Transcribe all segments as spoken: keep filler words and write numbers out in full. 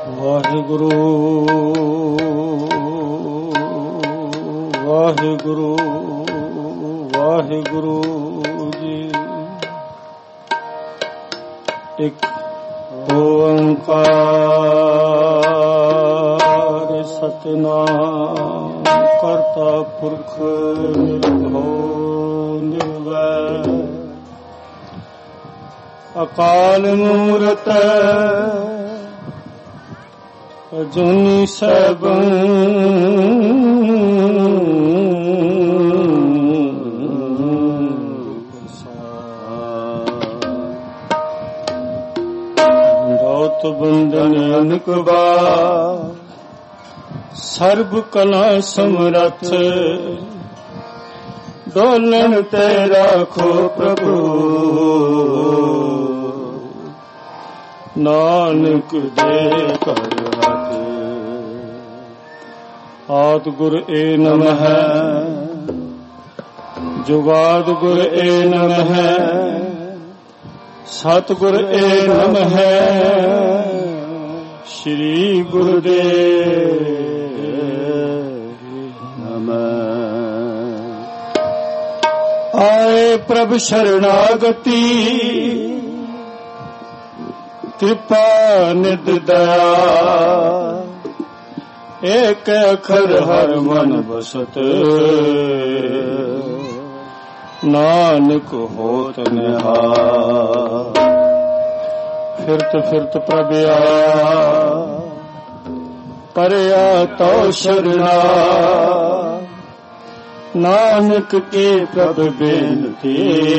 ਵਾਹਿਗੁਰੂ ਵਾਹਿਗੁਰੂ ਵਾਹਿਗੁਰੂ ਜੀ। ਇੱਕ ਓੰਕਾਰ ਸਤਿਨਾਮ ਕਰਤਾ ਪੁਰਖ ਨਿਰਭਉ ਨਿਰਵੈਰ ਅਕਾਲ ਮੂਰਤ ਅਜੂਨੀ ਸੈਭੰ ਦੌਤ ਬੰਦਨ ਅਨਕ ਬਾਰ ਸਰਬ ਕਲਾ ਸਮਰੱਥ ਡੋਲਣ ਤੇ ਰਾਖੋ ਪ੍ਰਭੂ ਨਾਨਕ ਦੇ ਘਰ ਹੱਥ। ਆਦਿ ਗੁਰ ਏ ਨਮਹਿ ਜੁਗਾਦ ਗੁਰ ਏ ਨਮਹਿ ਸਤਿਗੁਰ ਏ ਨਮਹਿ ਸ੍ਰੀ ਗੁਰੁਦੇਵ ਨਮః। ਆਏ ਪ੍ਰਭ ਸ਼ਰਨਾਗਤੀ ਕਿਰਪਾ ਨਿਧ ਦਇਆ ਏਕ ਅਖਰ ਹਰ ਮਨ ਬਸਤ ਨਾਨਕ ਹੋਤ ਨਿਹਾਲ। ਫਿਰਤ ਫਿਰਤ ਪ੍ਰਭ ਆਇਆ ਪਰਿਆ ਤੋ ਸ਼ਰਣਾ ਨਾਨਕ ਕੀ ਪ੍ਰਭ ਬੇਨਤੀ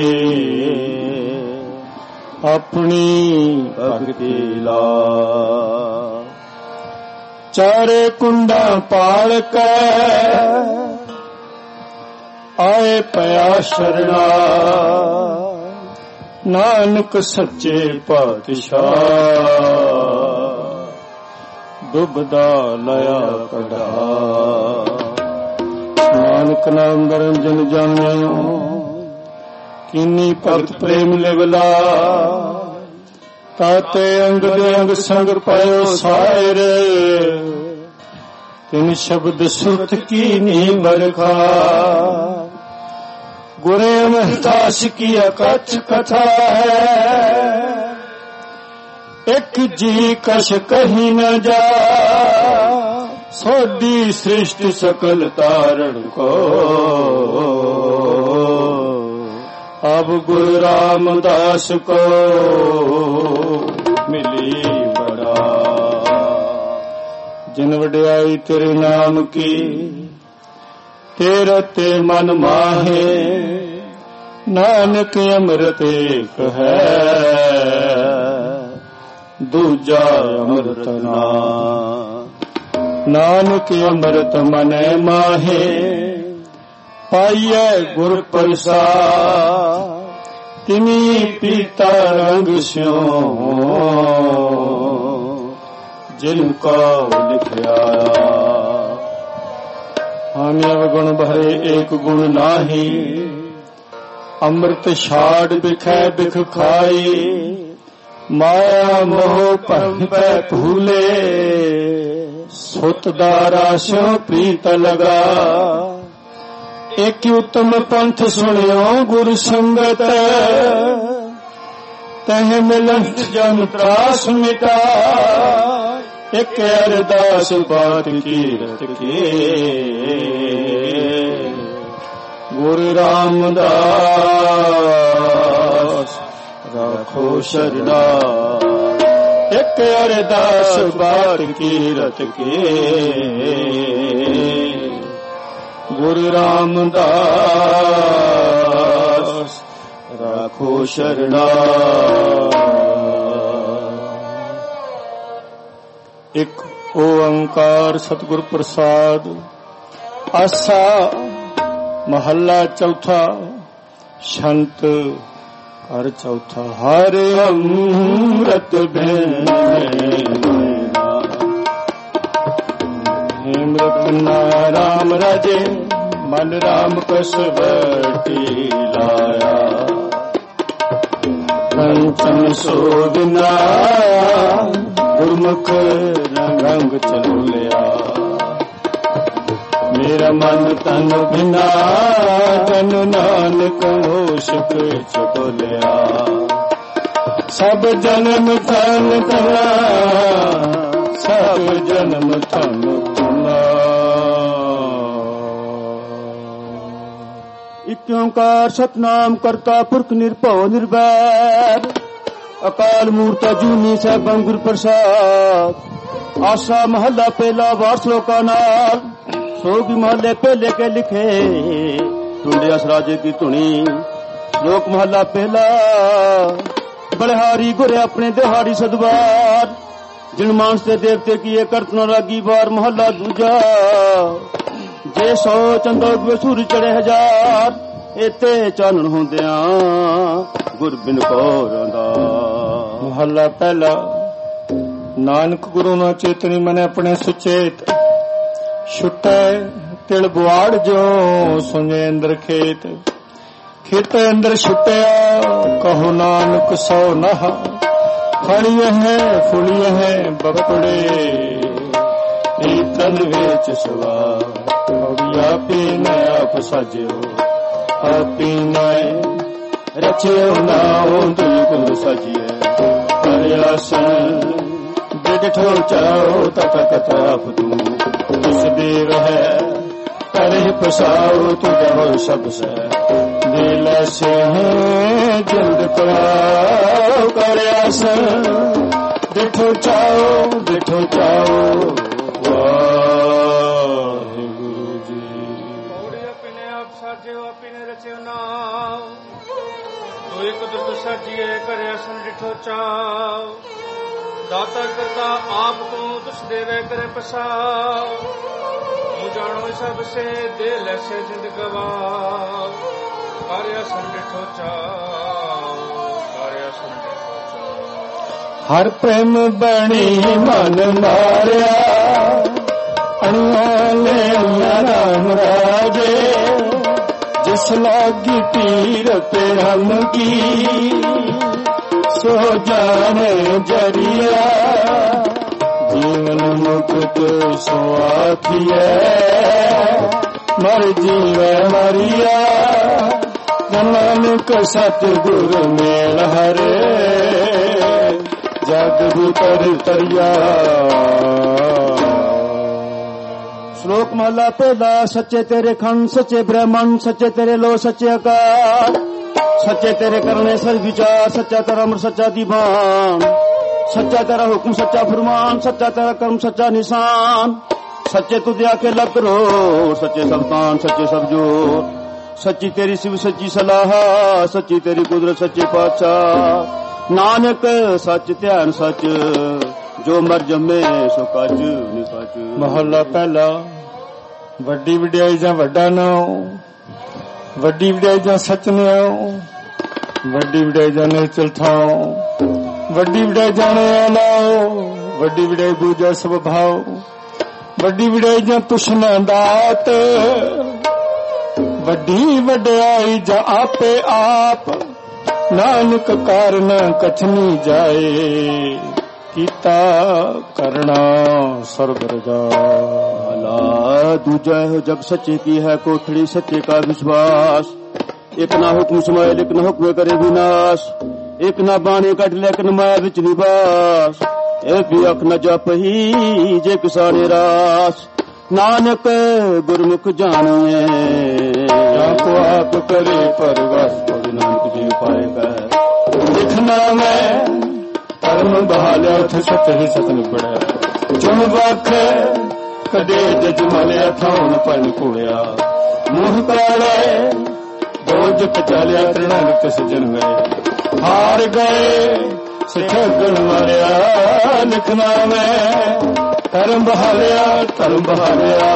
ਆਪਣੀ ਭਗਤੀ ਲਾ। ਚਾਰੇ ਕੁੰਡਾ ਪਾਲ ਕੇ ਆਏ ਪਿਆ ਸ਼ਰਣਾ ਨਾਨਕ ਸੱਚੇ ਪਾਤਸ਼ਾਹ ਡੁੱਬਦਾ ਲਿਆ ਕਢਾ। ਨਾਨਕ ਨਾਮ ਨਿਰੰਜਨ ਜਾਣਿਓ ਕਿੰਨੀ ਭਗਤ ਪ੍ਰੇਮ ਲਿਵਲਾ ਤਾਤੇ ਅੰਗ ਦੇ ਅੰਗ ਸੰਗ ਪਾਇਓ ਸਾਇਰ ਤਿਨ ਸ਼ਬਦ ਸੁਰਤ ਕੀ ਨੀ ਬਰਖਾ ਗੁਰੇ ਅਮਰਦਾਸ ਕੀ ਅਕਥ ਕਥਾ ਹੈ ਇੱਕ ਜੀ ਕਛ ਕਹੀ ਨ ਜਾ ਸੋਡੀ ਸ੍ਰਿਸ਼ਟ ਸਕਲ ਤਾਰਨ ਕੋ ਅਬ ਗੁਰੂ ਰਾਮਦਾਸ ਕੋ ਮਿਲੀ ਬੜਾ। ਜਿਨ ਵਡਿਆਈ ਤੇਰੇ ਨਾਮ ਕੀ ਤੇਰਾ ਤੇ ਮਨ ਮਾਹੇ ਨਾਨਕ ਅੰਮ੍ਰਿਤ ਏਕ ਹੈ ਦੂਜਾ ਅੰਮ੍ਰਿਤ ਨਾ। ਨਾਨਕ ਅੰਮ੍ਰਿਤ ਮਨੈ ਮਾਹੇ ਪਾਈਐ ਗੁਰ ਪ੍ਰਸਾਦ ਤਿਨੀ ਪੀਤਾ ਰੰਗ ਸਿਉ ਜਿਨ ਕਾ ਲਿਖਿਆ। ਹਾਮਿ ਅਵਗੁਣ ਭਰੇ ਏਕ ਗੁਣ ਨਾਹੀ ਅੰਮ੍ਰਿਤ ਛਾੜ ਬਿਖੈ ਬਿਖ ਖਾਈ ਮਾਇਆ ਮੋਹ ਭੰਪੈ ਭੂਲੇ ਸੁਤ ਦਾਰਾ ਸਿਉ ਪ੍ਰੀਤ ਲਗਾ। ਇੱਕ ਉਤਮ ਪੰਥ ਸੁਣਿਓ ਗੁਰ ਸੰਗਤ ਤਹ ਮਿਲੰਤ ਜਨ ਤਰਾਸ ਮਿਟਾ। ਇੱਕ ਅਰਦਾਸ ਬਾਤ ਕੀਰਤ ਕੀ ਗੁਰ ਰਾਮਦਾਸ ਰਾਖੋ ਸ਼ਰਣਾ। ਇੱਕ ਅਰਦਾਸ ਬਾਤ ਕੀਰਤ ਕੀ ਗੁਰੂ ਰਾਮਦਾਸ ਰਾਖੋ ਸ਼ਰਣਾ। ਇੱਕ ਓੰਕਾਰ ਸਤਿਗੁਰ ਪ੍ਰਸਾਦ। ਆਸਾ ਮਹੱਲਾ ਚੌਥਾ ਛੰਤ ਘਰ ਚੌਥਾ। ਹਰ ਅੰਮ੍ਰਿਤ ਬਿਨ ਹਿਮਰਤ ਨਾ ਰਾਮ ਰਾਜੇ ਮਨ ਰਾਮ ਕਸਵਟੀ ਲਾਇਆ। ਕੰਚਨ ਸੋਧਨਾ ਗੁਰਮੁਖ ਰੰਗ ਰੰਗ ਚਲੋਲਿਆ। ਮੇਰਾ ਮਨ ਤਨ ਬਿਨਾ ਜਨ ਨਾਨਕ ਹੋਸ਼ਕ ਚਕੋਲਿਆ। ਸਭ ਜਨਮ ਧਨ ਧਨਾ, ਸਭ ਜਨਮ ਧਨ ਧਨਾ। ਇਕ ਓੰਕਾਰ ਸਤਨਾਮ ਕਰਤਾ ਪੁਰਖ ਨਿਰਭਉ ਨਿਰਵੈਰ। ਅਕਾਲ ਮੂਰਤ ਜੂਨੀ ਸੈਭੰ ਗੁਰ ਪ੍ਰਸਾਦ। ਆਸਾ ਮਹੱਲਾ ਪਹਿਲਾ ਵਾਰ ਸ਼ਲੋਕਾਂ ਨਾਲ। ਸੋਗ ਮਹੱਲੇ ਪਹਿਲੇ ਕੇ ਲਿਖੇ ਟੁੰਡਿਆ ਸਰਾਜੇ ਕੀ ਧੁਨੀ। ਸ਼ਲੋਕ ਮਹੱਲਾ ਪਹਿਲਾ। ਬਲਿਹਾਰੀ ਗੁਰੇ ਆਪਣੇ ਦਿਹਾੜੀ ਸਦਵਾਰ। ਜਿਨ ਮਾਨਸ ਤੇ ਦੇਵਤੇ ਕੀਏ ਕਰਤ ਨ ਰਾਗੀ ਵਾਰ। ਮਹੱਲਾ ਦੂਜਾ। ਜੇ ਸੌ ਚੰਦੋ ਸੂਰ ਚੜੇ ਹਜ਼ਾਰ। ਇਤੇ ਚਾਨਣ ਹੁੰਦਿਆਂ ਗੁਰ ਬਿਨ ਕੋਰ ਦਾ। ਮਹੱਲਾ ਪਹਿਲਾ। ਨਾਨਕ ਗੁਰੂ ਨਾ ਚੇਤਨੀ ਮਨੇ ਆਪਣੇ ਸੁਚੇਤ। ਛੁਟੈ ਤਿਲ ਬੁਆੜ ਜੋ ਸੁਣੇ ਅੰਦਰ ਖੇਤ। ਖੇਤੇ ਅੰਦਰ ਛੁਟਿਆ ਕਹੋ ਨਾਨਕ ਸੋ ਨਹਾ। ਫੜੀਏ ਹੈ ਫੁਲੀਏ ਹੈ ਬਪੜੇ ਇਹ ਤਨ ਵਿੱਚ ਸਵਾ। ਆਪੀ ਨੇ ਆਪ ਸਾਜਿਓ ਆਪੀ ਨੇ ਰਚਿਓ ਨਾਉ ਤੁਝ ਗੁਰ ਸਾਜੀਏ। ਪਰਿਆਸਨ ਬਿਠੋ ਚਾਓ ਤਤ ਕਤਾਪ ਤੂੰ। ਇਸ ਦੇਵ ਹੈ ਕਰੇ ਪਸਾਉ ਤੁਝ ਹੋ ਸਭ ਸੈ। ਦਿਲ ਸੇ ਜਲਦ ਕਰਾਓ ਕਰਿਆਸਨ ਬਿਠੋ ਚਾਓ ਬਿਠੋ ਚਾਓ। ਸਾਜੀਏ ਕਰਿਆ ਸਨ ਡਿਠੋ ਚਾਉ। ਦਾਤਾ ਕਰਤਾ ਆਪ ਤੂੰ ਤੁਸ ਦੇਵੇ ਕਰੇ ਪਸਾਉ। ਤੂੰ ਜਾਣੋ ਸਭ ਸੇ ਦੇ ਲੈਸੇ ਜਿੰਦ ਗਵਾਉ। ਕਰਿਆ ਸਨ ਡਿਠੋ ਚਾਉ ਕਰਿਆ ਸਨ ਡਿਠੋ ਚਾਉ। ਹਰ ਪ੍ਰੇਮ ਬਣੀ ਮਨ ਮਾਰਿਆ। ਅਣਿਆ ਲੈ ਰਾਮ ਰਾਜੇ। ਜਿਸ ਲਾਗੀ ਤੀਰਤ ਹਮ ਕੀ ਸੋ ਜਾਣੇ ਜਰੀਆ। ਜੀਵਨ ਮੁਕਤ ਸੋ ਆਖੀਐ ਮਰ ਜੀਵੈ ਮਰੀਆ। ਨਾਨਕ ਸਤਿਗੁਰ ਮੇਲ ਹਰੇ ਜਗ ਭੀਤਰ ਤਰਿਆ। ਸ਼ਲੋਕ ਮਹਲਾ ਪਹਿਲਾ। ਸੱਚੇ ਤੇਰੇ ਖੰਡ ਸੱਚੇ ਬ੍ਰਹਮਣ। ਸੱਚੇ ਤੇਰੇ ਲੋ ਸੱਚੇ ਆਕਾਰ। ਸੱਚੇ ਤੇਰੇ ਕਰਨੇ ਸਰ ਵਿਚਾਰ। ਸੱਚਾ ਤੇਰਾ ਅਮਰ ਸੱਚਾ ਦੀਵਾਨ। ਸੱਚਾ ਤੇਰਾ ਹੁਕਮ ਸੱਚਾ ਫਰਮਾਨ। ਸੱਚਾ ਤੇਰਾ ਕਰਮ ਸੱਚਾ ਨਿਸ਼ਾਨ। ਸੱਚੇ ਤੁਧ ਆਕੇ ਲਗ ਕਰੋ। ਸੱਚੇ ਸਬਤਾਨ ਸੱਚੇ ਸਭ ਜੋਰ। ਸੱਚੀ ਤੇਰੀ ਸਿਵ ਸੱਚੀ ਸਲਾਹ। ਸੱਚੀ ਤੇਰੀ ਕੁਦਰਤ ਸੱਚੇ ਪਾਤਸ਼ਾਹ। ਨਾਨਕ ਸੱਚ ਧਿਆਨ ਸੱਚ ਜੋ ਮਰ ਜੰਮੇ ਸੋ ਕੱਚ ਨਿਕਚ। ਮਹੱਲਾ ਪਹਿਲਾ। ਵੱਡੀ ਵਡਿਆਈ ਜਾਂ ਵੱਡਾ ਨਾਉ। ਵੱਡੀ ਵਡਿਆਈ ਜਾਂ ਸੱਚ ਨਿਆਉ। ਵੱਡੀ ਵਡਿਆਈ ਜਾਂ ਨਿਚਲ ਥਾਉ। ਵੱਡੀ ਵਡਿਆਈ ਜਾਣਿਆ ਨਾਉ। ਵੱਡੀ ਵਡਿਆਈ ਬੂਝਾ ਸਭ ਭਾਉ। ਵੱਡੀ ਵਡਿਆਈ ਜਾਂ ਤੁਸ਼ਨਾ ਦਾਤ। ਵੱਡੀ ਵਡਿਆਈ ਜਾਂ ਆਪੇ ਆਪ। ਨਾਨਕ ਕਾਰਨ ਕਛ ਨੀ ਜਾਏ। ਕੀਤਾ ਕਰਣਾ ਸਰਬ ਰਜਾ। दूजा है जब सच्चे की है कोठड़ी। सच्चे का विश्वास। एक ना हुक्म समायल एक न हुक्म करे विनाश। एक ना बाणी कट लेकिन माया विच निवास। ए भी अख न जप ही जे किसाने रास। नानक गुरमुख जानिए को आप करे परवास। नानक जी पाएगा लिखना मैं कर्म बहालिया। उठ सत ही सत निबड़े चुन बख ਕਦੇ ਜਜ ਮਲਿਆ ਥਾਉਣ ਪਨ ਕੁੜਿਆ। ਮੂੰਹ ਕਾਲੇ ਦੋ ਜੁਤ ਚਾਲਿਆ ਤ੍ਰਿਣਾ ਨਿਤ ਸਜਣ ਗਏ। ਹਾਰ ਗਏ ਸਿੱਖਣ ਮਾਰਿਆ। ਲਿਖਣਾ ਮੈਂ ਧਰਮ ਬਹਾਲਿਆ ਧਰਮ ਬਹਾਲਿਆ।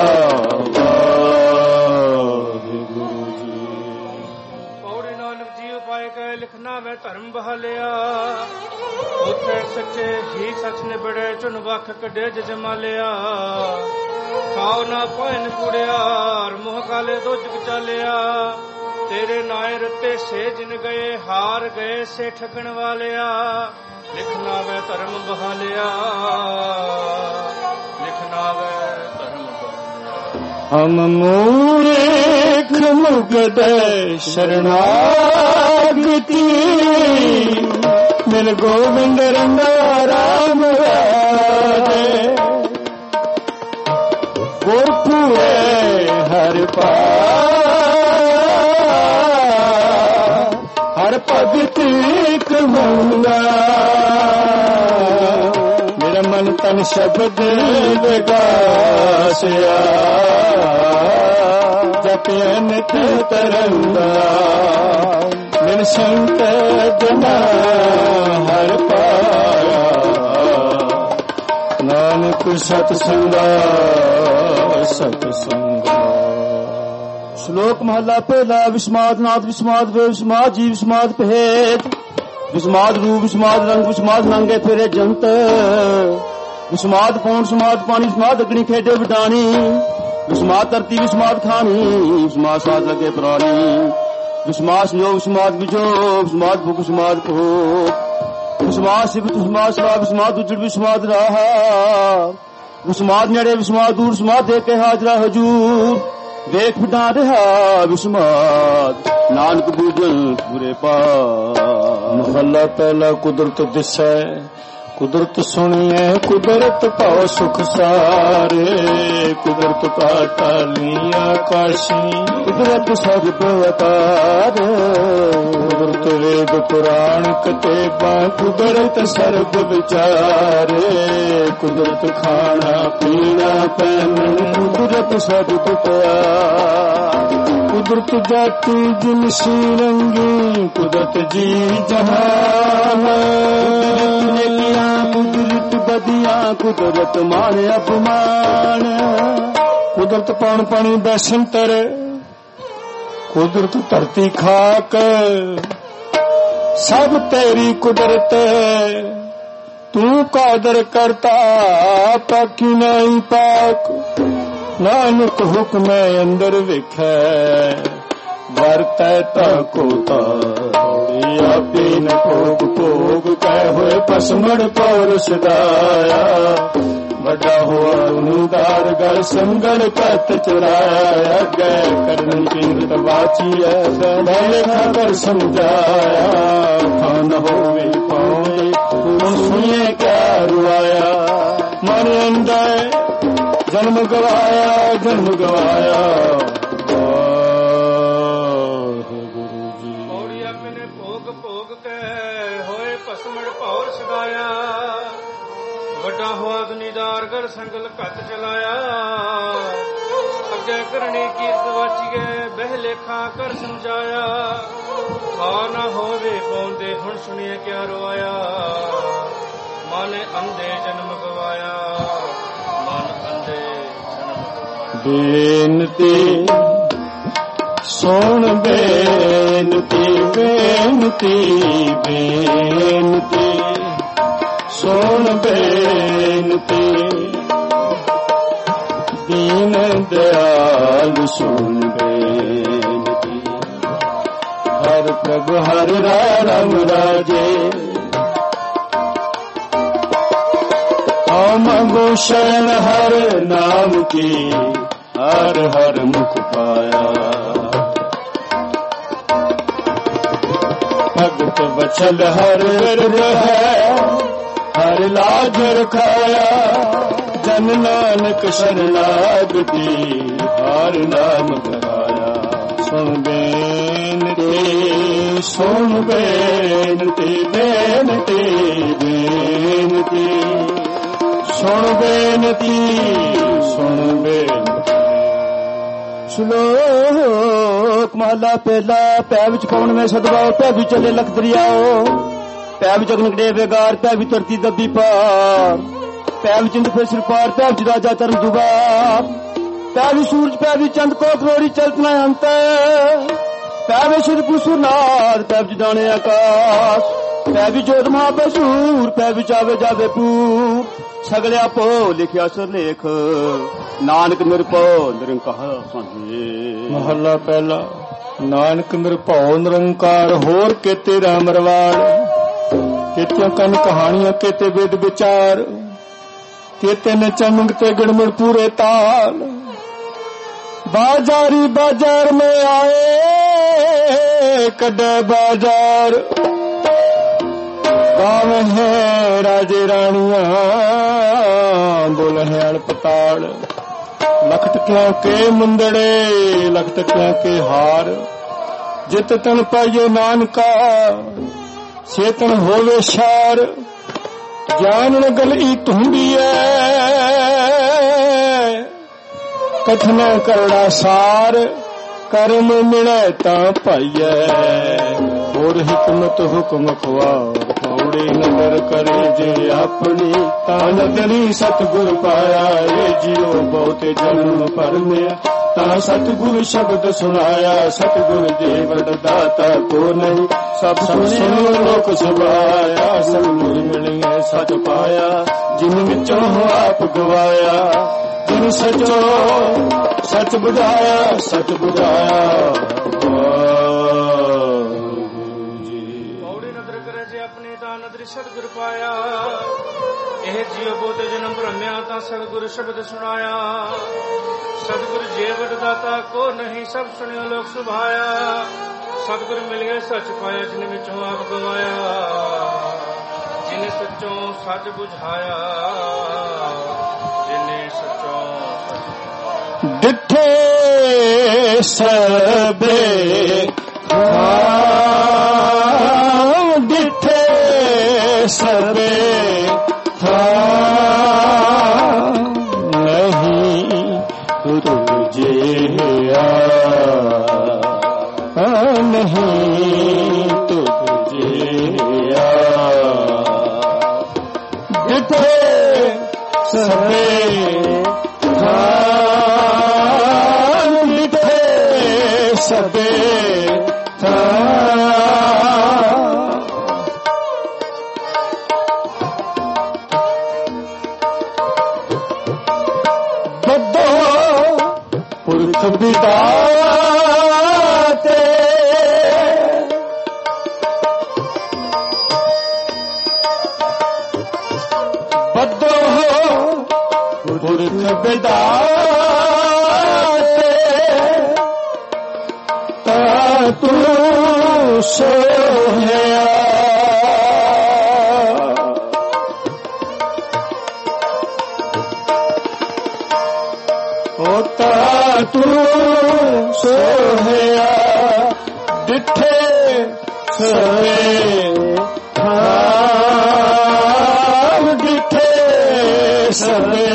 ਪੌੜੀ ਨਾਨਕ ਜੀ ਉਪਾਏ ਕਹੇ ਲਿਖਣਾ ਮੈਂ ਧਰਮ ਬਹਾਲਿਆ। ਉੱਥੇ ਸੱਚੇ ਹੀ ਸੱਚ ਨਿਬੜੇ ਚੁਨ ਵੱਖ ਕੱਢੇ ਜਜ ਮਾਲਿਆ। ਖਾਓ ਨਾ ਭੈਨ ਕੁੜਿਆਰ ਮੋਹ ਕਾਲੇ ਦੋ ਜਗ ਚਾਲਿਆ। ਤੇਰੇ ਨਾਏ ਰਤੇ ਸੇ ਜਿਨ ਗਏ ਹਾਰ ਗਏ ਸੇ ਠਗਣ ਵਾਲਿਆ। ਲਿਖਣਾ ਵੇ ਧਰਮ ਬਹਾਲਿਆ, ਲਿਖਣਾ ਵੇ ਧਰਮ ਬਹਾਲਿਆ। ਹਮ ਮੂਰਖ ਮੁਗਦ ਸ਼ਰਨਾਗਤੀ, ਮਿਲ ਗੋਬਿੰਦ ਰੰਗਾ ਰਾਮ ਰਾਜੇ। ਗੁਰਪੂਰੇ ਹਰ ਪਾ ਹਰ ਭਗਤ ਕਮਾਉਂਦਾ, ਮੇਰਾ ਮਨ ਤਨ ਸ਼ਬਦ ਵਿਗਾਸਿਆ, ਜਪਿਆ ਨਿਤ ਤਰੰਗਾ। ਮਿਲ ਸੰਤ ਜਨਾ ਹਰ ਪਾਇਆ, ਨਾਨਕ ਸਤ ਸੰਗਾ ਸਤ ਸੰਗਾ। ਸ਼ਲੋਕ ਮਹਲਾ ਪਹਿਲਾ। ਵਿਸਮਾਦ ਨਾਦ ਵਿਸਮਾਦ ਵੇ ਵਿਸਮਾਦ ਜੀ ਵਿਸਮਾਦ ਭੇਦ, ਵਿਸਮਾਦ ਰੂਪ ਵਿਸਮਾਦ ਰੰਗ ਵਿਸਮਾਦ ਨੰਗੇ ਫੇਰੇ ਜੰਤ, ਵਿਸਮਾਦ ਪੌਣ ਵਿਸਮਾਦ ਪਾਣੀ ਵਿਸਮਾਦ ਅਗਨੀ ਖੇਡੇ ਵਡਾਣੀ, ਵਿਸਮਾਦ ਧਰਤੀ ਵਿਸਮਾਦ ਖਾਣੀ, ਵਿਸਮਾਦ ਸਾਧ ਲੱਗੇ ਪੁਰਾਣੀ, ਵਿਸਮਾਦ ਸੰਯੋਗ ਵਿਸਮਾਦ ਵਿਜੋ, ਵਿਸਮਾਦ ਭੁਖ ਵਿਸਮਾਦ ਭੋਗ, ਵਿਸਮਾਦ ਸਿਫਤ ਵਿਸਮਾਦ ਸਵਾ, ਵਿਸਮਾਦ ਉਜੜ ਵਿਸਮਾਦ ਰਾਹਾ, ਵਿਸਮਾਦ ਨੇੜੇ ਵਿਸਮਾਦ ਦੂਰ, ਵਿਸਮਾਦ ਦੇ ਕੇ ਹਾਜ਼ਰਾ ਹਜੂਰ, ਵੇਖ ਫਿਟਾ ਰਿਹਾ ਵਿਸਮਾਦ, ਨਾਨਕ ਬੂਝਣ ਪੂਰੇ ਪਾ। ਮਹਲਾ ਪਹਿਲਾ। ਕੁਦਰਤ ਦਿਸੈ ਕੁਦਰਤ ਸੁਣੀਐ, ਕੁਦਰਤ ਭਾਉ ਸੁਖ ਸਾਰੇ, ਕੁਦਰਤ ਪਾਤਾਲੀ ਆਕਾਸ਼ੀ, ਕੁਦਰਤ ਸਰਬ ਅਵਤਾਰ, ਕੁਦਰਤ ਵੇਦ ਪੁਰਾਣ ਕਤੇਬਾਂ, ਕੁਦਰਤ ਸਰਬ ਵਿਚਾਰੇ, ਕੁਦਰਤ ਖਾਣਾ ਪੀਣਾ ਪਹਿਨਣ, ਕੁਦਰਤ ਸਰਬ ਪਿਆਰ, ਕੁਦਰਤ ਜਾਤੀ ਜਿਨਸੀ ਰੰਗੀ, ਕੁਦਰਤ ਜੀ ਜਹਾਨ, ਕੁਦਰਤ ਬਦੀਆਂ ਕੁਦਰਤ ਮਾਣ ਅਪਮਾਨ, ਕੁਦਰਤ ਪਾਣ ਪਾਣੀ ਬੈਸੰਤਰ, ਕੁਦਰਤ ਧਰਤੀ ਖਾਕ, ਸਭ ਤੇਰੀ ਕੁਦਰਤ, ਤੂੰ ਕਾਦਰ ਕਰਤਾ ਪਾਕੀ ਨਹੀਂ ਪਾਕ, ਨਾਨਕ ਹੁਕਮੈ ਅੰਦਰ ਵੇਖੈ, ਵਰਤੈ ਤਾ ਕੋ ਤਾੜੀ, ਆਪੇ ਨ ਭੋਗ ਭੋਗ ਕਹਿ ਹੋਏ ਪਸਮੜ ਪੌਰ ਸਦਾਇਆ, ਵੱਡਾ ਹੋਆ ਉਨੂਦਾਰ ਗਲ ਸੰਗਲ ਕਤ ਚਰਾਇਆ, ਅੱਗੇ ਕਰਨ ਕੀਰਤ ਬਾਚੀਐ, ਬੈਲੇ ਖਬਰ ਸਮਝਾਇਆ, ਖਾਨ ਹੋਵੇ ਪਾਉਏ ਤੂੰ ਸੁਣੀਏ ਕਿਆ ਰੁਆਇਆ, ਮਨ ਅੰਦਰ ਜਨਮ ਗਵਾਇਆ ਜਨਮ ਗਵਾਇਆ। ਵੱਡਾ ਹੋਆ ਦੁਨੀਦਾਰ ਗਰ ਸੰਗਲ ਘੱਤ ਚਲਾਇਆ, ਅੱਗੇ ਕਰਨੀ ਕੀਰਤ ਵਾਚੀਏ, ਬਹਿ ਲੇਖਾ ਕਰ ਸਮਝਾਇਆ, ਖਾ ਨਾ ਹੋਵੇ ਪਾਉਂਦੇ ਹੁਣ ਸੁਣੀਏ ਕਿਆ ਰਵਾਇਆ, ਮਨ ਅੰਧੇ ਜਨਮ ਗਵਾਇਆ, ਮਨ ਅੰਧੇ ਜਨਮ ਗਵਾਇਆ। ਬੇਨਤੀ ਸੁਣ ਬੇਨਤੀ ਬੇਨਤੀ ਬੇਨਤੀ ਸੁਣ ਬੇਨਤੀ, ਦੀਨ ਦਿਆਲ ਸੁਣ ਬੇਨਤੀ, ਹਰ ਪ੍ਰਭ ਹਰ ਰਾਮ ਰਾਜੇ, ਆਓ ਮੰਗੋ ਸ਼ਰਨ ਹਰ ਨਾਮ ਕੀ, ਹਰ ਹਰ ਮੁਖ ਪਾਇਆ, ਭਗਤ ਵਚਲ ਹਰ ਹੈ, ਹਰ ਲਾਜ ਰਖਾਇਆ, ਜਨ ਨਾਨਕ ਸ਼ਰਨਾਗਤੀ, ਹਰ ਨਾਮ ਗਾਇਆ। ਸੁਣ ਬੇਨਤੀ ਸੁਣ ਬੇਨਤੀ ਬੇਨਤੀ ਬੇਨਤੀ, ਸੁਣ ਬੇਨਤੀ ਸੁਣ ਬੇਨਤੀ। ਸ਼ਲੋਕ ਮਹਲਾ ਪਹਿਲਾ। ਪੈ ਵਿੱਚ ਪਵਨ ਮੈਂ ਸਦਵਾਓ, ਪੈ ਵੀ ਚੱਲੇ ਲਖ ਦਰਿਆਓ, ਪੈ ਵਿੱਚ ਅਗਨ ਗੜੇ ਵੇਗਾਰ, ਪੈ ਵੀ ਧਰਤੀ ਦੱਬੀ ਪਾਰ, ਪੈ ਵਿੱਚ ਇੰਦ ਫਿਰ ਸਿਰ ਪਾਰ, ਪੈ ਵਿੱਚ ਰਾਜਾ ਧਰਮ ਦੁਬਾਰ, ਪੈ ਵੀ ਸੂਰਜ ਪੈ ਵੀ ਚੰਦ ਕੋ ਕਰੋੜੀ ਚਲਤਨਾ ਅੰਤ, ਪੈ ਵੀ ਸ਼ੁਰ ਪੁਸੁਰ ਨਾਰ, ਪੈ ਵਿੱਚ ਦਾਣੇ ਆਕਾਸ਼, ਪੈ ਵੀ ਜੋਤ ਮਹਾਬਸੂਰ, ਪੈ ਵਿੱਚ ਆਵੇ ਜਾਵੇ ਪੂਰ, ਸਗਲੇ ਆਪੋ ਲਿਖਿਆ ਸਰਲੇਖ, ਨਾਨਕ ਨਿਰਭਉ ਨਿਰੰਕਾਰ ਸਾਂਝੇ। ਮਹੱਲਾ ਪਹਿਲਾ। ਨਾਨਕ ਨਿਰਭਉ ਨਿਰੰਕਾਰ, ਹੋਰ ਕੇ ਤੇਰਾ ਮਰਵਾੜ, ਕਿਤੇ ਕੰਨ ਕਹਾਣੀਆਂ ਕਿਤੇ ਵੇਦ ਵਿਚਾਰ ਕਿਤੇ ਨੇ ਚਮਕ ਤੇ ਗੜਮੜ ਪੂਰੇ ਤਾਲ बाजारी बाजार में आए कड़े बाजार गाँव है राजे रानिया बोल है अड़पताड़ लखटकियां के मुंदड़े लखटकियां के हार जित तन पाइयो नानका सेतन होवे शार जान गल इत हुंदी है कथन करड़ा सार कर्म मिले ता पाइए और हिकमत हुक्म खवार पौड़ी नगर करे जे अपनी तान दरी सतगुर पाया ये जियो बहुत जन्म पर में ता सतगुर शब्द सुनाया सतगुर देवड़ दाता को नहीं सब सुनो लोक सुभाया सतगुर मिले सच पाया जिन विचों आप गवाया जिन सचो सच बुझाया सच बुझाया पौड़ी नदर करे जे अपनी ता नदरी सतगुर पाया ਇਹ ਜੀਵ ਬੋਤੇ ਜਨਮ ਭਰਮਿਆ ਤਾਂ ਸਤਿਗੁਰ ਸ਼ਬਦ ਸੁਣਾਇਆ ਸਤਿਗੁਰ ਜੀਵ ਦਾਤਾ ਕੋ ਨਹੀਂ ਸਭ ਸੁਣਿਓ ਲੋਕ ਸੁਭਾਇਆ ਸਤਿਗੁਰ ਮਿਲ ਗਏ ਸੱਚ ਪਾਇਆ ਜਿਨ ਵਿੱਚੋਂ ਆਪ ਗਵਾਇਆ ਜਿਨੇ ਸੱਚੋਂ ਸੱਚ ਬੁਝਾਇਆ ਜਿਨੇ ਸੱਚੋਂ ਸੱਚ ਡਿਠੇ ਸਭੇ ਹਾਂ ਡਿਠੇ ਸਭੇ नहीं तुझे नहीं तुझे डिठे सबे डिठे सबे पुरख बिदाते बदो पुरख बिदाते ता तू सोहया होता तू सोहया डिठे सोहे थाम डिठे सोहे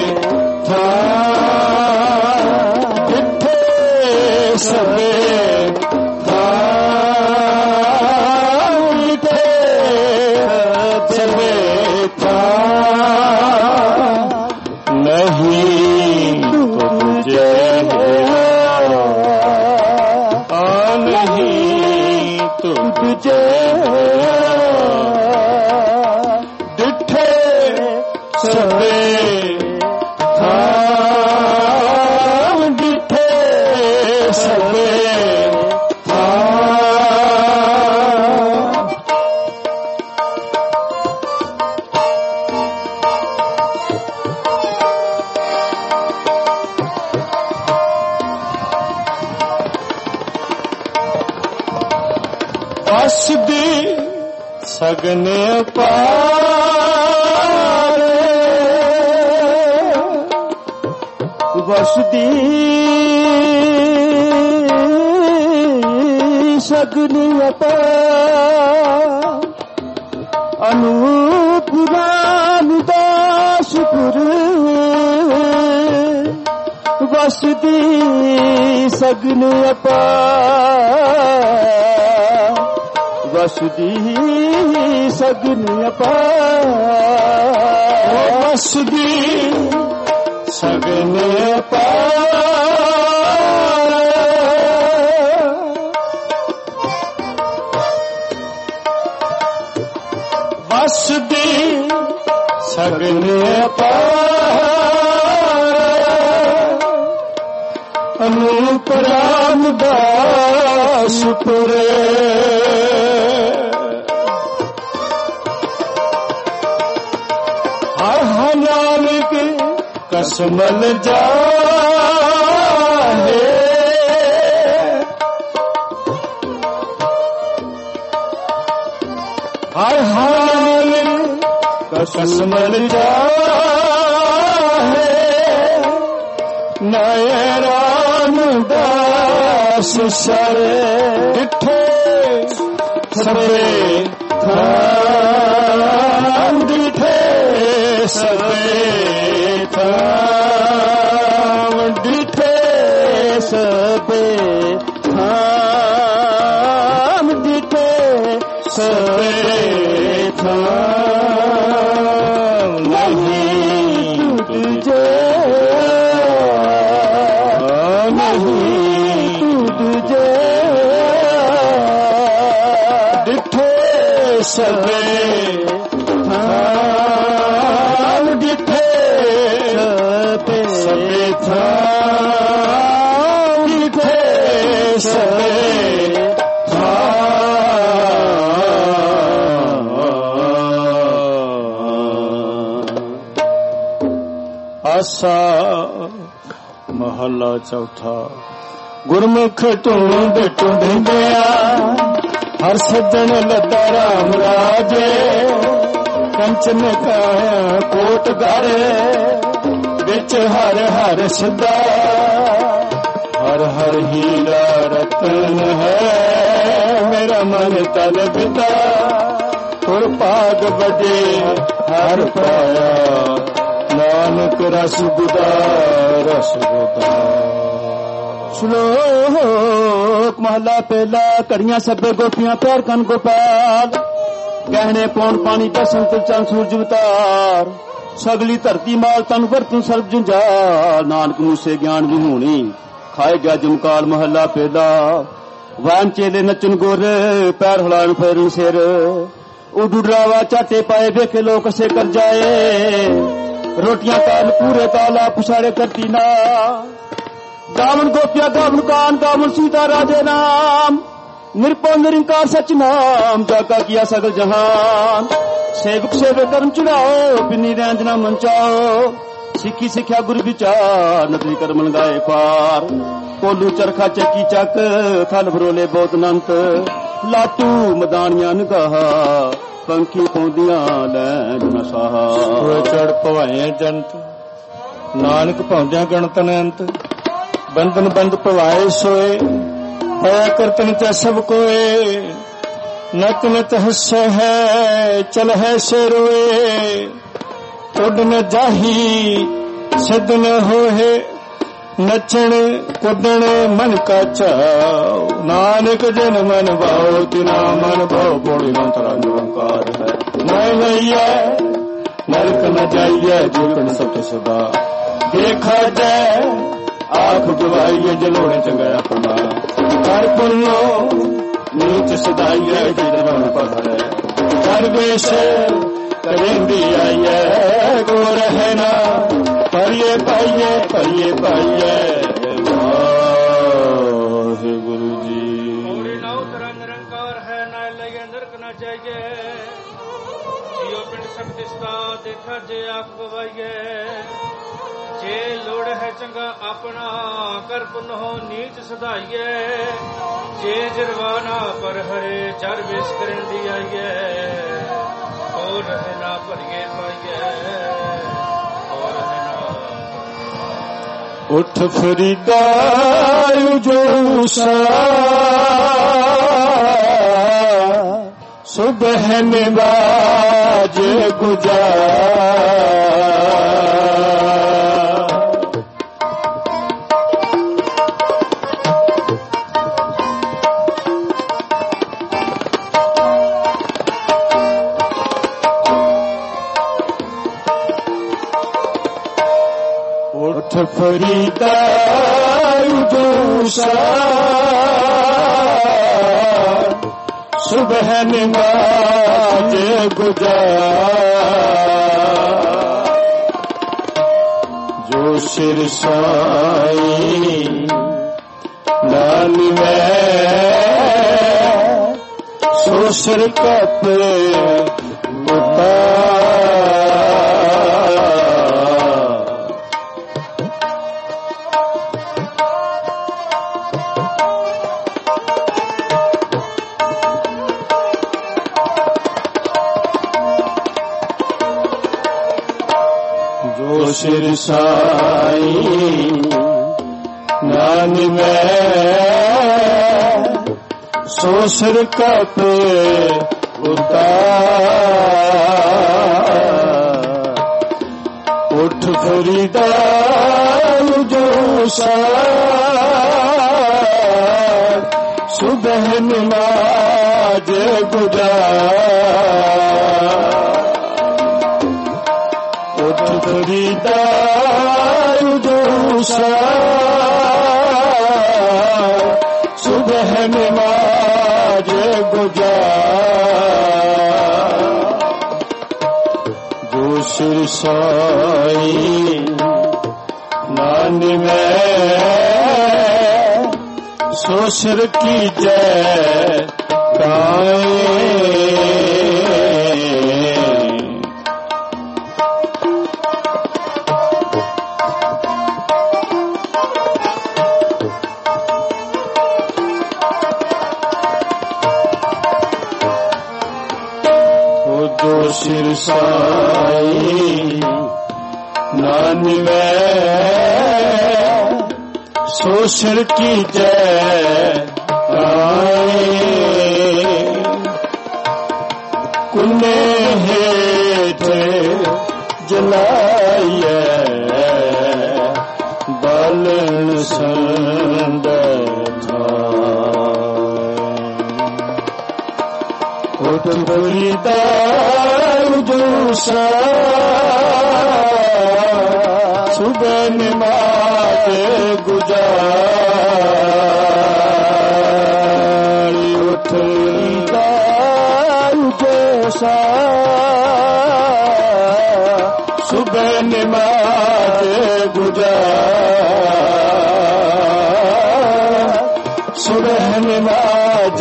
थाम डिठे सोहे थाम डिठे सोहे थाम नहीं तुझे आ नहीं तुझे डिठे सबे थाम डिठे सबे वसदी सगन पार वसदी सगन पार अनूपुरान दासपुर वसदी सगन पार वसदी सगन पार वसदी सगन पार वसदी सगन पार अनूप रामदास पुरे कसमल जा हर हाल कसमल जा नए रामदास सर डिठे सबे थाम डिठे सबे थाम डिठे सबे थाम डिठे सबे थाम नहीं तुझे सबे थाम डिठे सबे सबे थाम डिठे सबे आसा महला चौथा गुरमुख ढूंढ ढूंढिया हर सज्जन लद्दा राम राजे कंचन का कोट गारे बिच हर हर सदा हर हर हीरा रतन है मेरा मन तन बिता तुर पाग बजे हर पाया नानक रस गुदा रस गुदा। श्लोक महला पहला कड़ियां सब्बे गोपियां प्यार कन गोपाल गहने पौन पानी का संत चंद सूरज अवतार सगली धरती माल तन वरतू सर्व जुंजाल नानक मूसे ज्ञान दी होनी खाए गया जमकाल महला पहला वान चेले नचन गोर पैर हलान फेरन सिर उडुडरावा चाटे पाए देखे लोग से कर जाए रोटियां काल पूरे ताला पुसारे करती ना गावन गोपिया गावन कान गावन सीता राजे नाम निरपो निरंकार सच नाम जाका किया सगल जहान सेवक सेवे कर्म चुड़ाओ बिन्नी रंजना मंचाओ सिक्खी सिक्ख्या गुरु विचार नदरी कर्म लगाए पार कोलू चरखा चक्की चक थल भरोले बहुत नंत लाटू मदानियां नगाहा पंखी पौंदियां लैन नसाहा चढ़ पवाए जंत नानक पौंदियां गणत अनंत बंधन बंद पवाए सोए होया करतन च सब कोए नत नत हस्य है चल है से रोए उड न जाही सिद्ध न होए नचण कुदण मन का चाओ नानक जन मन भाव तिना मन भाव बोड़ी मंत्रा निरंकार है मैं नैया नरक न जाइए जीवन सत्य सदा देखा जाए आप गवाइए जलोड़े चंगा अपना कर पुनो नीच सदाइए जीवन पर दरवेश करेंदी आइए गो रहना परिये पाइये परिये पाइये वाहे गुरु जी नाउ तेरा निरंकार है न लगे नरक न जाइए जियो पिंड सब दिसता देखा जे आप गवाइए जे लोड़ है चंगा अपना कर पुनो नीच सदाइए जे जरवाना पर हरे चर बेस करन दी आइए और रहना परिये पाइए और रहना उठ फरीदा जो सुबह नवाज गुजार फरीदा सुबह नमाज गुजार जो सिर साई लाल में सो सिर कप सिर साई नान में सो सिर कप उतार उठ फरीदा जो सा सुबह नमाज गुजार उठ फरीदा जो सा सुबह नमाज गुजार जो सिर साई नान में सो सिर की जय गाए जो सिर साई नान में सो सिर की जय गाए कुने हेठ जलाइए बालन संद उठ फरीदा जो सा सुबह नमाज गुजार उठ फरीदा जो सा सुबह नमाज गुजार सुबह नमाज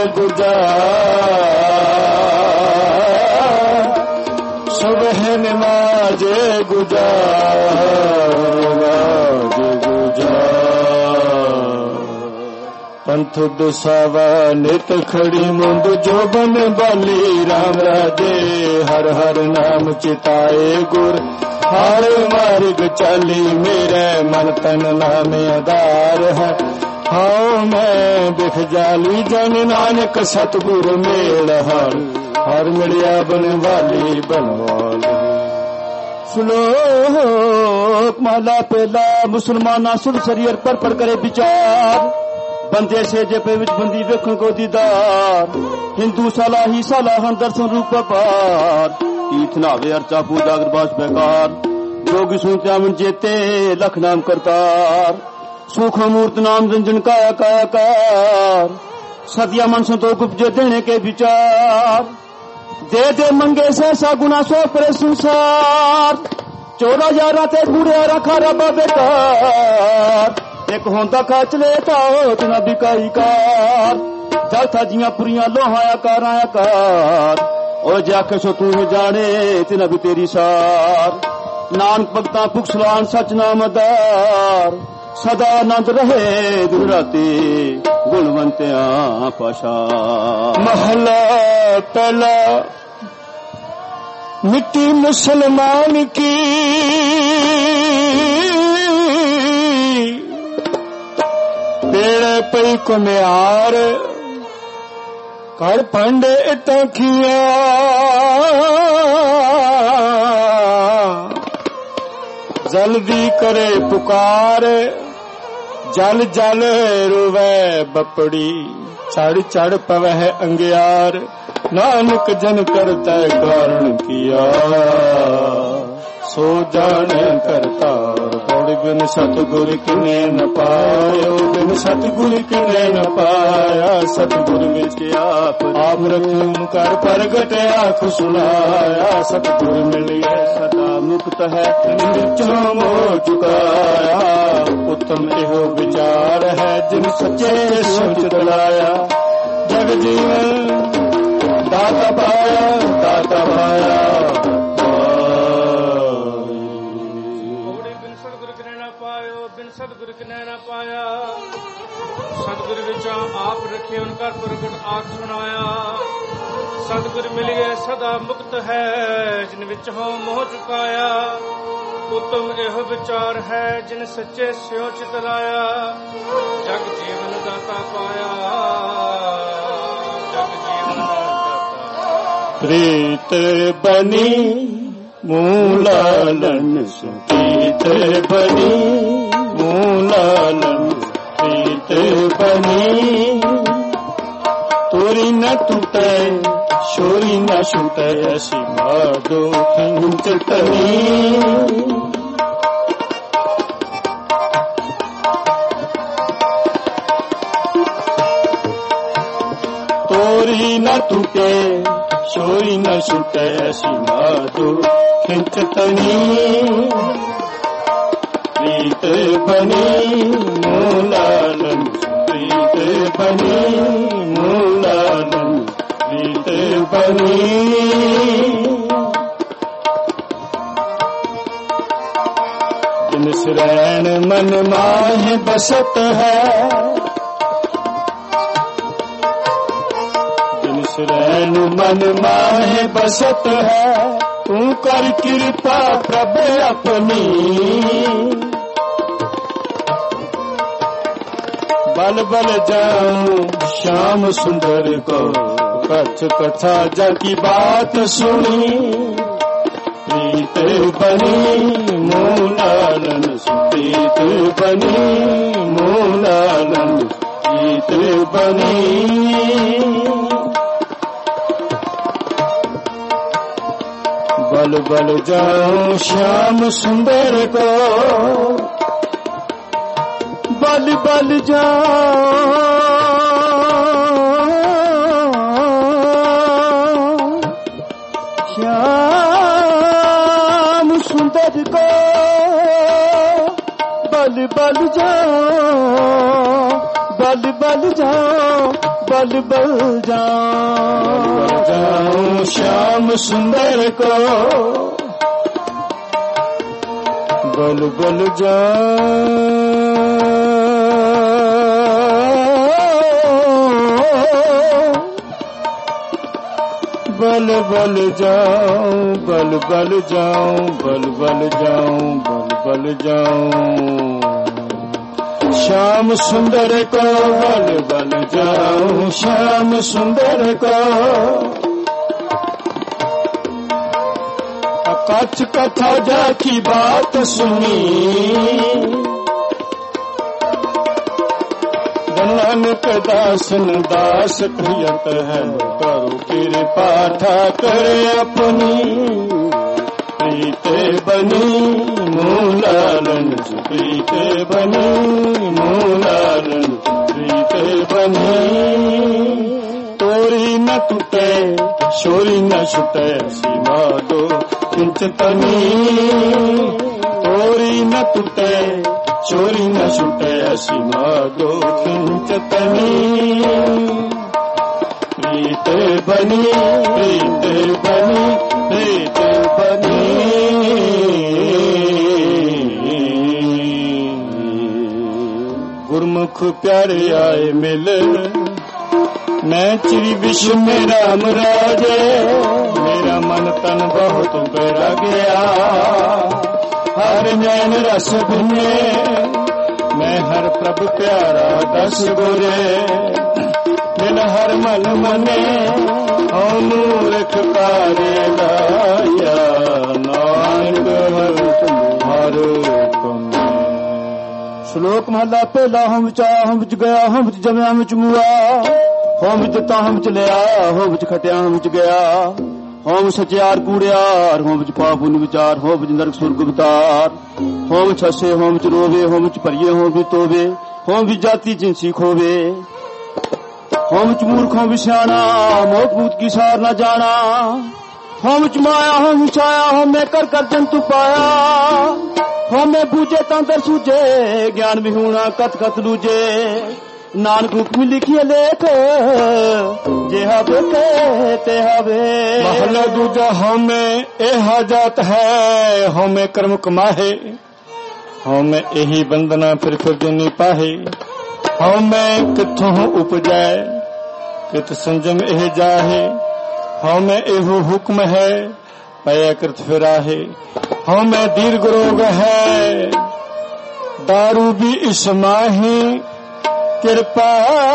गुजार सुबह नमाज गुजार गुजार पंथ दुसावा नित खड़ी मुंद जोबन बाली राम राजे हर हर नाम चिताए गुर हर मार्ग चाली मेरे मन तन नाम आधार है हाँ मैं बिख जाली जन नानक सतगुरु मेल हर हर मिलिया बनवाली बनवाली श्लोक माला पहला मुसलमाना सुर शरीर पर पढ़ करे विचार बंदे से जे पे विच बंदी वेखण को दीदार हिंदू साला ही साला हन दर्शन रूप पार तीर्थ नावे अर्चा पूजा अगरबास बेकार जोगी सुनते मन जेते लख नाम करतार सुख मूर्त नाम रंजन काया कायाकार सदिया मन संतोष उपजे देने के विचार दे दे मंगे से सा गुना सो पर संसार चौदह हजार ते बुरे रखा रबा बेकार एक होंदा खच लेता तना बिकाई कार जल था जियां पुरियां लोहाया कार आया कार और जाके सो तू जाने तना भी तेरी सार नानक भगता पुखसलान सच नामदार सदा आनंद रहे दिन राती गुणवंत्या पाशा महला पहला मिट्टी मुसलमान की पेड़ पई कुम्यार कर पंडे तखिया जल्दी करे पुकार जल जल रुवै बपड़ी चढ़ चढ़ पवह अंगियार नानक जन करता कारण किया सो जाने करता दौड़ बिन सतगुर किने न पायो बिन सतगुर किने न पाया सतगुर विच आप आप रखूं कर प्रगट आँख सुनाया सतगुर मिलिए सदा मुक्त है निचों मोह चुकाया उत्तम एहो विचार है जिन सच्चे सोच तलाया जग जीवन दाता पाया दाता पाया सतगुरु किने न पाया सतगुरु विच आप रखे उनका प्रगट आख सुनाया सतगुरु मिलिए सदा मुक्त है जिन विच हो मोह चुकाया उत्तम यह विचार है जिन सच्चे स्यो चित लाया, जग जीवन दाता पाया, जग जीवन दाता। प्रीत बनी मूलालन प्रीत बनी मूलालन प्रीत बनी, तोरी न टूटे शोरी न छूटे ऐसी माधो खिंच तनी। तोरी न टूटे शोरी न छूटे ऐसी माधो खिंच तनी, प्रीत बनी मूलालन प्रीत बनी मूलालन प्रीत बनी। जिन शरण मन माहे बसत है, जिन शरण मन माहे बसत है, तू कर कृपा प्रभु अपनी। बल बल जाऊं श्याम सुंदर को, कच्छ कथा जाकी बात सुनी, प्रीत बनी मूलालन प्रीत बनी मूलालन प्रीत बनी। बल बल जाऊं श्याम सुंदर को, बल बल जाऊं श्याम सुंदर को, बल बल जाऊं बल बल जाऊं बल बल जाऊं श्याम सुंदर को, बल बल जाऊं बल बल जाऊं बल बल जाऊं बल बल जाऊं बल बल जाऊं श्याम सुंदर को, बल बल जाऊं श्याम सुंदर को। कच्छ कथा जाकी बात सुनी, नानक दासन दास प्रियत है, करो कृपा ठाकर अपनी। प्रीत बनी मूलालन प्रीत बनी मूलालन प्रीत बनी, तोरी न टूटे शोरी न छूटे सीमा दो किंचतनी। तोरी न टूटे चोरी न छूटे सीमा दो किंचतनी, प्रीत बनी प्रीत बनी प्रीत बनी। गुरमुख प्यारे आए मिल, मैं चिरी विश्व में राम राजे। मेरा मन तन बहुत बेरा गया, हर नैन रस भिने। मैं हर प्रभु प्यारा दस गुरे, मिल हर मन मने। ओ मूर्ख कारे लाया, नानक हर तुम। श्लोक महला पहला। हम चा हम च गया, हम च जमया हम च मुआ। हम दिता हम च लिया, हम च खटिया हम च गया। होम सचियार कूड़ियार, होम च पापुन विचार। होम च नरक सुर्ग वितार। होम छसे होम च रोवे, होम च परिये होम भी तोवे। होम भी जाति जिनसी खोवे। होम च मूर्ख होम भी सियाणा, मोक मूत की सार न जाना। होम च माया होम छाया, होम में कर कर जंतु पाया। होम में बूझे तंतर सूझे, ज्ञान विहूणा कथ कथ लूजे। नानक रूप में लिखिए लेख, जे हवे कहते हवे। महला दूजा हमें एहा जात है, हमें कर्म कमाहे। हमें यही बंदना फिर फिर देनी पाहे। हमें किथों उपजाए, कित संजम एह जाहे। हमें एहो हुक्म है, पय कृत फिराहे। हाँ मैं दीर्घ रोग है दारू भी इस माही, कृपा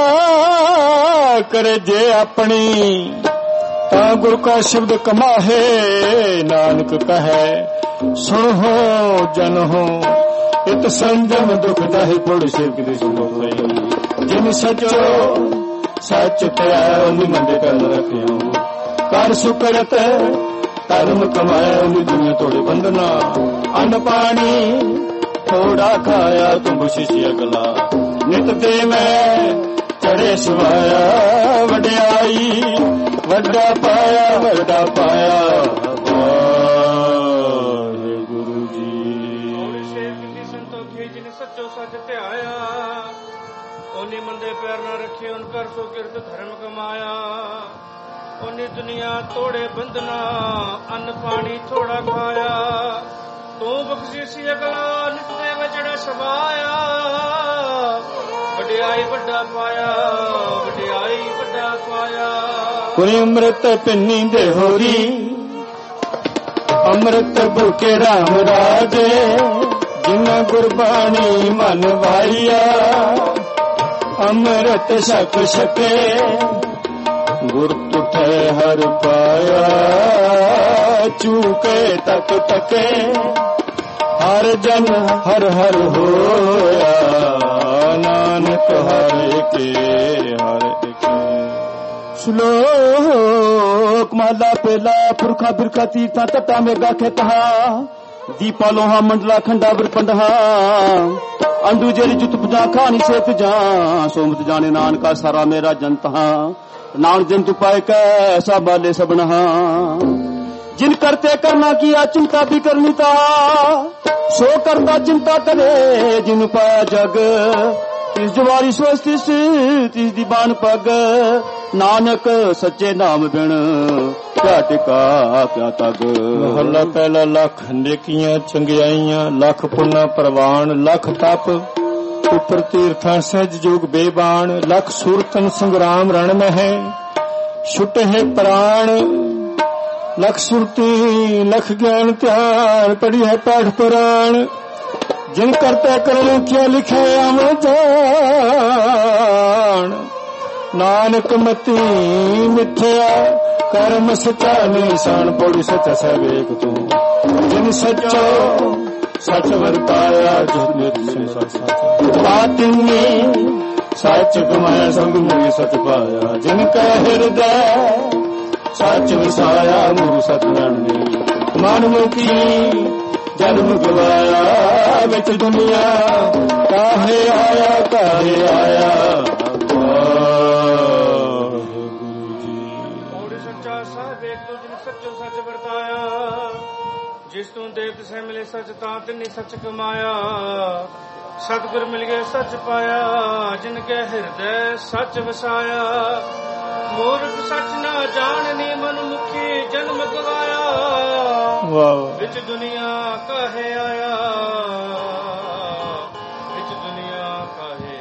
करे जे अपनी ता गुरु का शब्द कमाहे। नानक कहे सुन हो जन हो इत संजम दुख दाहि पुड़ सिर जिन सचो सच त्याग मंदे कर रखियो। कर सुकरत धर्म कमाया दुनिया तोड़े बंधना। अन्न पानी थोड़ा खाया तुम बख्शिश अगला। नित दे मैं चढ़े सुहाया वड्याई, वड्डा पाया वड्डा पाया गुरु जी। संतोखी जिन सचो सच त्याया, ओनी मंदे पैर न रखे उन कर सो किरत धर्म कमाया। ओनी दुनिया तोड़े बंधना, अन्न पानी थोड़ा खाया। तू बख्शिश अगला नित दे में चढ़े सवाया। वड्याई वड्डा पाया, वड्याई वड्डा पाया। कोई अमृत पिन्नी दे होरी, अमृत भूखे राम राजे। जिन्ना गुरबाणी मन वाइया, अमृत छक छके गुर तुठे हर पाया। चूके तक तके हर जन हर हर होया। नानक हर के हर के। श्लोक महला पेला पुरखा बिरखा तीर्था तटा में गाखे तहा। दीपा लोहा मंडला खंडावर पंडहा। अंडू जेरी जुत बुझा खानी सेत जा। सोमत जाने नानका सारा मेरा जनता। नान जंतु पाए कैसा बाले सबनहा। जिन करते करना किया चिंता भी करनी था। सो करता चिंता करे जिन पाया जग। तिस जवारी सोच तिस तिस दीवान पग। नानक सच्चे नाम बिन क्या टिका क्या तग। महला पहला लख नेकियां चंगियाइयां, लख पुन्ना परवान, लख तप उपर तीर्थां सहज जोग बेबान। लख सुरतन संग्राम रण में है छुटे है प्राण। लख सुरती लख ज्ञान ध्यान पढ़ी है पाठ पुराण। जिन करते करने क्या लिखे अमर जान। नानक मती मिथ्या कर्म सचा निशान। पौड़ी सचा सब एक तू। जिन सचो सच वरताया बातिनी सच कमाया संग मुझे सच पाया। जिनका हृदय सच वसाया मुझ सतनानी। मन मुखी जन्म गवाया बिच दुनिया काहे आया काहे आया। सच्चा साहब एक दो दिन सचो सच वरताया। जिस तू देख से मिले सच ता तिनी सच कमाया। सतगुर मिल गए सच पाया। जिनके हृदय सच वसाया। मूर्ख सच ना जाननी मन मुखी जन्म गवाया। बिच दुनिया काहे आया, बिच दुनिया काहे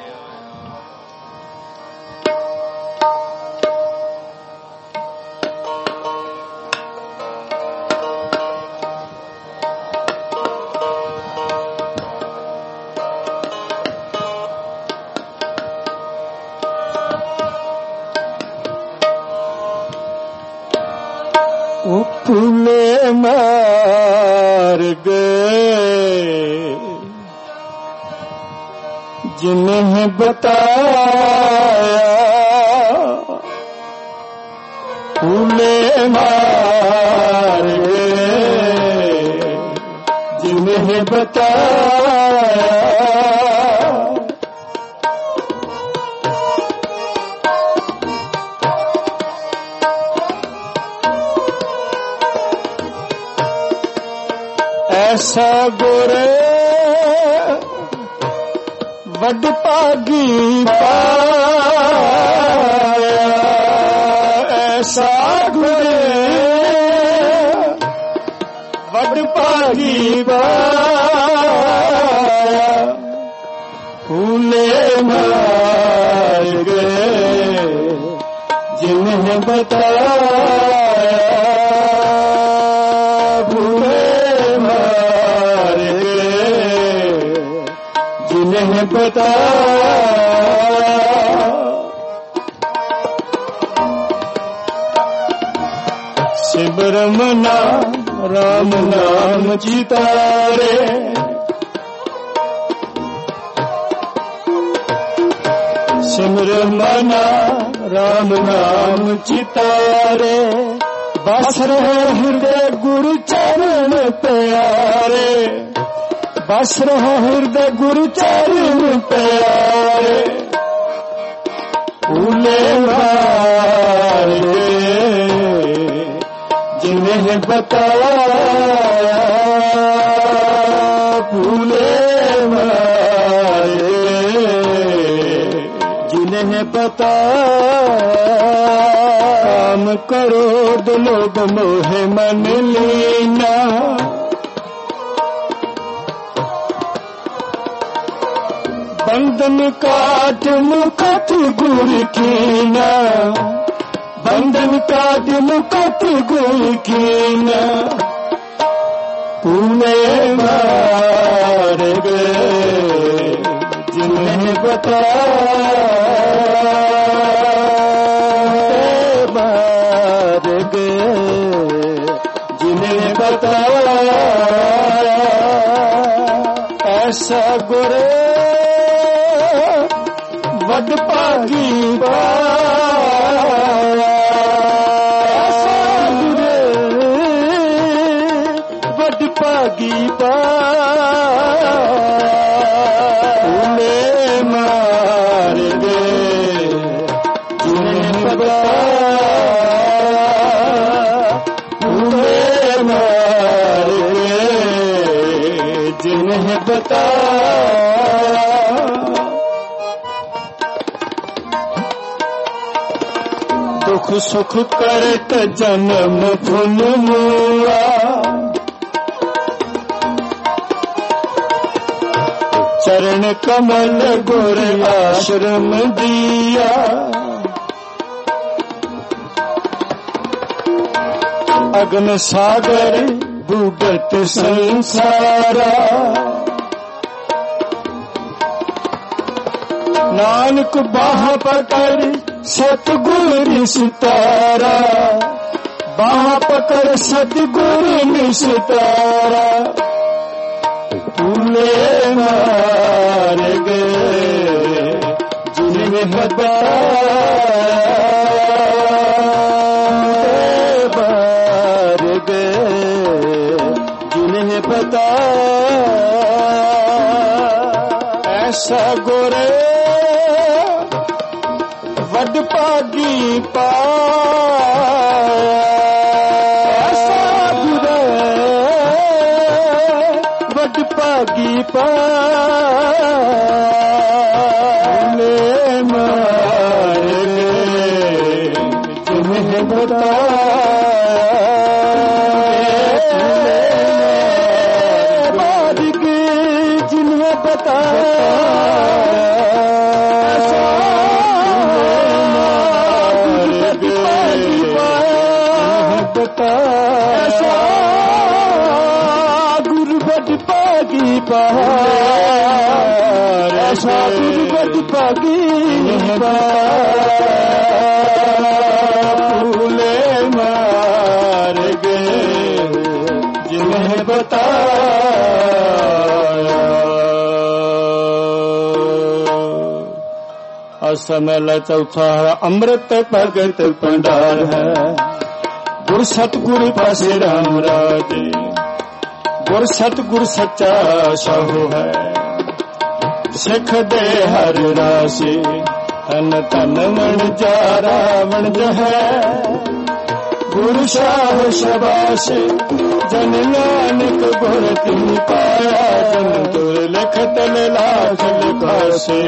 फूले मार गए जिन्हें बताया। फूले मार गए जिन्हें बताया। ऐसा गोरे वड पागी पाया। ऐसा गोरे वड पागी पाया। फूले मार गए जिन्हें बताया। जिन्हें पता सिमर मना राम नाम चितारे सिमर मना राम नाम चितारे बस रहे हृदय गुरु चरण प्यारे बस रहे हृदय गुरु चरण प्यारे फूले मारे जिन्हें बताया फूले मारे जिन्हें पता काम करो दो लोग मोहे मन लीना बंधन काट मुखत गुर कीना बंधन काट मुखत गुर कीना तूने मार गए जिन्हें बताया मार गए जिन्हें बताया ऐसा गुरे वड पागी पाया ऐसा गुरे वड पागी पाया उन्हें मार गए जिन्हें बताया उन्हें मार गए जिन्हें बताया दुख सुख करत जन्म धुन मुआ चरण कमल गुर आश्रम दिया अग्न सागर डूबत संसारा नानक बाह पकड़ सतगुर निस्तारा बाह पकड़ सतगुर निस्तारा फूले मार गए जिन्हें बताया मार गए जिन्हें बताया ऐसा गोरे वड पागी पाया ऐसा गुरे वड पागी पाया मार गए जिन्हें बताया मार गए जिन्हें बताया गुरु बद पागी पहाड़ ऐसा गुरु बद पागी फूले मार गए जिन्हें बताया असमला चौथा अमृत भगत भंडार है गुर सतगुरु पासे राम राजे गुर सतगुर सच्चा साहू है सिख दे हर राशि तन तन मन जा रावण है गुरु शाह शबाश जन नानक गुर तिन पाया जन तुर लिखत लाख लिखासे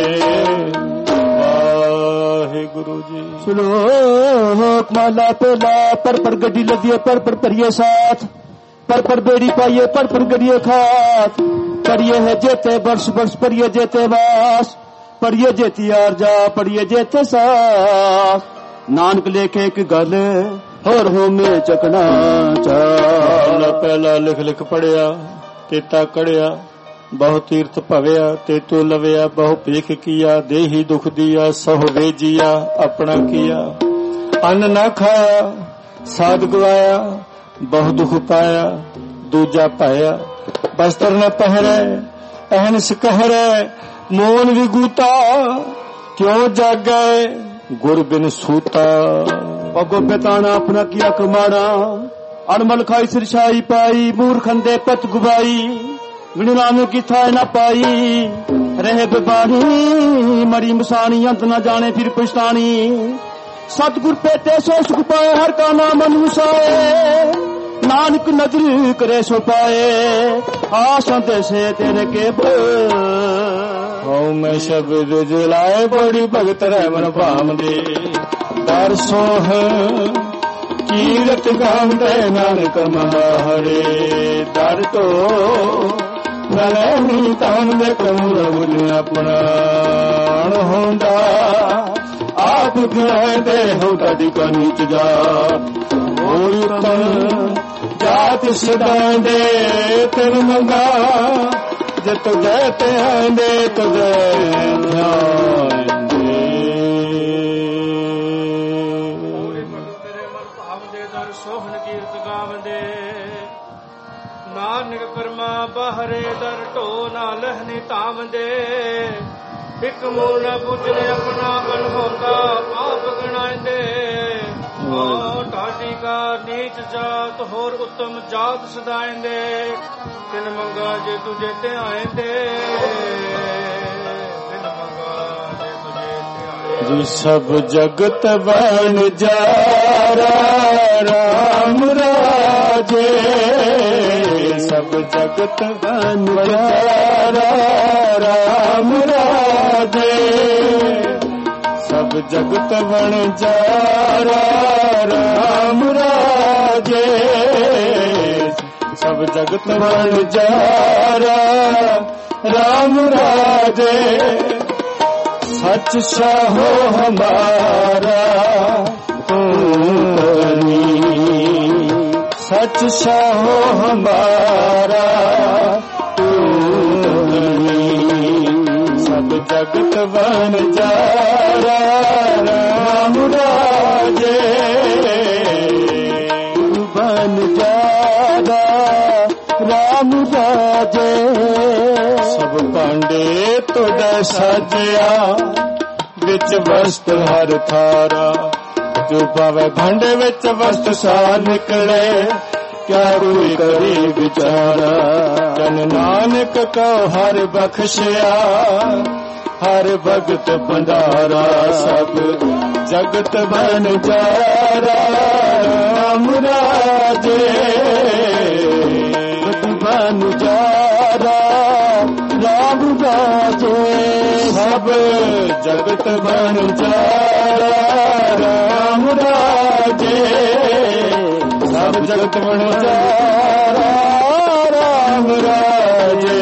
गुरु जी सुनो माला पेला पर पर गड्डी लदिए पर पर परिये साथ पर पर बेड़ी पाइए पर पर गड़िए खात परिये है जेते वर्ष वर्ष परिये जेते वास परिये जेती आर जा परिये जेते सास नानक लेके एक गल और हो में चकना चाल पहला लिख लिख पढ़िया केता कड़िया ਬਹੁ ਤੀਰਥ ਭਵਿਆ ਤੇ ਤੋ ਲਵਿਆ, ਬਹੁ ਭੇਖ ਕੀਆ ਦੇਹੀ ਦੁਖ ਦੀਆ, ਸਹੁ ਵੇਜੀਆ ਆਪਣਾ ਕੀਆ। ਅੰਨ ਨਾ ਖਾਇਆ ਸਾਧ ਗਵਾਇਆ, ਬਹੁ ਦੁਖ ਪਾਇਆ ਦੂਜਾ ਪਾਇਆ। ਬਸਤਰ ਨ ਪਹਿਰੈ ਅਹਨਿਸ ਕਹਿਰੈ, ਮੋਨ ਵਿਗੂਤਾ ਕਿਉਂ ਜਾਗੈ ਗੁਰ ਬਿਨ ਸੂਤਾ। ਪਗੋ ਬੇਤਾਣਾ ਆਪਣਾ ਕੀਆ ਕਮਾਣਾ, ਅਣਮਲ ਖਾਈ ਸਿਰਛਾਈ ਪਾਈ, ਮੂਰਖੰਦੇ ਪਤ ਗੁਬਾਈ, ਵਿਣੁ ਨਾਮ ਕੀ ਥਾਇ ਨਾ ਪਾਈ। ਰਹੇ ਬਿਬਾਣੀ ਮਰੀ ਮਸਾਣੀ, ਅੰਤ ਨਾ ਜਾਣੇ ਫਿਰ ਪਛਤਾਣੀ। ਸਤਿਗੁਰ ਪੇਟੇ ਸੋ ਸੁਖ ਪਾਏ, ਹਰ ਕਾ ਨਾਮ ਅਨੁਸਾਏ। ਨਾਨਕ ਨਦਰ ਕਰੇ ਸੋ ਪਾਏ, ਆਸਾਂ ਤੇ ਸੇ ਤੇਰੇ ਕੇ ਹਉ ਮੈਂ ਸ਼ਬਦ ਜਲਾਏ, ਬੜੀ ਭਗਤ ਰਹਿ ਮਨ ਭਾਵਦੇ। ਦਰ ਸੋਹ ਕੀਰਤ ਗਾਉਂਦੇ ਨਾਨਕ ਮਹਾਰੇ, ਦਰ ਤੋਂ ਨਲੈਨੀ ਤਾਨ ਦੇ ਕਮੂਰ ਬੁਝ ਆਪਣਾ ਹੁੰਦਾ। ਆਪ ਗਿਆਦੇ ਹੋ ਤੁਹਾਡੀ ਕੋ ਨੀਚ ਜਾ, ਹੋਈ ਉਤਮ ਜਾਤ ਸਦਾਂਦੇ ਤੈਨੂੰ ਮੰਗਾ। ਜੇ ਤੁਝੇ ਤੇ ਆਂਦੇ ਤੁਝੇ ਧਿਆਂਦੇ। ਪੂਰੇ ਮਨ ਤੇਰੇ ਮਨ ਭਾਵਦੇ, ਦਰ ਸੋਹਣ ਕੀਰਤ ਗਾਵਦੇ। ਨਾਨਕ ਕਰਮਾ ਬਾਹਰੇ, ਦਰ ਢੋ ਨਾ ਲਹਿਨੀ ਧਾਵਦੇ। ਇੱਕ ਮੂਲ ਨਾ ਪੁੱਜਣੇ ਆਪਣਾ ਅਨਹੋਤਾ, ਆਪ ਗਣਾਇਂਦੇ। ਓ ਢਾਡੀ ਕਾ ਨੀਚ ਜਾਤ, ਹੋਰ ਉੱਤਮ ਜਾਤ ਸਦਾਇਂਦੇ। ਤਿਨ ਮੰਗਾ ਜੇ ਤੁਝੇ ਤੇ ਆਇਂਦੇ, ਤਿਨ ਮੰਗਾ ਜੇ ਤੁਝੇ ਤੇ ਆਇਂਦੇ। ਜੀ ਸਭ ਜਗਤ ਬਣ ਜਾਰਾ ਰਾਮ ਰਾਜੇ, ਸਭ ਜਗਤ ਬਣ ਜਾਰਾ ਰਾਮ ਰਾਜੇ। ਸਭ ਜਗਤ ਬਣ ਜਾਰਾ ਰਾਮ ਰਾਜੇ, ਸਭ ਜਗਤ ਬਣ ਜਾਰਾ ਰਾਮ ਰਾਜੇ। सच साहो हमारा तूनी, सच साहो हमारा तूनी। सब जगत बन जारा राम राजे, बन जारा राम राजे। सब पांडे तुझे साजिया, विच वस्त हर थारा। जो पावे भांडे विच वस्त सार निकले, क्या कोई करे विचारा। जन नानक को हर बख्शिया, हर भगत भंडारा। सब जगत बन जारा राम राजे, बन जारा राम राजे। सब जगत बन जारा राम राजे, सब जगत बन जारा राम राजे।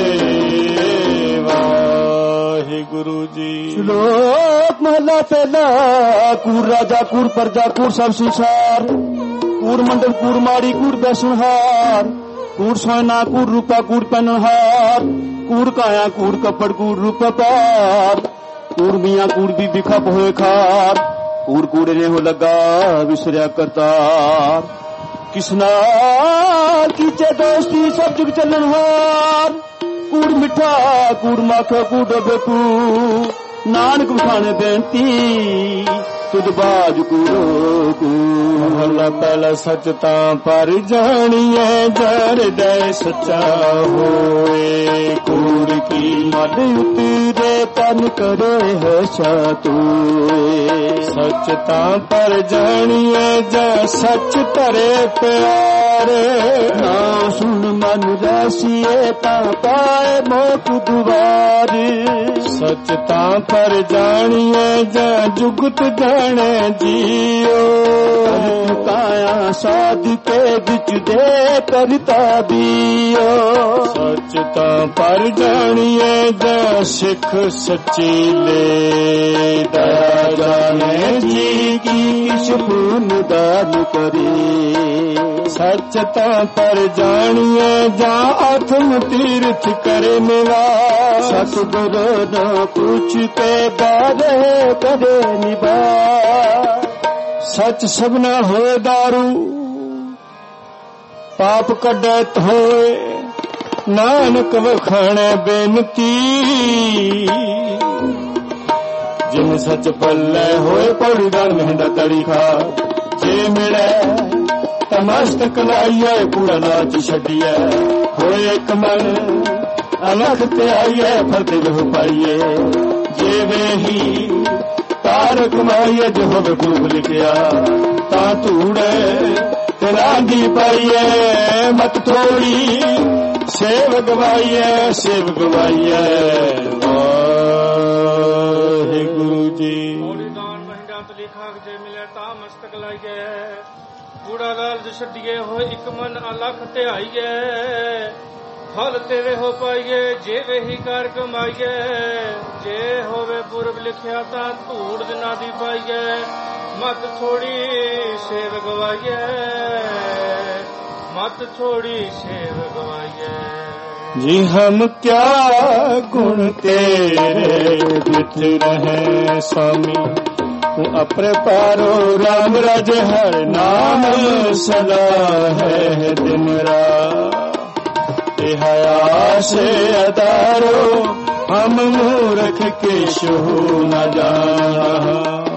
वाहिगुरु जी। श्लोक महला पहला। कूर राजा कूर प्रजा कूर सब संसार, कूर मंडल कूर मारी कूर बैसनहार। कूर सोना कूर रूपा कूर पहनहार, कूर काया कूर कपड़ कूर रूप पार। कूर मियाँ कूर भी बिखप होए खार, कूर कूड़े ने हो लगा विसरिया करतार। किसना कीचे दोस्ती सब जुग चलनहार, कूड़ मिठा कूड़ माखो कूड़ डबे कू। नानक बिठाने बेनती तुझ बाज कूड़ो कू। महला पहला सच तां पर जानिए, जर दे सच्चा होए। कूड़ की मद उतरे तन करे है सातोए। सच तां पर जानिए, जा सच तरे प्यारे। ना सुन मन रसिए ता पाए मोक दुआर। सच तां पर जानिए जा जुगत जाने जियो काया साध के बिच दे करता बियो सच तां पर जानिए जा सिख सच्ची ले दया जाने जी की पुण्य दान करे सच तां पर जानिए जा आत्म तीर्थ करे मिला सतगुरु न पूछ के बारे करे निभा सच सबना होए दारू पाप कढत होए नानक वखाणे बेनती जिन सच पल्ले होए पौड़ी दा मेहंदा तरीका जे मिले तमस्तक लाइए पूरा नाच छड़िए होए एक मन अलख ते आइए फतेह हो पाइए जे वे ही तार कमाइए जो होवे खूब लिखिया ता तूड़े तेरा दी पाइए मत थोड़ी सेव गवाइए सेव गवाइए वाहे गुरु जी दान महिंदा तो लिखा जे मिले ता मस्तक लाइए कूड़ा लाल छड़िए हो एक मन अलख ते आइए फल तेरे हो पाइए जे वे ही कार कमाइए जे होवे पूर्व लिखिया ता धूड़ दिना दी पाइए मत थोड़ी सेव गवाइए मत थोड़ी सेव गवाइए जी हम क्या गुण तेरे बिच रहे स्वामी तू अपने पारो राम राज हर नाम सदा है दिन रात हया से अदारो हम मूर्ख के शो न जाना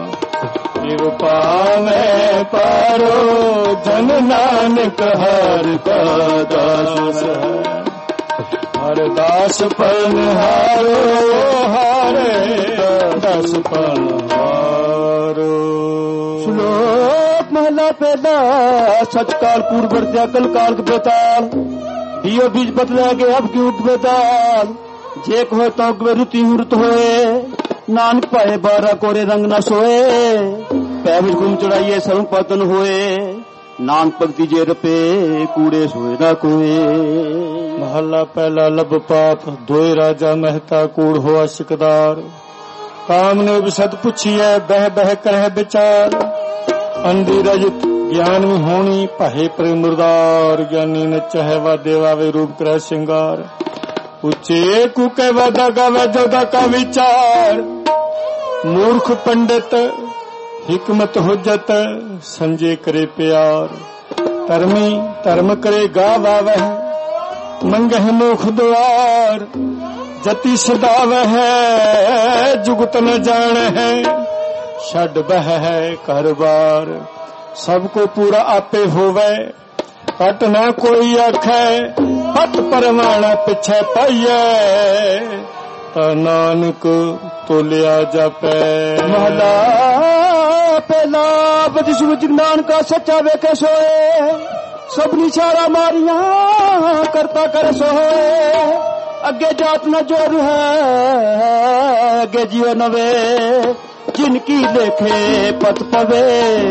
पावे पारो जन नानक हर का दास हर दास पन हारो हारे दास पन हारो श्लोक महला पहला सचकाल पूर्व कल काल के बेताल दियो बीज बतला के अब क्यों बेताल जे को तो रुति हुरत होए नानक पाए बारह कोरे रंग न सोए पैविज घूम चढ़ाइए सर्व पतन होए नानक भक्ति जे रपे कूड़े सोए ना कोए महला पहला लब पाप धोए राजा मेहता कूड़ हुआ शिकदार काम ने विशद पुछिए बह बह करह विचार अंधी रजत ज्ञान में होनी पहे पर मुर्दार ज्ञानी न चाहे वा देवा वे रूप कर श्रृंगार उच्चे कु के वादा गावे जोदा का विचार मूर्ख पंडित हिकमत हुज्जत संजय करे प्यार धर्मी धर्म करे गा वावह मंगह मुख द्वार जति सदावह जुगत न जान है छड़ बह है घर बार सबको पूरा आपे होवे पट ना कोई आखे पट परवाना पिछे पाइए ता नानक तोलिया जापे महला पहला बदिश विज्ञान का सच्चा वेखे सोए सबनी चारा मारिया करता कर सोए अगे जात न जोर है अगे जीवन वे जिनकी देखे पत पवे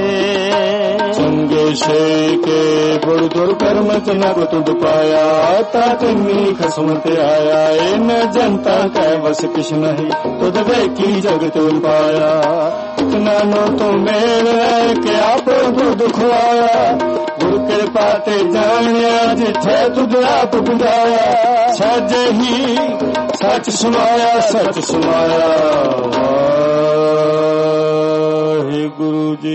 संगे से के बड़ दुर्कर्म जना को तुद पाया ताकनी खसमत आया इन जनता कै बस किश नहीं तुद वे की जगत पाया इतना नो तो मेरे के आप दुख आया गुरु कृपा ते जानिया जिथे तुद आप बुझाया सच ही सच सुनाया सच सुनाया हे गुरु जी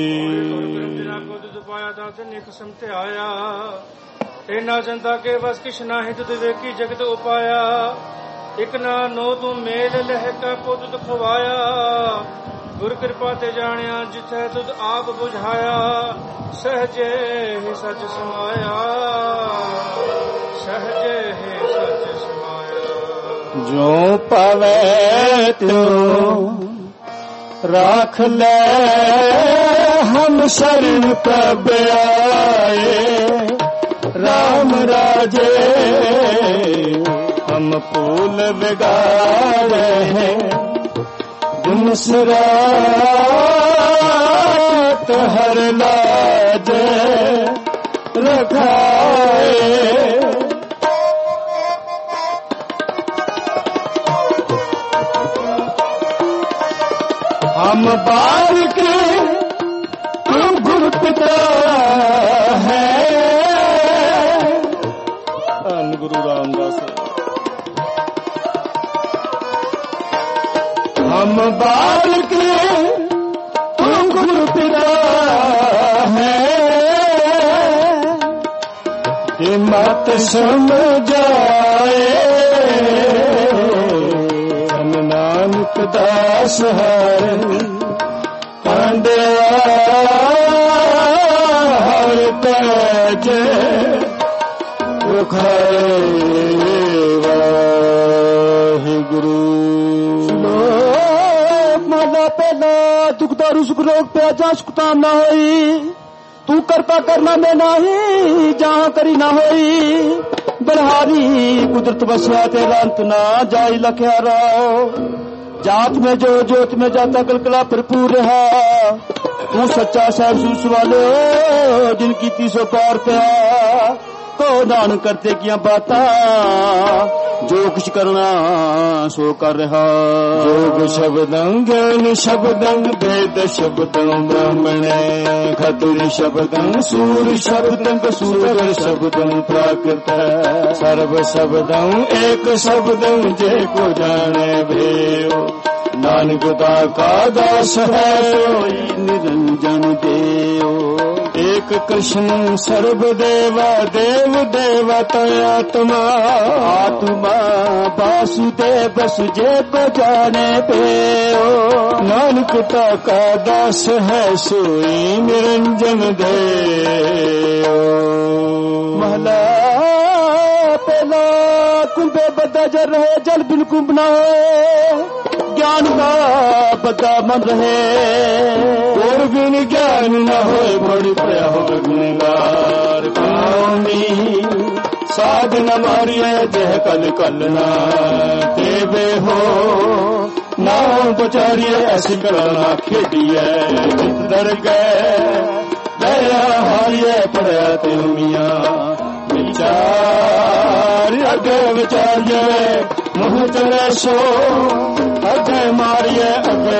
खसम ते आया इना जनता के बस किश नाही तुद वेखी जगत उपाया एक ना नो तू मेल लहका पुत दुखवाया गुर कृपा ते जानिया जिथे तुद आप बुझाया सहजे ही सच समाया सहजे ही सच समाया जो पावे तो राख ले हम शरण प्रभ आए राम राजे हम हम फूल बिगाड़े हैं दिन रात हर लाज रखाए। हम बाल के गुरपिता है गुरु रामदास। हम बाल के गुरपिता है ये मत समझाए हम नानक दास हर कांडया हर तेज वाहिगुरु। माला पहला दुख दारू सुख रोग पे जा सुखताम ना होई तू करता करना में नाही जहाँ करी ना होई बलहारी कुदरत बसिया तेरा अंत ना जाई लख्या राव जात में जो जोत में जाता कलकला भरपूर रहा तू सच्चा साहब सूस वाले जिनकी तीसो पार पे को दान करते किया बाता जो कुछ करना सो कर रहा। योग शब्दं ज्ञान शब्दं वेद शब्दं ब्राह्मण खतुर शब्दं सूर शब्दं सूर शब्दं प्राकृत सर्व शब्दं एक शब्दं जे को जाने भेयो नानक का दास है सोई निरंजन देव। एक कृष्ण सर्वदेवा देव देवता आत्मा आत्मा वासुदेव सुजे को जाने पे नानक का दास है सोई निरंजन देव। महला पहला कुंभे बदा जल रहे जल बिन कुंभ न हो ज्ञान का बदा मन रहे और बिन ज्ञान न हो बड़ी प्रया हो गुणगार कामी साधन मारिए जह कल कल ना देवे हो नाम बचारिए ऐसी करना खेडिए डर गए दया हारिए पड़या ते मिया विचार अगे विचारिए मुँह चले सो अगे मारिए अगे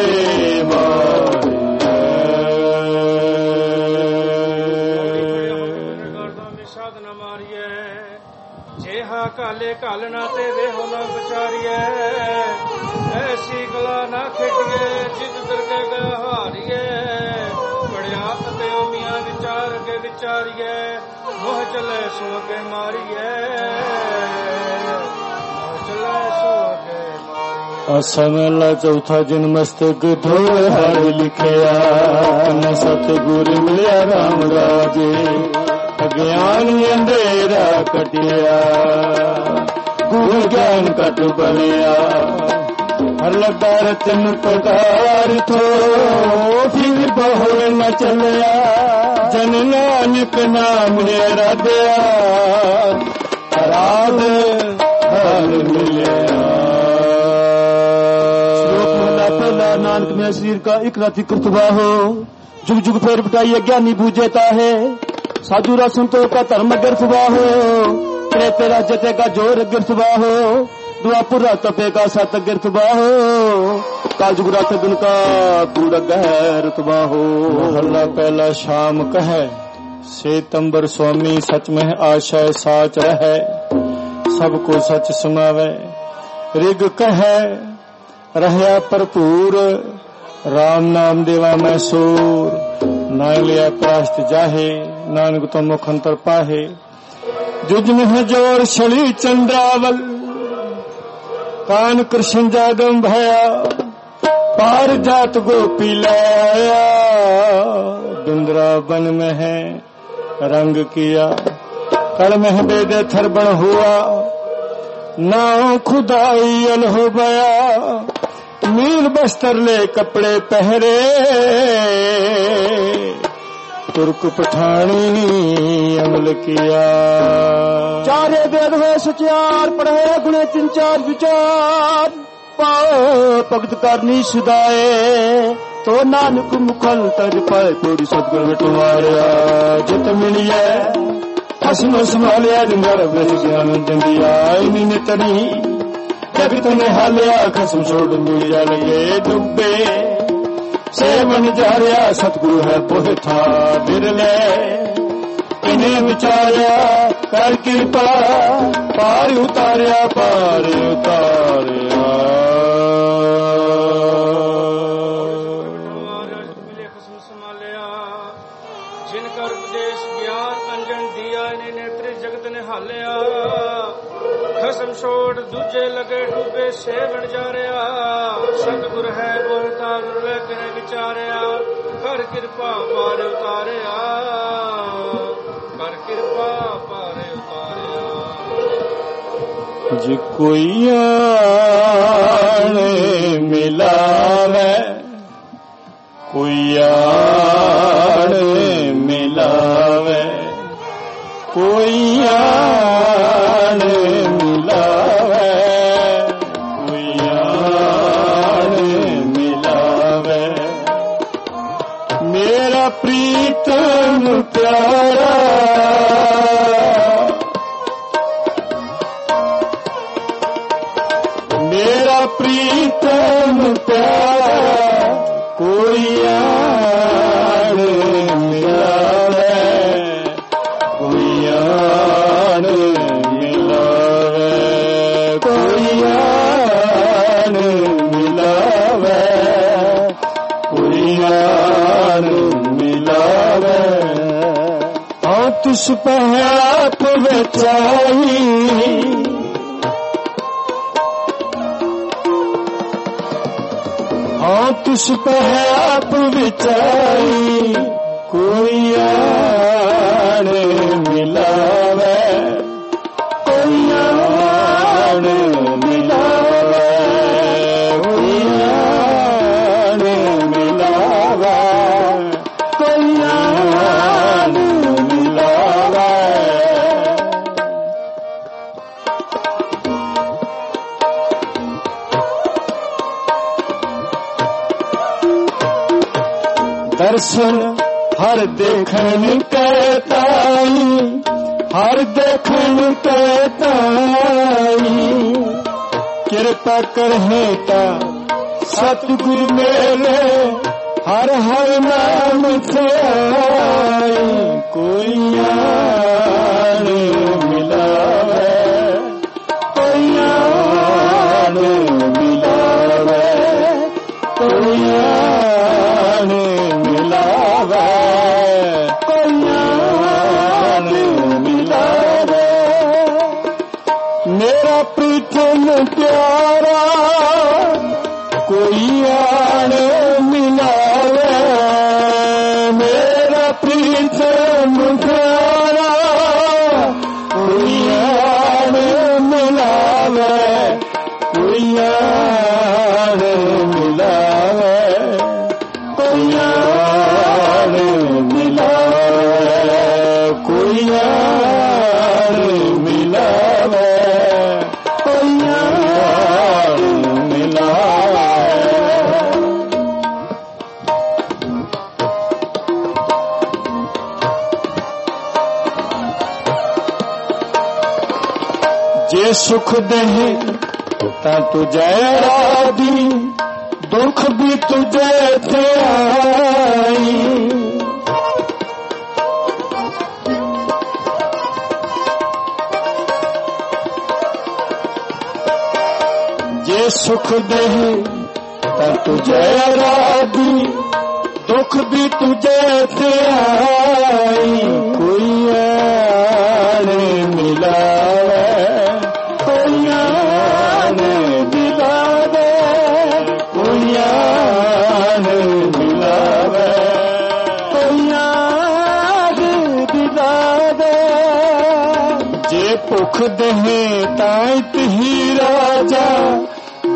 साधन मारिए जेहा काले कालना ते वेहो ना बचारिए ऐसी गला ना खेटिए जिद दरगे गया हारिए पड़िया ते मियाँ विचार के विचारिए मोह चले सो के मारिए मोह चले सो के असमला चौथा जिन मस्तक धोए हर लिखया न सतगुर मिलिया राम राजे अज्ञान अंधेरा कटिया गुरु ज्ञान कट बलिया हर लगा रतन प्रकार थो फिर बहु न चलिया जन नानक नाम मेरा दया राध हर मिलिया। नानक में शरीर का एक राति कृतवा हो जुग जुग फेर बिटाइए ज्ञानी बूझेता है साधु रा संतों का धर्म गिरफवा हो तेरे तेरा जतेगा जोर गिरफवा हो दुआपुरा तपेगा सत गिरफवा हो कालजुग रात दिन का कूड़ गहरतवा हो। मोहल्ला पहला शाम कहे सेतंबर स्वामी सच में आशय साच रहे सबको सच सुनावे ऋग कहे रहया भरपूर राम नाम देवा मैं सूर ना लिया प्राश्त जाहे नानक तो मुख अंतर पाहे जुज में जोर छड़ी चंद्रावल कान कृष्ण जादम भया पार जात गोपी लाया दुंदरा बन में है रंग किया कल में बेदे थरबण हुआ नाव खुदाई अल हो गया मील बस्तर ले कपड़े पहरे तुर्क पठानी अमल किया। चारे वेद हुए सचार, पढ़े गुणे तीन चार विचार, पाओ भगत करनी सुदाए, तो नानक मुखल तर पाए पूरी सतगुर बटवारिया। जित मिलिए हसन संभालिया, जिंदर ब्रज ज्ञान जंदिया, इन्हीं तरी जगत ने हालिया, खसम छोड़ मिलिया लगे डुबे, सेवन जारिया सतगुरु है पोथा बिरले, इन्हें विचारिया कर कृपा, पार उतारिया पार उतारिया। खसम संभालिया, जिनका उपदेश ज्ञान अंजन दिया, इन्हें नेत्र जगत ने हालिया, खसम छोड़ दूजे लगे डूबे, सेवन जारिया सतगुर है बोलता किने विचारिया, कर कृपा पार उतारिया, कर कृपा पार उतारिया। जो कोई आने मिलावे, कोई आने मिलावे, कोई आने मिलावे, कोई आने मिलावे, मेरा प्रीतम प्यारा, मेरा प्रीतम प्यारा, कोई आने मिलावे, कोई आने मिलावे, कोई आने मिलावे, कोई आने मिलावे। हाँ तुस पे आप बचाई, हाँ तुस पे आप विचारी, कोई आने मिलावे, कोई आने मिलावे, कोई आने मिलावे, कोई आने मिलावे। दर्शन हर देखन कहताई, हर देखन कहताई, कृपा करहेता सतगुरु मेरे, हर हर नाम से आई, कोई आने मिलावे, कोई आने मिलावे, कोई आने मिलावे, कोई आने मिलावे, मेरा प्रीतम प्यारा, कोई आने मिलावे, मेरा प्रीतम प्यारा, कोई आने मिलावे, कोई आने मिलावे, कोई आने मिलावे, कोई आने मिलावे, कोई आने मिलावे। जे सुख देहे ता तुझे राधी, दुख भी तुझे थे आई, जे सुख देहे ता तुझे राधी, दुख भी तुझे थे आई, कोई आने मिलावे, कोई आने मिलावे, कोई आने मिलावे, कोई आने मिलावे। जे भुख देहे ताइत ही राजा,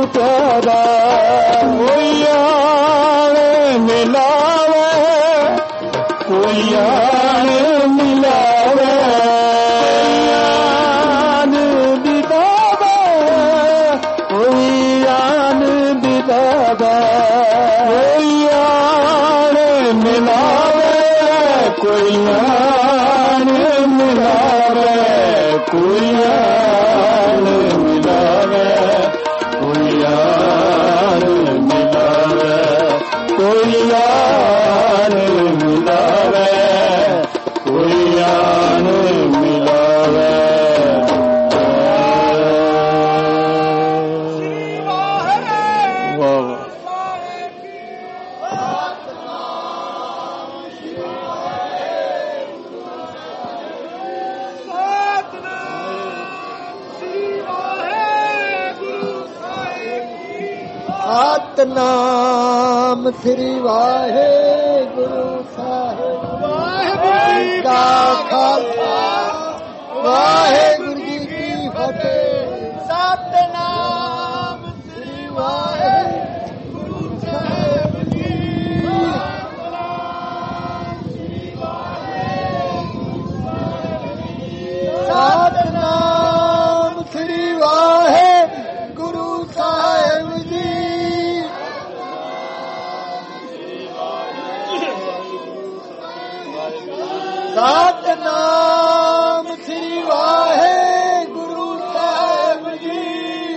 ਗੁਰ ਪਿਆਰਾ। ਕੋਈ ਆਣ ਮਿਲਾਵੇ, ਕੋਈ ਆਣ ਮਿਲਾਵੇ, ਆਨ ਬਿਦਾਵੇ, ਕੋਈ ਆਨ ਬਿਦਾਵੇ, ਕੋਈ ਆਣ ਮਿਲਾਵੇ, ਕੋਈ ਆਣ ਮਿਲਾਵੇ, ਕੋਈ ਆਣ ਮਿਲਾਵੇ, ਕੋਈ ਆਣ ਮਿਲਾਵੇ, ਕੋਈ ਆਣ ਮਿਲਾਵੇ, ਕੋਈ ਆਣ ਮਿਲਾਵੇ। ਵਾਹ ਵਾਹ। ਸਤਨਾਮ ਸ੍ਰੀ ਵਾਹਿਗੁਰੂ ਸਾਹਿਬ। ਵਾਹਿਗੁਰੂ ਜੀ ਕਾ ਖਾਲਸਾ, ਵਾਹਿਗੁਰੂ ਜੀ ਕੀ ਫਤਿਹ। ਸਤਨਾਮ ਸ੍ਰੀ ਵਾਹਿਗੁਰੂ ਸਾਹਿਬ ਜੀ। ਸਤਨਾਮ ਸ੍ਰੀ ਵਾਹਿਗੁਰੂ ਸਾਹਿਬ ਜੀ। ਸਤਨਾਮ ਸ੍ਰੀ ਵਾਹਿਗੁਰੂ ਸਾਹਿਬ ਜੀ।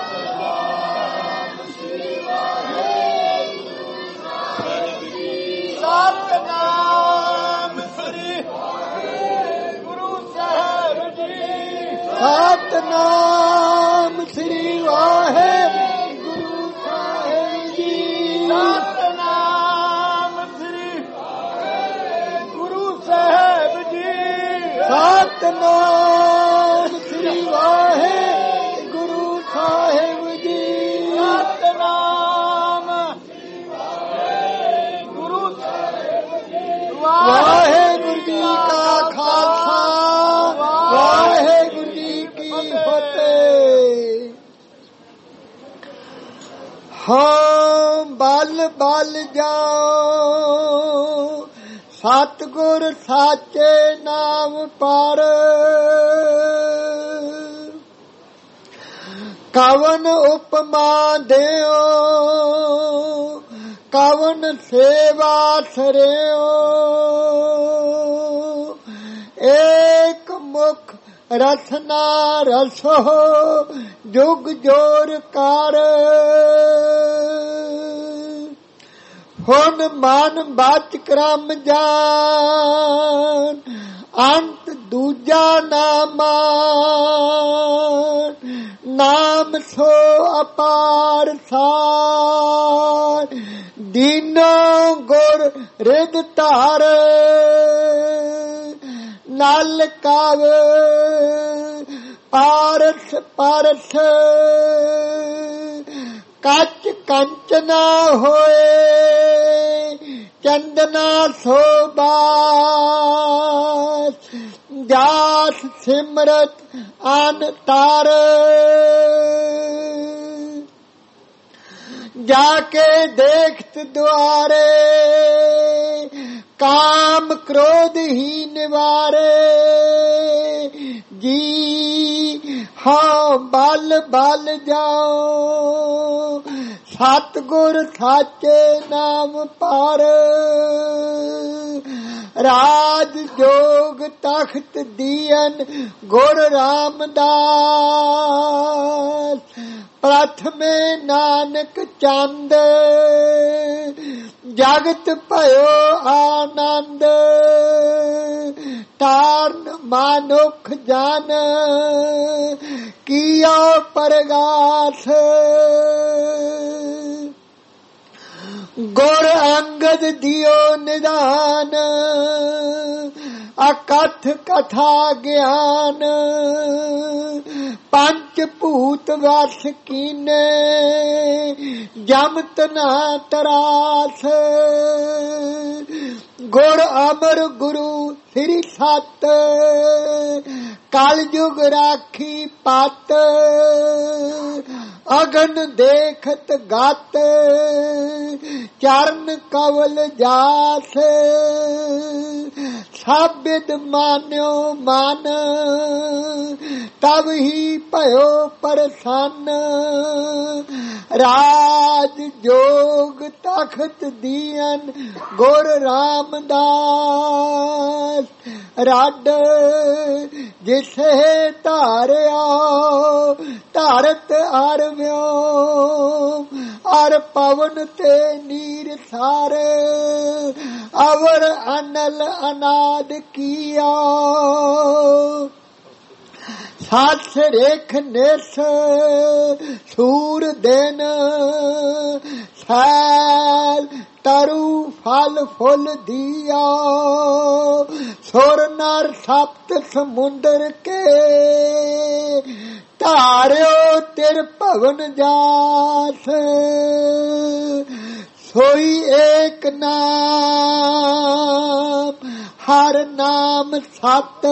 ਸਤਨਾਮ ਸ੍ਰੀ ਵਾਹਿਗੁਰੂ ਸਾਹਿਬ ਜੀ। ਸਤਨਾਮ ਸ੍ਰੀ ਵਾਹਿਗੁਰੂ ਸਾਹਿਬ ਜੀ। ਸਤਨਾਮ ਸ੍ਰੀ ਵਾਹਿਗੁਰੂ ਸਾਹਿਬ ਜੀ। ਸਤਨਾਮ ਸ੍ਰੀ ਵਾਹਿਗੁਰੂ ਸਾਹਿਬ ਜੀ। ਸਤਨਾਮ ਗੁਰੂ ਵਾਹਿਗੁਰੂ ਜੀ ਕਾ ਖਾਲਸਾ, ਵਾਹਿਗੁਰੂ ਜੀ ਕੀ ਫਤਿਹ। ਹਾਂ ਬਲ ਬਲ ਜਾਓ, ਸਤਿਗੁਰ ਸਾਚੇ ਨਾਮ ਪਰ। ਕਵਨ ਉਪਮਾ ਦਿਓ, ਕਵਨ ਸੇਵਾ ਸਰਿਓ। ਏਕ ਮੁਖ ਰਸਨਾ ਰਸੋ, ਜੁਗ ਜੋਰ ਕਰ। ਹੁਣ ਮਨ ਬਚ ਕਰਮ ਜਾਨ, ਅੰਤ ਦੂਜਾ ਨਾ ਮਾਨ। ਨਾਮ ਸੋ ਅਪਾਰ ਸਾਰ, ਦੀਨੋ ਗੁਰ ਰਿਦ ਧਾਰ। ਨਲ ਕਵ ਪਾਰਸ ਪਰਸ, ਕੱਚ ਕੰਚਨਾ ਹੋਏ। ਚੰਦਨਾ ਸੋਭਾ, ਜਾਸ ਸਿਮਰਤ ਅਨ ਤਾਰ। जाके देखत द्वारे, काम क्रोध ही निवारे। जी हाँ बल बल जाओ, सतगुर साचे नाम पर। राज जोग तख्त दियन गुर रामदास, प्रथमे नानक चंद। जगत भयो आनंद, तारन मानुख जान किया परगास। गुर अंगद दियो निदान, अकथ कथा ज्ञान। पंच भूत वस कीने, जमत ना तरास। गुर अमर गुरु श्री सत, कल युग राखी पत। ਅਗਨ ਦੇਖਤ ਗਾਤ ਚਰਨ ਕਵਲ ਜਾਸ ਸਾਬਿਦ ਮਾਨਿਓ ਮਨ ਤਬ ਹੀ ਭਇਓ ਪ੍ਰਸੰਨ ਰਾਜ ਜੋਗ ਤਖਤ ਦੀਨ ਗੁਰ ਰਾਮਦਾਸ ਰੱਡ ਜਿਸੇ ਧਾਰਿਆ ਧਾਰਤ ਅਰ ਵਿਓ ਅਰ ਪਵਨ ਤੇ ਨੀਰ ਸਾਰੇ ਅਵਰ ਅਨਲ ਅਨਾਦ ਕੀਆ ਸੱਸ ਰੇਖ ਨਿਸ ਸੂਰ ਦਿਨ ਸੈਲ ਤਰੂ ਫਲ ਫੁੱਲ ਦੀਆ ਸੁਰ ਨਰ ਸਪਤ ਸਮੁੰਦਰ ਕੇ ਧਾਰਿਓ ਤਿਰ ਭਵਨ ਜਾਸ ਸੋਈ ਏਕ ਨਾਮ ਹਰ ਨਾਮ ਸਤ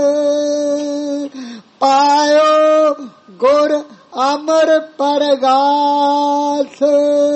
ਪਾਇਓ ਗੁਰ ਅਮਰ ਪਰਗਾਸ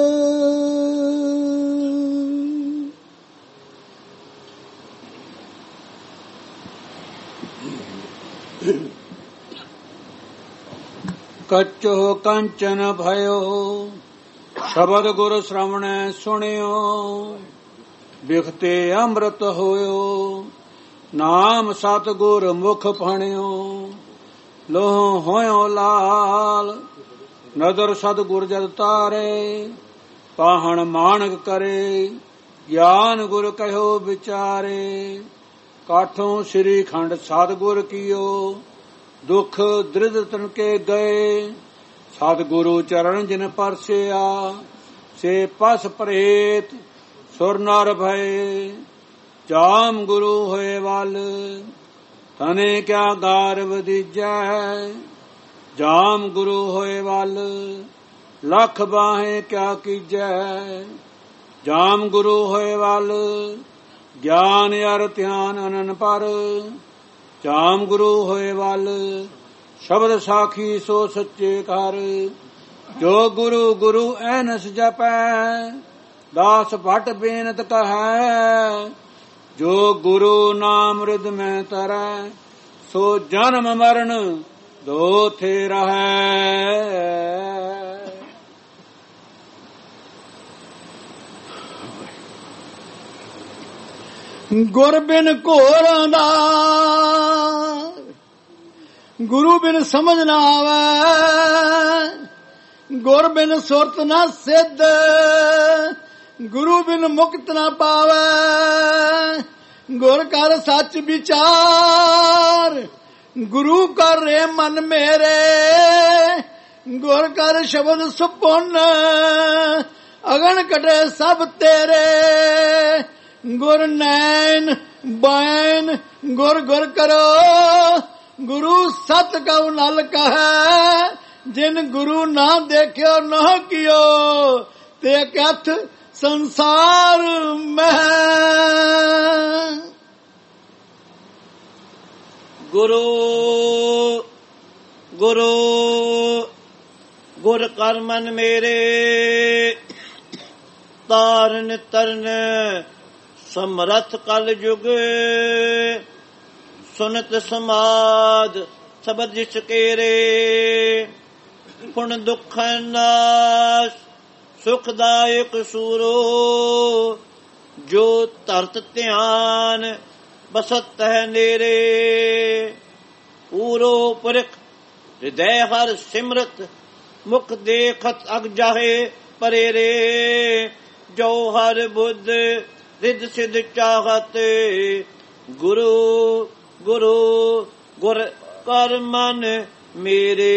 ਕੱਚੋ ਕੰਚਨ ਭਇਓ ਸ਼ਬਦ ਗੁਰ ਸ਼੍ਰਵਣੈ ਸੁਣਿਓ ਬਿਖਤੇ ਅੰਮ੍ਰਿਤ ਹੋਇਓ ਨਾਮ ਸਤ ਗੁਰ ਮੁਖ ਫਣਿਓ ਲੋਹ ਹੋਇਓ ਲਾਲ ਨਦਰ ਸਤ ਗੁਰ ਜਦ ਤਾਰੇ ਪਾਹਣ ਮਾਣਕ ਕਰੇ ਗਿਆਨ ਗੁਰ ਕਹਿਓ ਵਿਚਾਰੇ ਕਾਠੋਂ ਸ੍ਰੀ ਖੰਡ ਸਤ ਗੁਰ ਕੀਓ ਦੁਖ ਦ੍ਰਿਧ ਤਨਕੇ ਗਏ ਸਤ ਗੁਰੂ ਚਰਨ ਜਿਨ ਪਰਸਿਆ ਸੇ ਪਸ ਪ੍ਰੇਤ ਸੁਰ ਨਰ ਭਏ ਜਾਮ ਗੁਰੂ ਹੋਏ ਵੱਲ ਤਨੇ ਕਿਆ ਗਾਰ ਵਧੀਜੈ ਜਾਮ ਗੁਰੂ ਹੋਏ ਵੱਲ ਲੱਖ ਬਾਹੇ ਕਿਆ ਕੀਜੈ ਜਾਮ ਗੁਰੂ ਹੋਏ ਵੱਲ ਗਿਆਨ ਅਰ ਧਿਆਨ ਅਨਨ ਪਰ ਜਾਮ ਗੁਰੂ ਹੋਏ ਵੱਲ ਸ਼ਬਦ ਸਾਖੀ ਸੋ ਸੱਚੇ ਘਰ ਜੋ ਗੁਰੂ ਗੁਰੂ ਐਨਸ ਜਪੈ ਦਾਸ ਭਟ ਬੇਨਤ ਕਹੈ ਜੋ ਗੁਰੂ ਨਾਮ ਰਿਦ ਮੈਂ ਤਰੈ ਸੋ ਜਨਮ ਮਰਨ ਦੋ ਥੇ ਰਹੈ ਗੁਰ ਬਿਨ ਘੋਰਾਂ ਦਾ ਗੁਰੂ ਬਿਨ ਸਮਝ ਨਾ ਆਵੇ ਗੁਰ ਬਿਨ ਸੁਰਤ ਨਾ ਸਿੱਧ ਗੁਰੂ ਬਿਨ ਮੁਕਤ ਨਾ ਪਾਵੇ ਗੁਰ ਕਰ ਸੱਚ ਵਿਚਾਰ ਗੁਰੂ ਕਰ ਰੇ ਮਨ ਮੇਰੇ ਗੁਰ ਕਰ ਸ਼ਬਦ ਸੁਪੁੰਨ ਅਗਨ ਕਟੇ ਸਭ ਤੇਰੇ ਗੁਰ ਨੈਣ ਬੈਨ ਗੁਰ ਗੁਰ ਕਰੋ ਗੁਰੂ ਸਤ ਕਉ ਨਲ ਕਹੈ ਜਿਨ ਗੁਰੂ ਨਾ ਦੇਖਿਓ ਨਾ ਕੀਓ ਤੇ ਕਥ ਸੰਸਾਰ ਮਹਿ ਗੁਰੂ ਗੁਰੂ ਗੁਰ ਕਰ ਮਨ ਮੇਰੇ ਤਾਰਨ ਤਰਨ ਸਮਰਥ ਕਲ ਜੁਗ ਸੁਨਤ ਸਮਾਦ ਸਬਦ ਜਿਸ ਕੇਰੇ ਪੁਣ ਦੁਖ ਨਾਸ਼ ਸੁਖਦਾਇਕ ਸੂਰੋ ਜੋ ਧਰਤ ਧਿਆਨ ਬਸਤ ਹੈ ਨੇਰੇ ਪੂਰੋ ਪੁਰਖ ਹਿਰਦੈ ਹਰ ਸਿਮਰਤ ਮੁਖ ਦੇਖਤ ਅਗ ਜਾਹੇ ਪਰੇਰੇ ਜੋ ਹਰ ਬੁੱਧ ਰਿਦ ਸਿਧ ਚਾਹਤ ਗੁਰੂ ਗੁਰੂ ਗੁਰ ਕਰ ਮਨ ਮੇਰੇ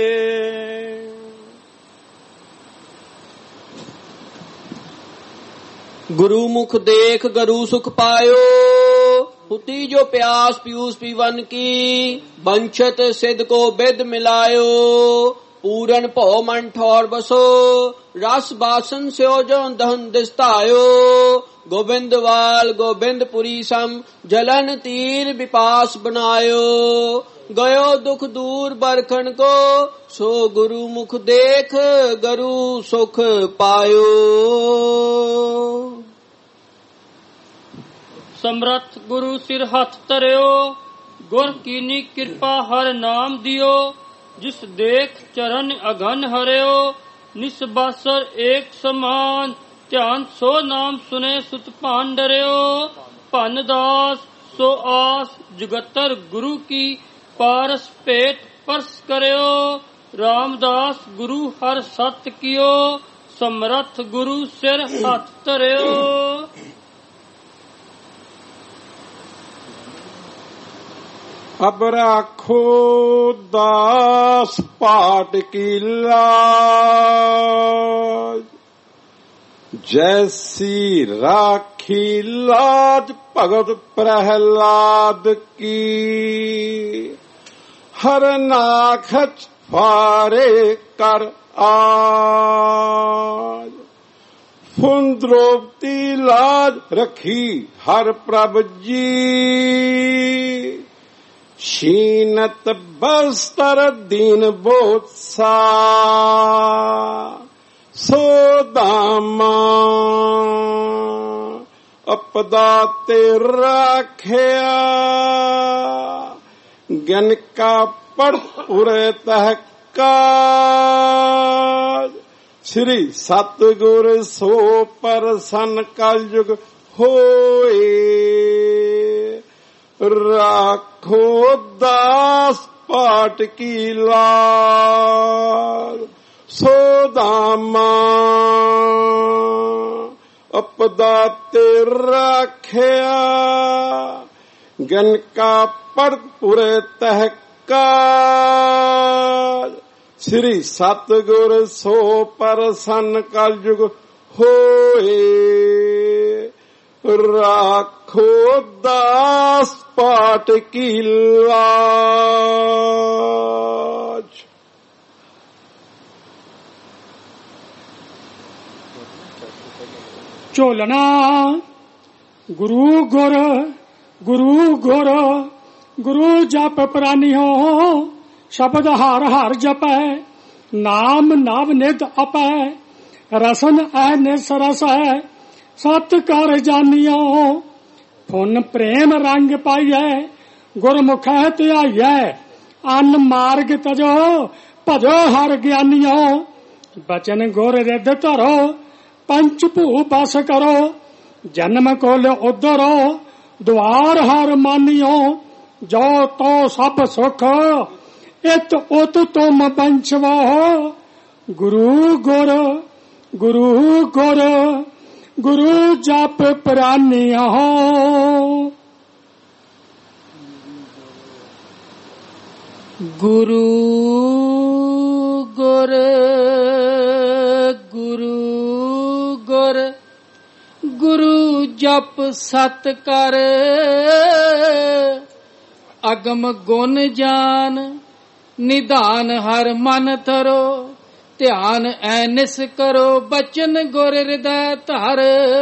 ਗੁਰੂ ਮੁਖ ਦੇਖ ਗਰੂ ਸੁਖ ਪਾਇਓ ਹੁਤੀ ਜੋ ਪਿਆਸ ਪੀਊਸ ਪੀਵਨ ਕੀ ਬੰਛਤ ਸਿਧ ਕੋ ਬਿਦ ਮਿਲਾਇਓ ਪੂਰਨ ਭਉ ਮਨ ਠੌਰ ਬਸੋ ਰਸ ਬਾਸਨ ਸਿਓ ਜੋ ਦਹਨ ਦਿਸਤਾਇਓ ਗੋਬਿੰਦਵਾਲ ਗੋਬਿੰਦਪੁਰੀ ਸਮ ਜਲਨ ਤੀਰ ਵਿਪਾਸ ਬਨਾਇਓ गयो दुख दूर बरखन को, सो गुरु मुख देख गरु सुख पायो। समरथ गुरु सिर हथ तरयो, गुर कीनी कृपा हर नाम दियो। जिस देख चरण अघन हरयो, निस्बासर एक समान। ध्यान सो नाम सुने सुत भान डरयो। भन दास सो आस जुगतर गुरु की, पारस पेट परस करयो। रामदास गुरु हर सत कियो, समरथ गुरु सिर हथ तरयो। अब राखो दास पाट की लाज, जैसी राखी लाज भगत प्रहलाद की। हर नाखच फारे कर आज, फुन द्रौपदी लाज रखी हर प्रभ जी। शीनत बस्तर दीन बोत्सा, सो दामा अपदा ते राखिया। ज्ञान का पढ़ पूरे तहकाज, श्री सतगुर सो परसन कलयुग होए। राखो दास पाट की लाज, सो दामा अपदा ते राखिया। ज्ञान का पढ़ पूरे तहकाज, श्री सतगुर सो परसन कलयुग होए। राखो दास पाट की लाज। ਝੋਲਣਾ ਗੁਰੂ ਗੁਰ ਗੁਰੂ ਗੁਰ ਗੁਰੂ ਜਪ ਪ੍ਰਾਨਿਓ। ਸ਼ਬਦ ਹਰ ਹਰ ਜਪੈ, ਨਾਮ ਨਵ ਨਿਧ ਆਪੈ। ਰਸਨ ਐ ਨਿਸ ਰਸੈ, ਸਤ ਕਰ ਜਾਣਿਓ। ਫੁਨ ਪ੍ਰੇਮ ਰੰਗ ਪਾਈਐ, ਗੁਰਮੁਖੈ ਧਿਆਈਐ। ਅਨ ਮਾਰਗ ਤਜੋ, ਭਜੋ ਹਰ ਗਿਆਨੀਓ। ਬਚਨ ਗੁਰ ਰਿਧ ਧਰੋ, पंच भू बस करो। जन्म कोल उधरो, द्वार हर मानियो। जो तो सब सुख, इत उत तुम बंचवो। गुरु गुर गुरु गुर गुरु जप प्रानियो। गुरु गुर गुरु गुर गुरु जप सत कर। अगम गुण जान, निधान हर मन धरो। ध्यान ऐनिस करो, बचन गुर हृदय धर।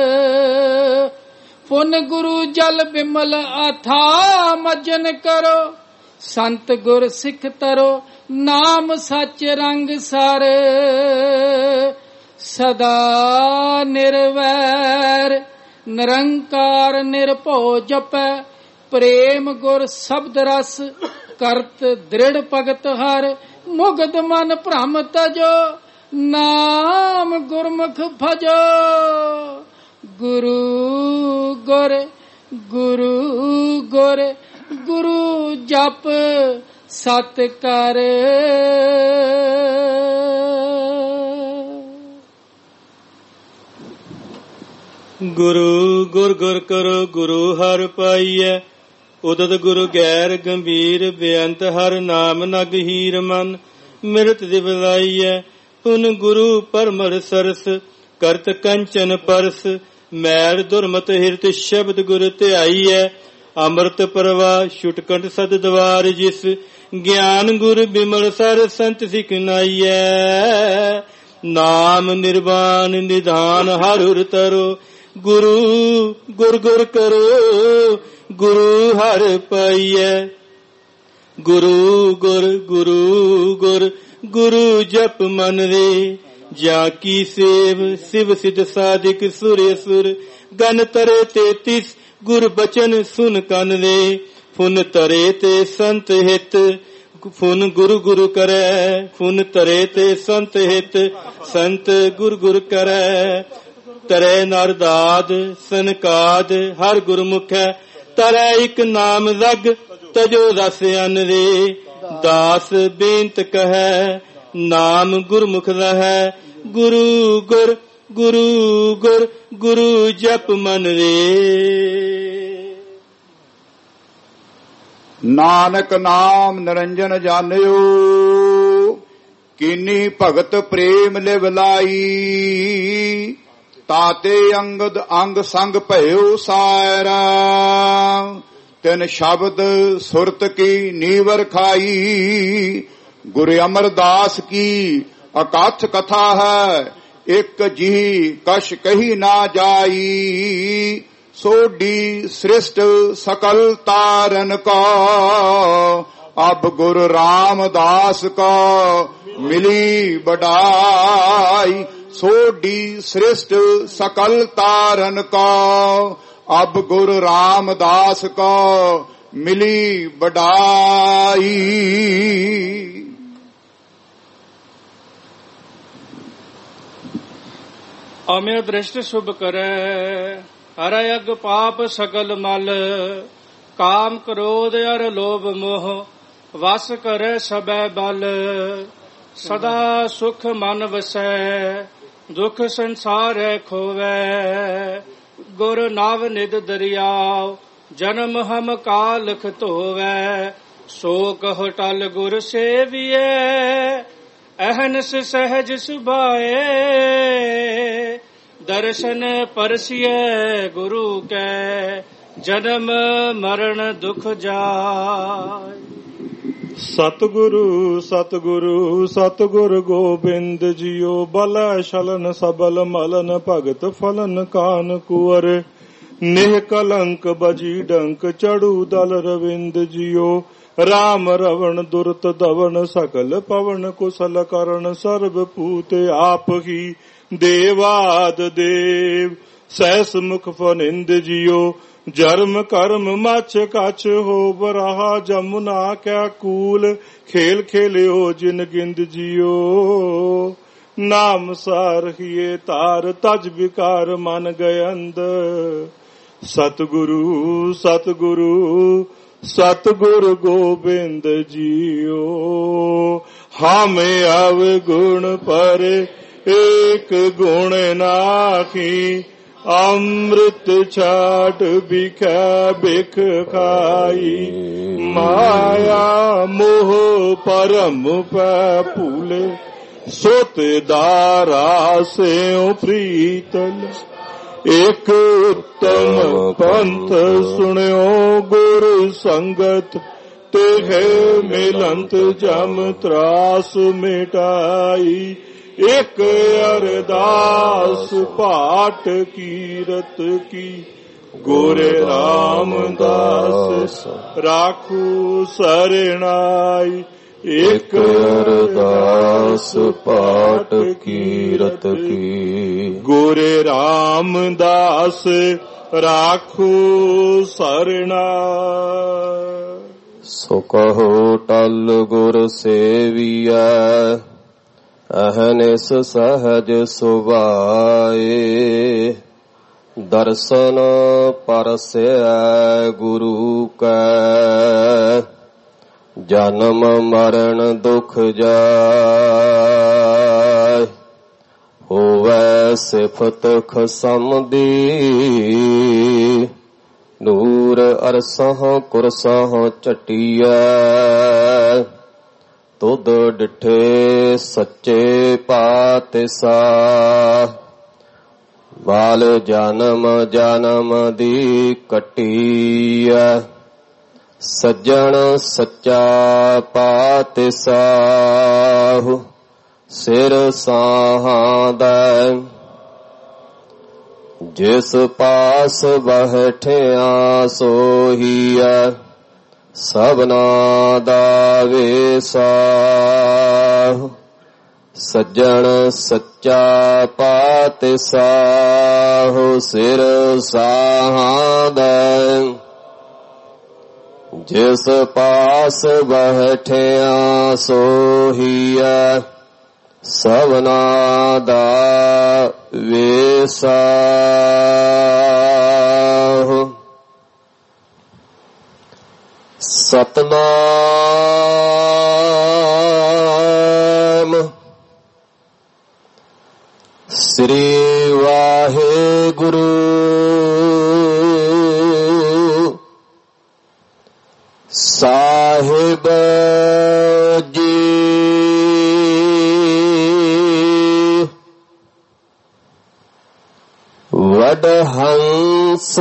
पुन गुरु जल बिमल अथा मजन करो। संत गुर सिख तरो, नाम सच रंग सार। सदा निर्वैर निरंकार निर्भो जपै। प्रेम गुर शब्द रस, करत दृढ़ भगत हर। मुग्ध मन भ्रम तजो, नाम गुरमुख भजो। गुरु गुर गुरु गुर गुरु जप सत कर। गुरु गुर गुर करो, गुरु हर पाइय। उदत गुरु गैर गंभीर, बेअंत हर नाम नग हीर मन। मिरत दिवलाइय, पुन गुरु परमर सरस। करत कंचन परस, मैर दुर्मत हिरत शब्द गुर ध्याइय। अमृत प्रवाह छुटकंठ सद द्वार जिस। ज्ञान गुर बिमल सर संत सिखनाइय। नाम निर्वाण निधान हर उर तरो। गुरु गुर गुर करो, गुरु हर पाइय। ਗੁਰੂ ਗੁਰ ਗੁਰੂ ਗੁਰ ਗੁਰੂ ਜਪ ਮਨ ਰੇ। ਜਾ ਕੀ ਸੇਵ ਸਿਵ ਸਿਧ ਸਾਧਿਕ ਸੁਰ ਅਸੁਰ ਗਨ ਤਰੇ ਤੇਤੀਸ ਗੁਰ ਬਚਨ ਸੁਨ ਕੰਨ ਰੇ। ਫੁਨ ਤਰੇ ਤੇ ਸੰਤ ਹਿਤ ਫੁਨ ਗੁਰੂ ਗੁਰੂ ਕਰੈ। ਫੁਨ ਤਰੇ ਤੇ ਸੰਤ ਹਿਤ ਸੰਤ ਗੁਰ ਗੁਰ ਕਰੈ। ਤਰੈ ਨਰਦਾਦ ਸਨਕਾਦ ਹਰ ਗੁਰਮੁਖੈ। ਤਰੈ ਇੱਕ ਨਾਮ ਰਗ ਤਜੋ ਰਸ ਅਨ ਰੇ। ਦਾਸ ਬੇਨਤ ਕਹੈ ਨਾਮ ਗੁਰਮੁਖ ਰਹੈ। ਗੁਰੂ ਗੁਰ ਗੁਰੂ ਗੁਰ ਗੁਰੂ ਜਪ ਮਨ ਰੇ। ਨਾਨਕ ਨਾਮ ਨਿਰੰਜਨ ਜਾਣਿਓ ਕੀਨੀ ਭਗਤ ਪ੍ਰੇਮ ਲਿਵ ਲਾਈ। ਤਾਤੇ ਅੰਗਦ ਅੰਗ ਸੰਗ ਭਇਓ ਸਾਇਰਾ। ਤਿਨ ਸ਼ਬਦ ਸੁਰਤ ਕੀ ਨੀਵਰ ਖਾਈ। ਗੁਰੂ ਅਮਰਦਾਸ ਕੀ ਅਕਥ ਕਥਾ ਹੈ। ਇੱਕ ਜੀ ਕਛ ਕਹੀ ਨਾ ਜਾਈ। ਸੋਢੀ ਸ੍ਰਿਸ਼ਟ ਸਕਲ ਤਾਰਨ ਕੋ ਅਬ ਗੁਰੂ ਰਾਮਦਾਸ ਕੋ ਮਿਲੀ ਬੜਾਈ। ਸੋਢੀ ਸ੍ਰਿਸ਼ਟ ਸਕਲ ਤਾਰਨ ਕੋ ਅਬ ਗੁਰੂ ਰਾਮਦਾਸ ਕੋ ਮਿਲੀ ਬੜਾਈ। ਅਮਿ ਦ੍ਰਿਸ਼ਟ ਸ਼ੁਭ ਕਰੈ ਹਰ ਅਗ ਪਾਪ ਸਕਲ ਮਲ। ਕਾਮ ਕ੍ਰੋਧ ਅਰ ਲੋਭ ਮੋਹ ਵਸ ਕਰੈ ਸਬੈ ਬਲ। ਸਦਾ ਸੁਖ ਮਨ ਵਸੈ ਦੁਖ ਸੰਸਾਰੈ ਖੋਵੈ। ਗੁਰ ਨਵ ਨਿਦ ਦਰਿਆਵ ਜਨਮ ਹਮ ਕਾਲਖ ਧੋਵੈ। ਸੋ ਕਹੁ ਟਲ ਗੁਰ ਸੇਵੀਐ ਅਹਨਸ ਸਹਿਜ ਸੁਭਾਏ। ਦਰਸ਼ਨ ਪਰਸੀਐ ਗੁਰੂ ਕੈ ਜਨਮ ਮਰਨ ਦੁਖ ਜਾਏ। ਸਤਿਗੁਰੂ ਸਤਿਗੁਰੂ ਸਤਿਗੁਰ ਗੋਬਿੰਦ ਜੀਓ। ਬਲੈ ਛਲਨ ਸਬਲ ਮਲਨ ਭਗਤ ਫਲਨ ਕਾਨ ਕੁਵਰ। ਨਿਹ ਕਲੰਕ ਬਜੀ ਡੰਕ ਚੜੂ ਦਲ ਰਵਿੰਦ ਜੀਓ। ਰਾਮ ਰਵਣ ਦੁਰਤ ਦਵਨ ਸਕਲ ਪਵਨ ਕੁਸਲ ਕਰਨ। ਸਰਬ ਪੂਤ ਆਪ ਹੀ ਦੇਵਾਦ ਦੇਵ ਸੈਸ ਮੁਖ ਫਨਿੰਦ ਜੀਓ। ਜਰਮ ਕਰਮ ਮਛ ਕਛ ਹੋ ਬਰਾਹਾ ਜਮੁਨਾ ਕਿਆ ਕੂਲ। ਖੇਲ ਖੇਲਿਓ ਜਿਨ ਗਿੰਦ ਜੀਓ। ਨਾਮ ਸਾਰਹੀਏ ਤਾਰ ਤਜ ਵਿਕਾਰ ਮਨ ਗਇੰਦ। ਸਤਿਗੁਰੂ ਸਤਿਗੁਰੂ ਸਤਿਗੁਰ ਗੋਬਿੰਦ ਜੀਓ। ਹਮੇ ਅਵਗੁਣ ਪਰੇ ਏਕ ਗੁਣ ਨਾਖੀ। ਅੰਮ੍ਰਿਤ ਛਾਟ ਬਿਖੈ ਬਿਖ ਖਾਈ। ਮਾਇਆ ਮੋਹ ਪਰਮ ਪੈ ਭੂਲੇ। ਸੁਤ ਦਾਰਾ ਸਿਉ ਪ੍ਰੀਤਲ। ਇੱਕ ਉੱਤਮ ਪੰਥ ਸੁਣਿਓ ਗੁਰ ਸੰਗਤ। ਤੇ ਮਿਲੰਤ ਜਮ ਤਰਾਸ ਮਿਟਾਈ। ਇੱਕ ਅਰਦਾਸ ਪਾਠ ਕੀਰਤ ਕੀ। ਗੁਰ ਰਾਮਦਾਸ ਰਾਖੂ ਸਰਣਾਈ। ਇੱਕ ਅਰਦਾਸ ਪਾਠ ਕੀਰਤ ਕੀ। ਗੁਰ ਰਾਮਦਾਸ ਰਾਖੂ ਸਰਣਾਈ। ਸੋ ਕਹੋ ਟਲ ਗੁਰ ਸੇਵੀਐ ਅਹਨਿਸ ਸਹਜ ਸੁਭਾਏ। ਦਰਸ਼ਨ ਪਰਸੈ ਗੁਰੂ ਕੈ ਜਨਮ ਮਰਨ ਦੁਖ ਜਾਏ। ਹੋਵੈ ਸਿਫਤ ਖਸਮ ਦੀ ਨੂਰ ਅਰਸਹੁ ਕੁਰਸਹੁ ਝਟੀਐ। ਤੁਧ ਡਿਠੇ ਸੱਚੇ ਪਾਤਸ਼ਾਹ ਬਾਲ ਜਨਮ ਜਨਮ ਦੀ ਕੱਟੀਐ। ਸੱਜਣ ਸੱਚਾ ਪਾਤਸ਼ਾਹ ਸਿਰ ਸਾਹਾਦੈ। ਜਿਸ ਪਾਸ ਬਹਿਠਿਆ ਸੋਹੀਐ ਸਭਨਾ ਦਾ ਵੇਸਾ ਸੱਜਣ ਸੱਚਾ ਪਾਤਿਸਾਹੁ ਸਿਰ ਸਾਹਾਦਾ ਜਿਸ ਪਾਸ ਬੈਠਿਆ ਸੋਹੀਐ ਸਭਨਾ ਦਾ ਵੇਸਾਹੁ ਸਤਨਾਮ ਸ੍ਰੀ ਵਾਹਿਗੁਰੂ ਸਾਹਿਬ ਜੀ। ਵਡਹੰਸ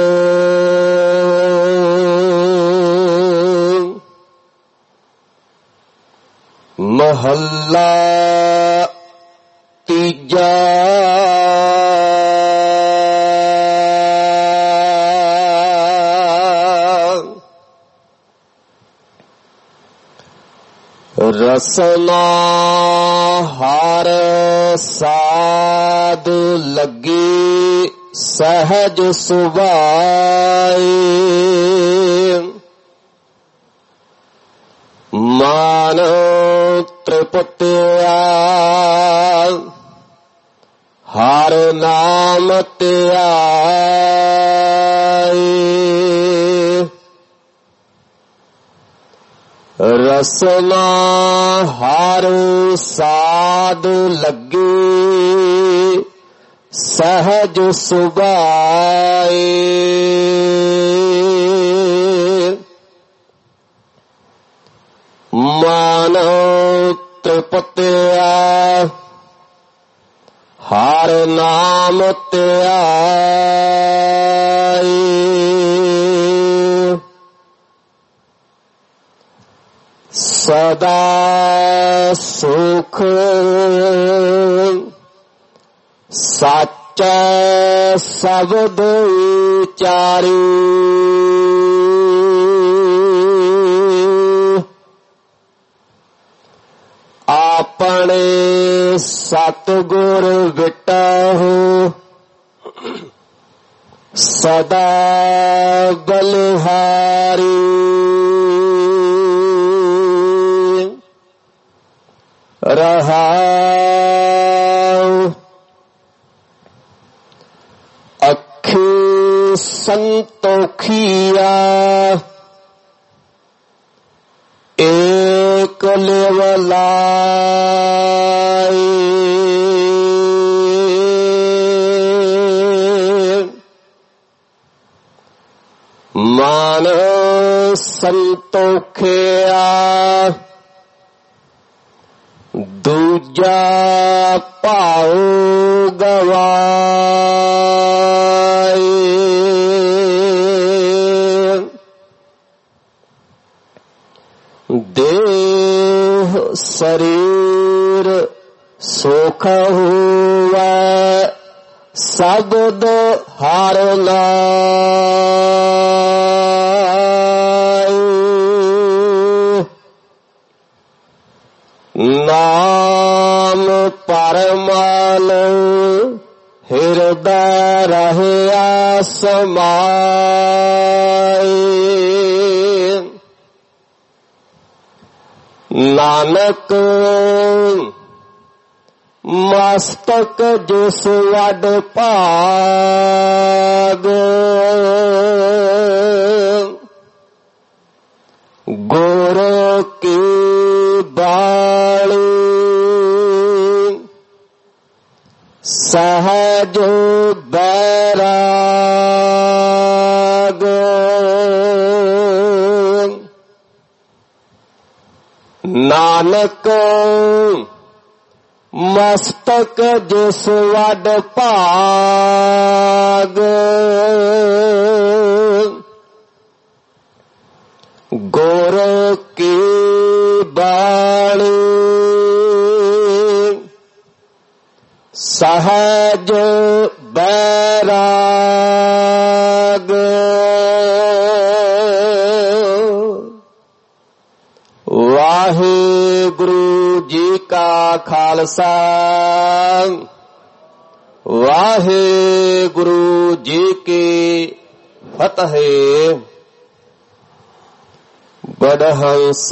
ਮਹੱਲਾ ਤੀਜਾ। ਰਸਨਾ ਹਰ ਸਾਧ ਲੱਗੀ ਸਹਿਜ ਸੁਭਾਏ ਮਨ ਤ੍ਰਿਪਤਿਆ ਹਰ ਨਾਮ ਧਿਆਏ ਰਸਨਾ ਹਰ ਸਾਧ ਲੱਗੀ ਸਹਿਜ ਸੁਭਾਏ ਮਨ ਤ੍ਰਿਪਤਿਆ ਹਰ ਨਾਮ ਧਿਆਏ ਸਦਾ ਸੁਖ ਸਾਚਾ ਸ਼ਬਦ ਉਚਾਰੀ ਆਪਣੇ ਸਤਿਗੁਰ ਵਿਟਹੁ ਸਦਾ ਬਲਿਹਾਰੀ ਰਹਾਉ ਅੱਖੀ ਸੰਤੋਖੀਆ ਏਕ ਲਿਵ ਲਾਈ ਮਨ ਸੰਤੋਖਿਆ ਦੂਜਾ ਭਾਉ ਗਵਾਏ ਦੇਹ ਸਰੀਰ ਸੁਖ ਹੋਵੈ ਸਬਦ ਹਰਿ ਲਾਇ ਨਾਮ ਪਰਮਾਲ ਹਿਰਦੈ ਰਹਿਆ ਸਮਾਇ ਨਾਨਕ ਮਸਤਕ ਜਿਸ ਵੱਡ ਭਾਗ ਗੁਰ ਕੀ ਬਾਣੀ ਸਹਜ ਬੈਰਾਗ ਨਾਨਕ ਮਸਤਕ ਜਿਸ ਵੱਡ ਭਾਗ ਗੁਰ ਕੀ ਬਾਣੀ ਸਹਜ ਬੈਰਾਗ खालसा वाहेगुरु जी की फतेह। बड़हंस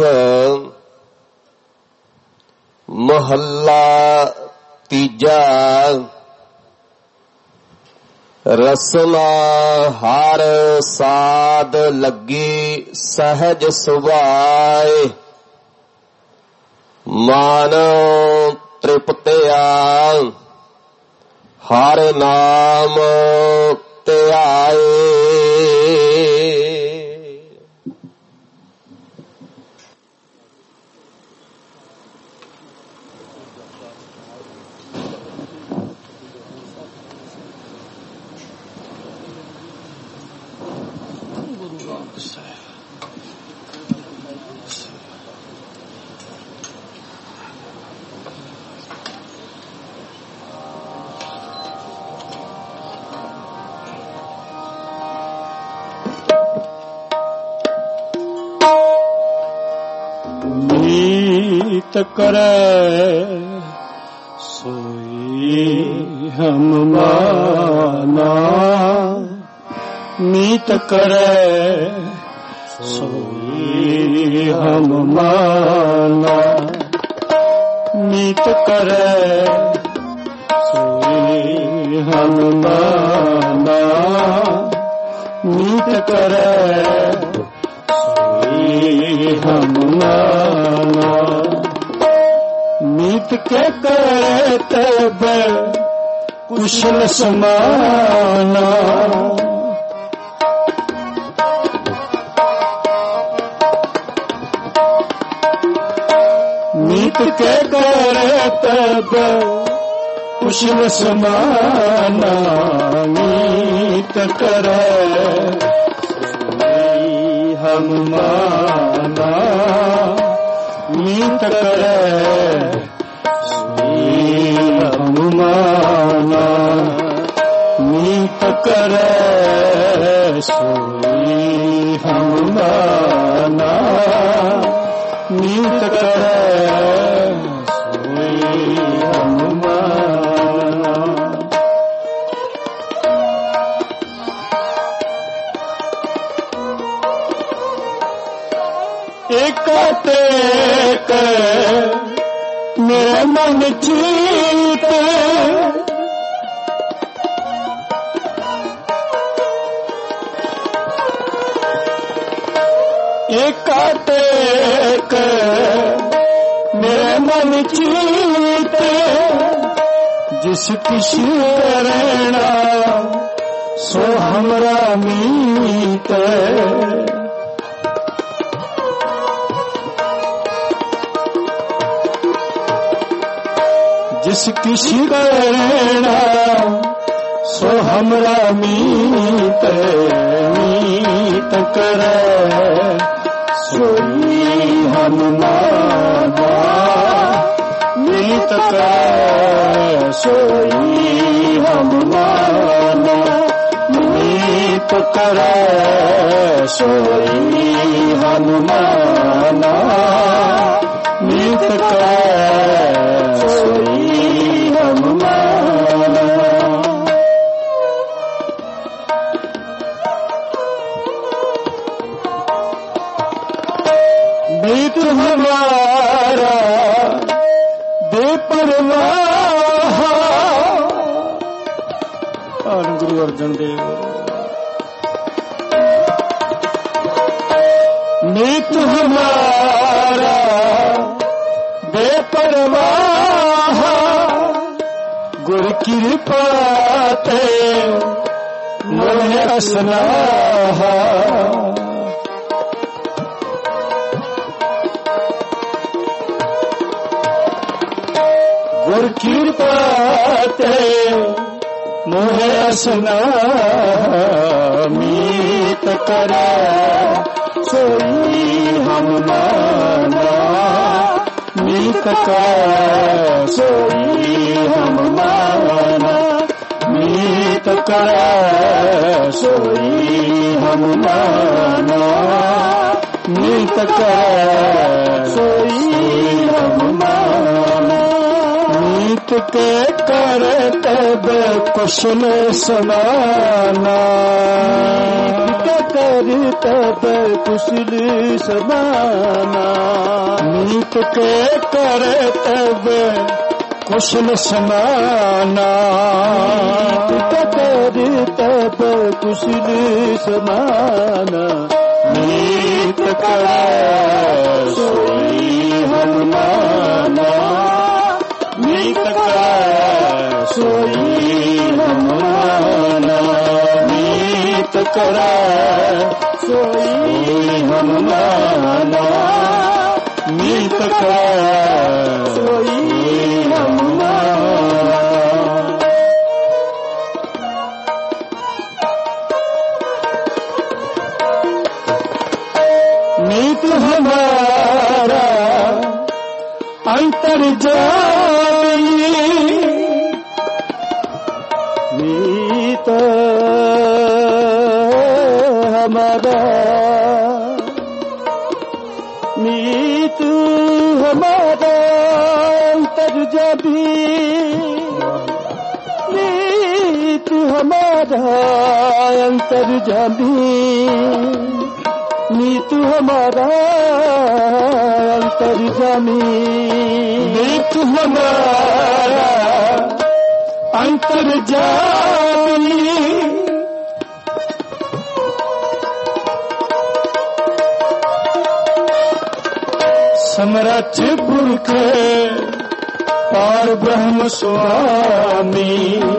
महला तीजा। रसना हर साध लगी सहज सुभाए। मान तृप्तिया हर नाम त्याए। करे सोई हम माना। मीत करे सोई हम माना। मीत करे सोई हम माना। मीत करे सोई हम माना। मीत के करे तब कुशल समाना। मीत के करे तब कुशल समाना। मीत करे हम माना। मीत करे हम माना। मीत करे सोई हम माना। मीत करे सोई हम माना। एकातेक मेरे मन चीत। एकातेक मेरे मन चीत। जिस किसी रहना सो हमरा मीत। जिस किसी का रहना सो हमरा मीत। मीत करे सोई हम माना। मीत करे सोई हम माना। मीत करे सोई हम माना। मीत करे सोई हम माना। मीत हमारा बेपरवाह। गुरु अर्जन देव। मीत हमारा बेपरवाह। गुर कृपा ते मोह असनाह। गुर कृपा ते मोह असनाह। मीत करे सोई हम माना। मीत करे सोई हम माना। मीत करे सोई हम माना। मीत करे सोई हम माना। मीत के करे तब कुशल समाना कर तब कुशल समाना मीत के करे तब कुशल समाना कर तब कुशल समाना मीत करे सोई हनुमाना मीत करे सोई हनुमाना मीत करे सोई हनुमाना मीत करे सोई हनुमाना। मीत हमारा अंतर जाई मीत हमारा मीत हमारा अंतर जाबी मीत हमारा अंतर जाबी मीत हमारा अंतर जामी मीत हमारा अंतर जामी समरथ पुरख पार ब्रह्म स्वामी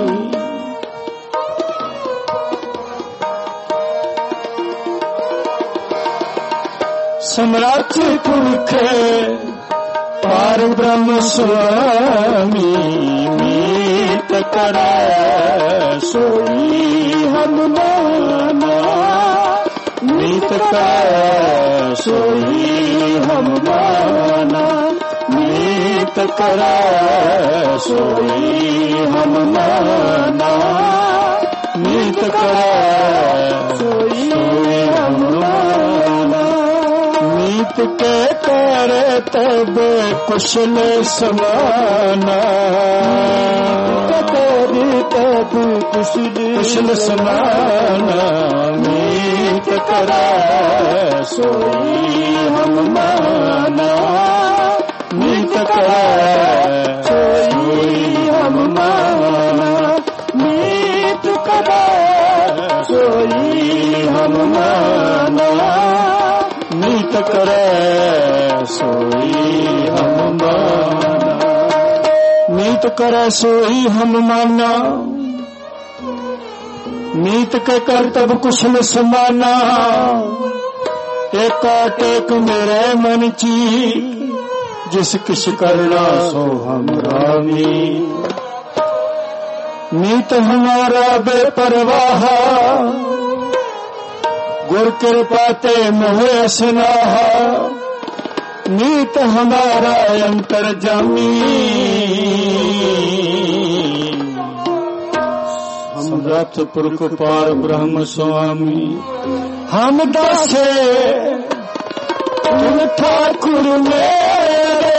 समरथ पुरख पार ब्रह्म स्वामी मीत करे सोई हनुमाना मीत करे सोई हनुमाना मीत करे सोई हनुमाना मीत करे सोई हनुमाना मीत के करे तब कुशल समाना कर तब कुशल कुशल समाना मीत करे सोई हनुमाना मीत करे सोई हनुमाना मीत करे सोई हनुमाना मीत करे सोई हनुमाना मीत करे सोई हनुमाना मीत के कर तब कुशल समाना एका टेक मेरे मन ची जिस किस करना सो हम रामी मीत हमारा बेपरवाह गुर कृपा ते मोह स्नाहा मीत हमारा अंतर जामी समरथ पुरख पार ब्रह्म स्वामी हम दासे तुम ठाकुर मेरे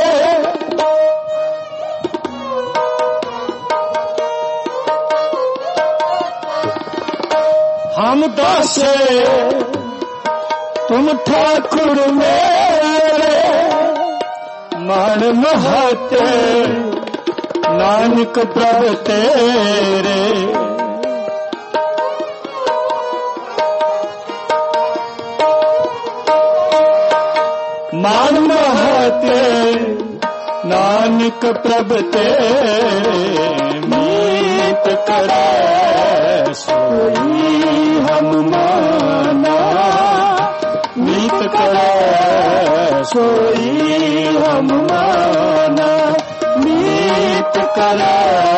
हम दासे तुम ठाकुर मेरे मान महते नानक प्रभ तेरे मान महते नानक प्रभ तेरे मीत करे सोई हनुमाना मीत करे सोई हनुमाना मीत करे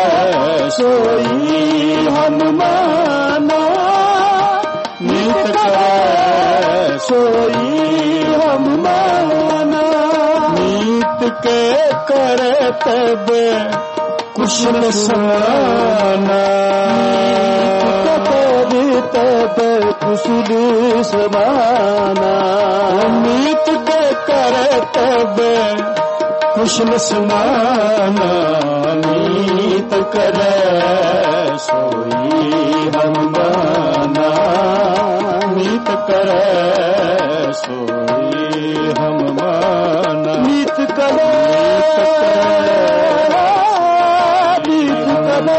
सोई हनुमाना मीत करे सोई हनुमाना मीत के करे तब कुशल समाना तब कुशल समाना मीत के करे तब कुशल समाना करे सोई हम माना, मीत करे सोई हम माना, मीत करे मीत करे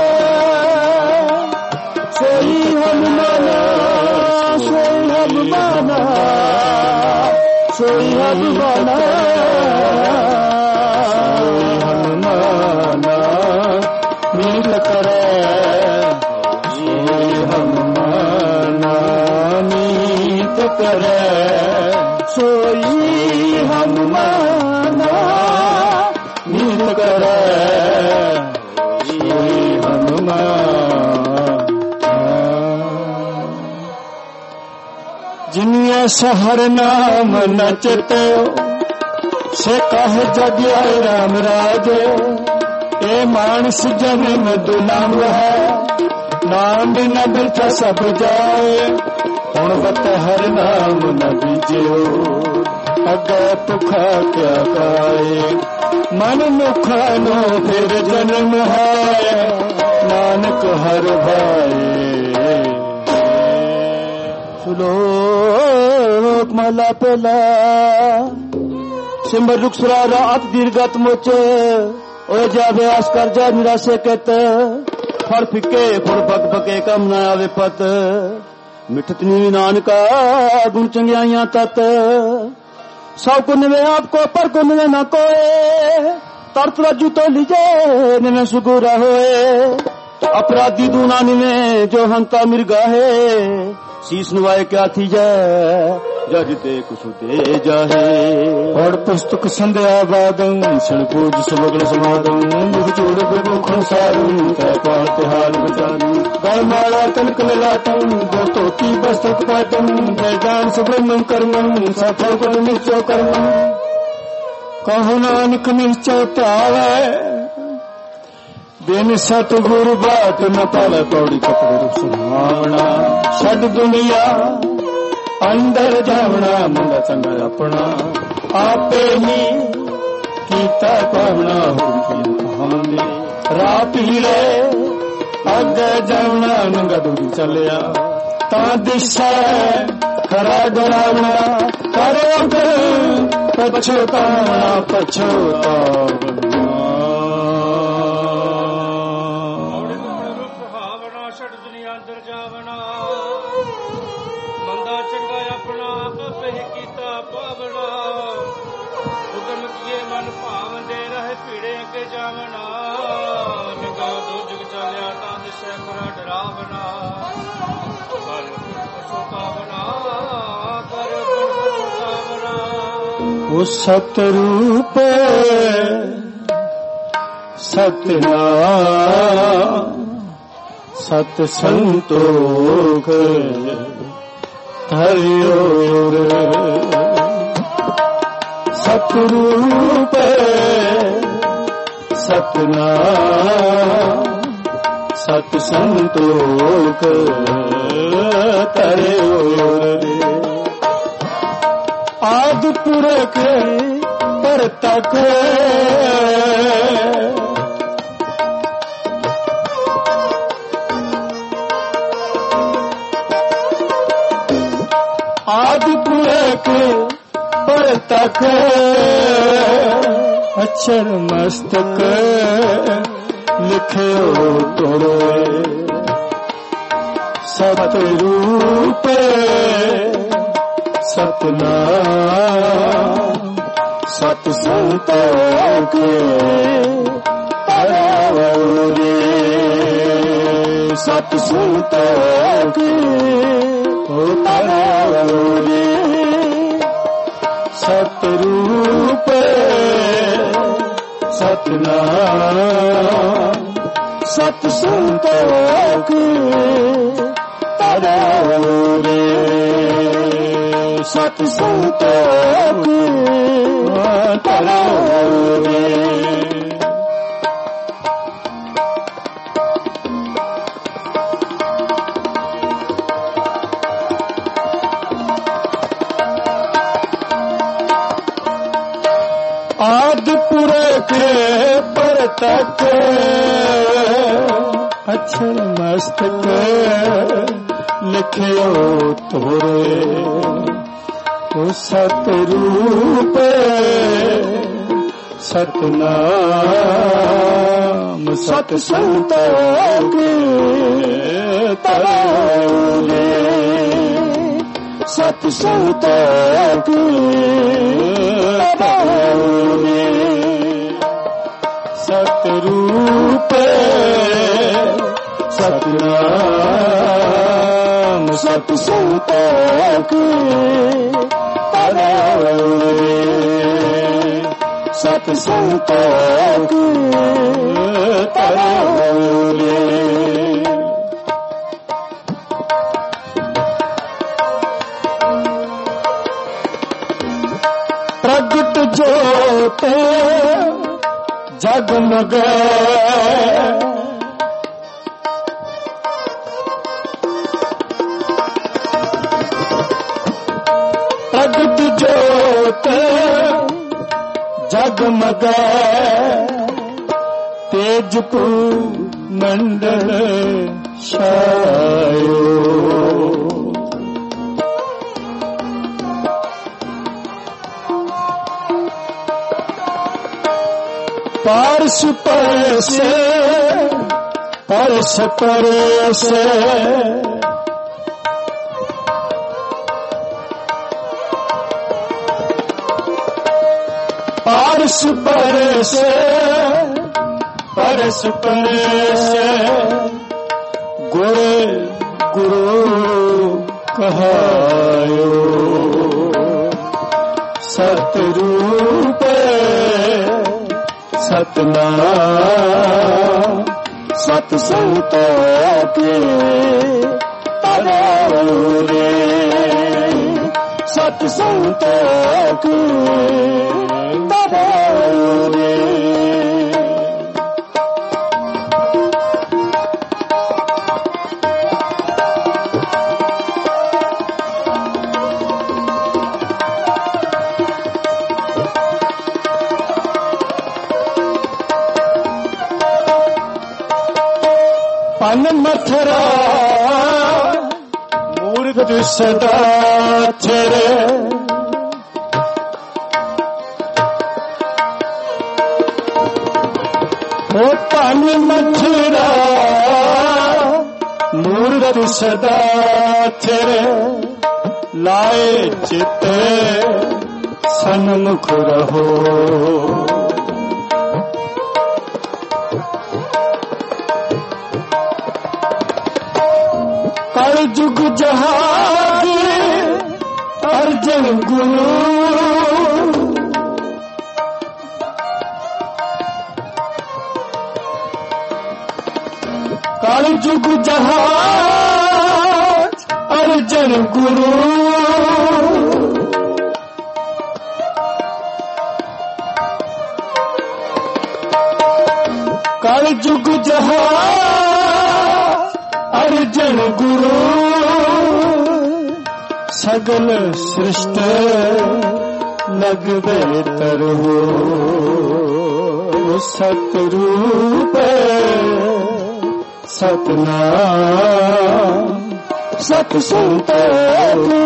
सोई हम माना, सोई हम माना, सोई हम माना, मीत करे सोई हम माना, मीत करे सोई हम माना, मीत करे सोई हम माना। जिनिया सहर नाम नचते से कहे जग राम राजे, ए मानस जन्म दुलंब है, नाम बिना बिरथा सब जाए, हुण बत हर नाम न बीजियो, अगे भुखा क्या खाए, मन मुखा नो फिर जन्म है, नानक हर भाए। सुलोक माला पेला सिमर रुख सुरारा अत दीर्घत मोच, ओ जावे आस्कर जा निराशे कहत, फड़ फिके फड़ बक बके कम न आवे पत, मिठत नी नानका गुण चंगियाइयां तत, सब को निवे आपको पर को निवे न कोए, तरत रज्जू तो लीजे निवे सुगुरा होए, अपराधी दूना निवे जो हंता मिर्गा है, शीश नवाए क्या थी जाए जजते कुसुते जाहे। पढ़ पुस्तक संध्या बादं क्षण पूज सुभगल समादं, दुख जोड़ बेमुखन सारू तय पाते हाल बचारू, गाय माला तनक लाटं दोस्तों की बस्तक पाटं, वेदांत सुब्रह्मण्य कर्मं सफल गुण निश्चय कर्मं, कहो नानक निश्चय त्यावे, बिन सतगुरु बात न पाले, पौड़ी कपड़े रूप सुहावना, छड दुनिया अंदर जावना, मुंडा चंगा अपना आपे ही कीता पावना, हुक्म कहांदे राह पीले अगे जावना, नंगा दूरी चलिया ता दिशा खरा डरावना, करो अगर पछोतावना पछोतावना। वो सतरूप सतनाम सत संतोख हरिओ, सतरूप सतनाम सत संतोख हरिओ, आदि पुरख पर तक आदि पुरख पर तक, अक्षर मस्तक लिखे तोड़े, सतरूप सतनाम सत संतोख हरिओ, सत संतोख हरिओ, सतरूप सतनाम सत संतोख हरिओ, सत संतोख हरिओ। आदि पुरख पर तक छल मस्तक लिखियो तोरे ओ सतरूप सतनाम सत संतों के तरोले सत संतों के तरोले सतरूप सतनाम सत संतों के तरोले सत संतों के तरोले प्रगट ज्योत जगमग प्रगट ज्योत जगमग तेजपु मंडल छायो पारस परस परस परस पारस परस परस परस गुरु गुरु कहायो सतरूप सतनाम सत संतों के तरोले सत संतों के तरोले पन मथुरा मूर्ख सदा तेरे ओ पन मथुरा मूर्ख सदा तेरे लाए चित सन्मुख रहो कल जुग जहाज अर्जन गुरु कल जुग जहाज अर्जन गुरु कल जुग जहाज अर्जन गुरु सगल सृष्ट लगवे तरहो सतरूप सतनाम सत संतों के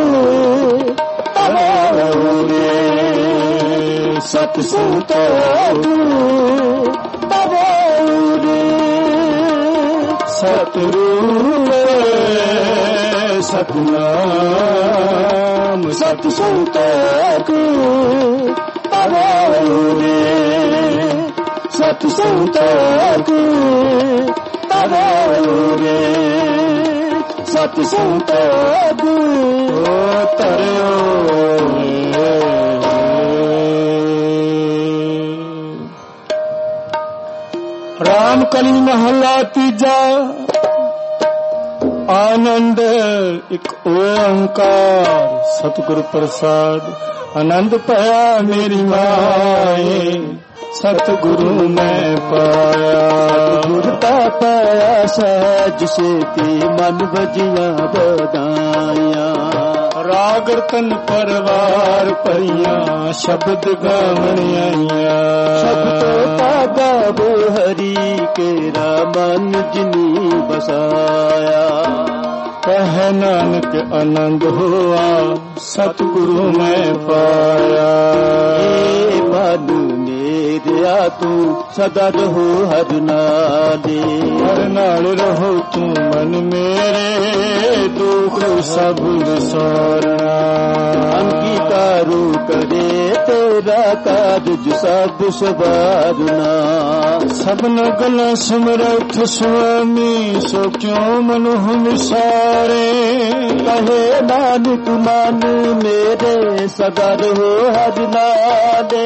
तरोले सत संतों के तरोले सतरूप सतनाम सत संतों के तरोले सत संतों के तरोले सत संतों के तरोले राम कली महला तीजा आनंद एक ओंकार सतगुरु प्रसाद आनंद पाया मेरी माए सतगुरु मैं पाया गुरु का पाया सहज सेती मन बजिया बधाइया राग रतन परवार पइया शब्द गावण आइया शब्द का गावो हरि केरा मन जिनी बसाया। कह नानक आनंद हुआ सतगुरु में पाया। हे मन मेरिया तू सदा रहो हर नाले, हर नाल रहो तू मन मेरे दुख सब विसारना। अंगीकारो करे तेरा कार्य सब सवारना। सबन गला समरथ स्वामी सो क्यों मनुह विसारे। कहे नानक मन मेरे सदा रहो हर नाले।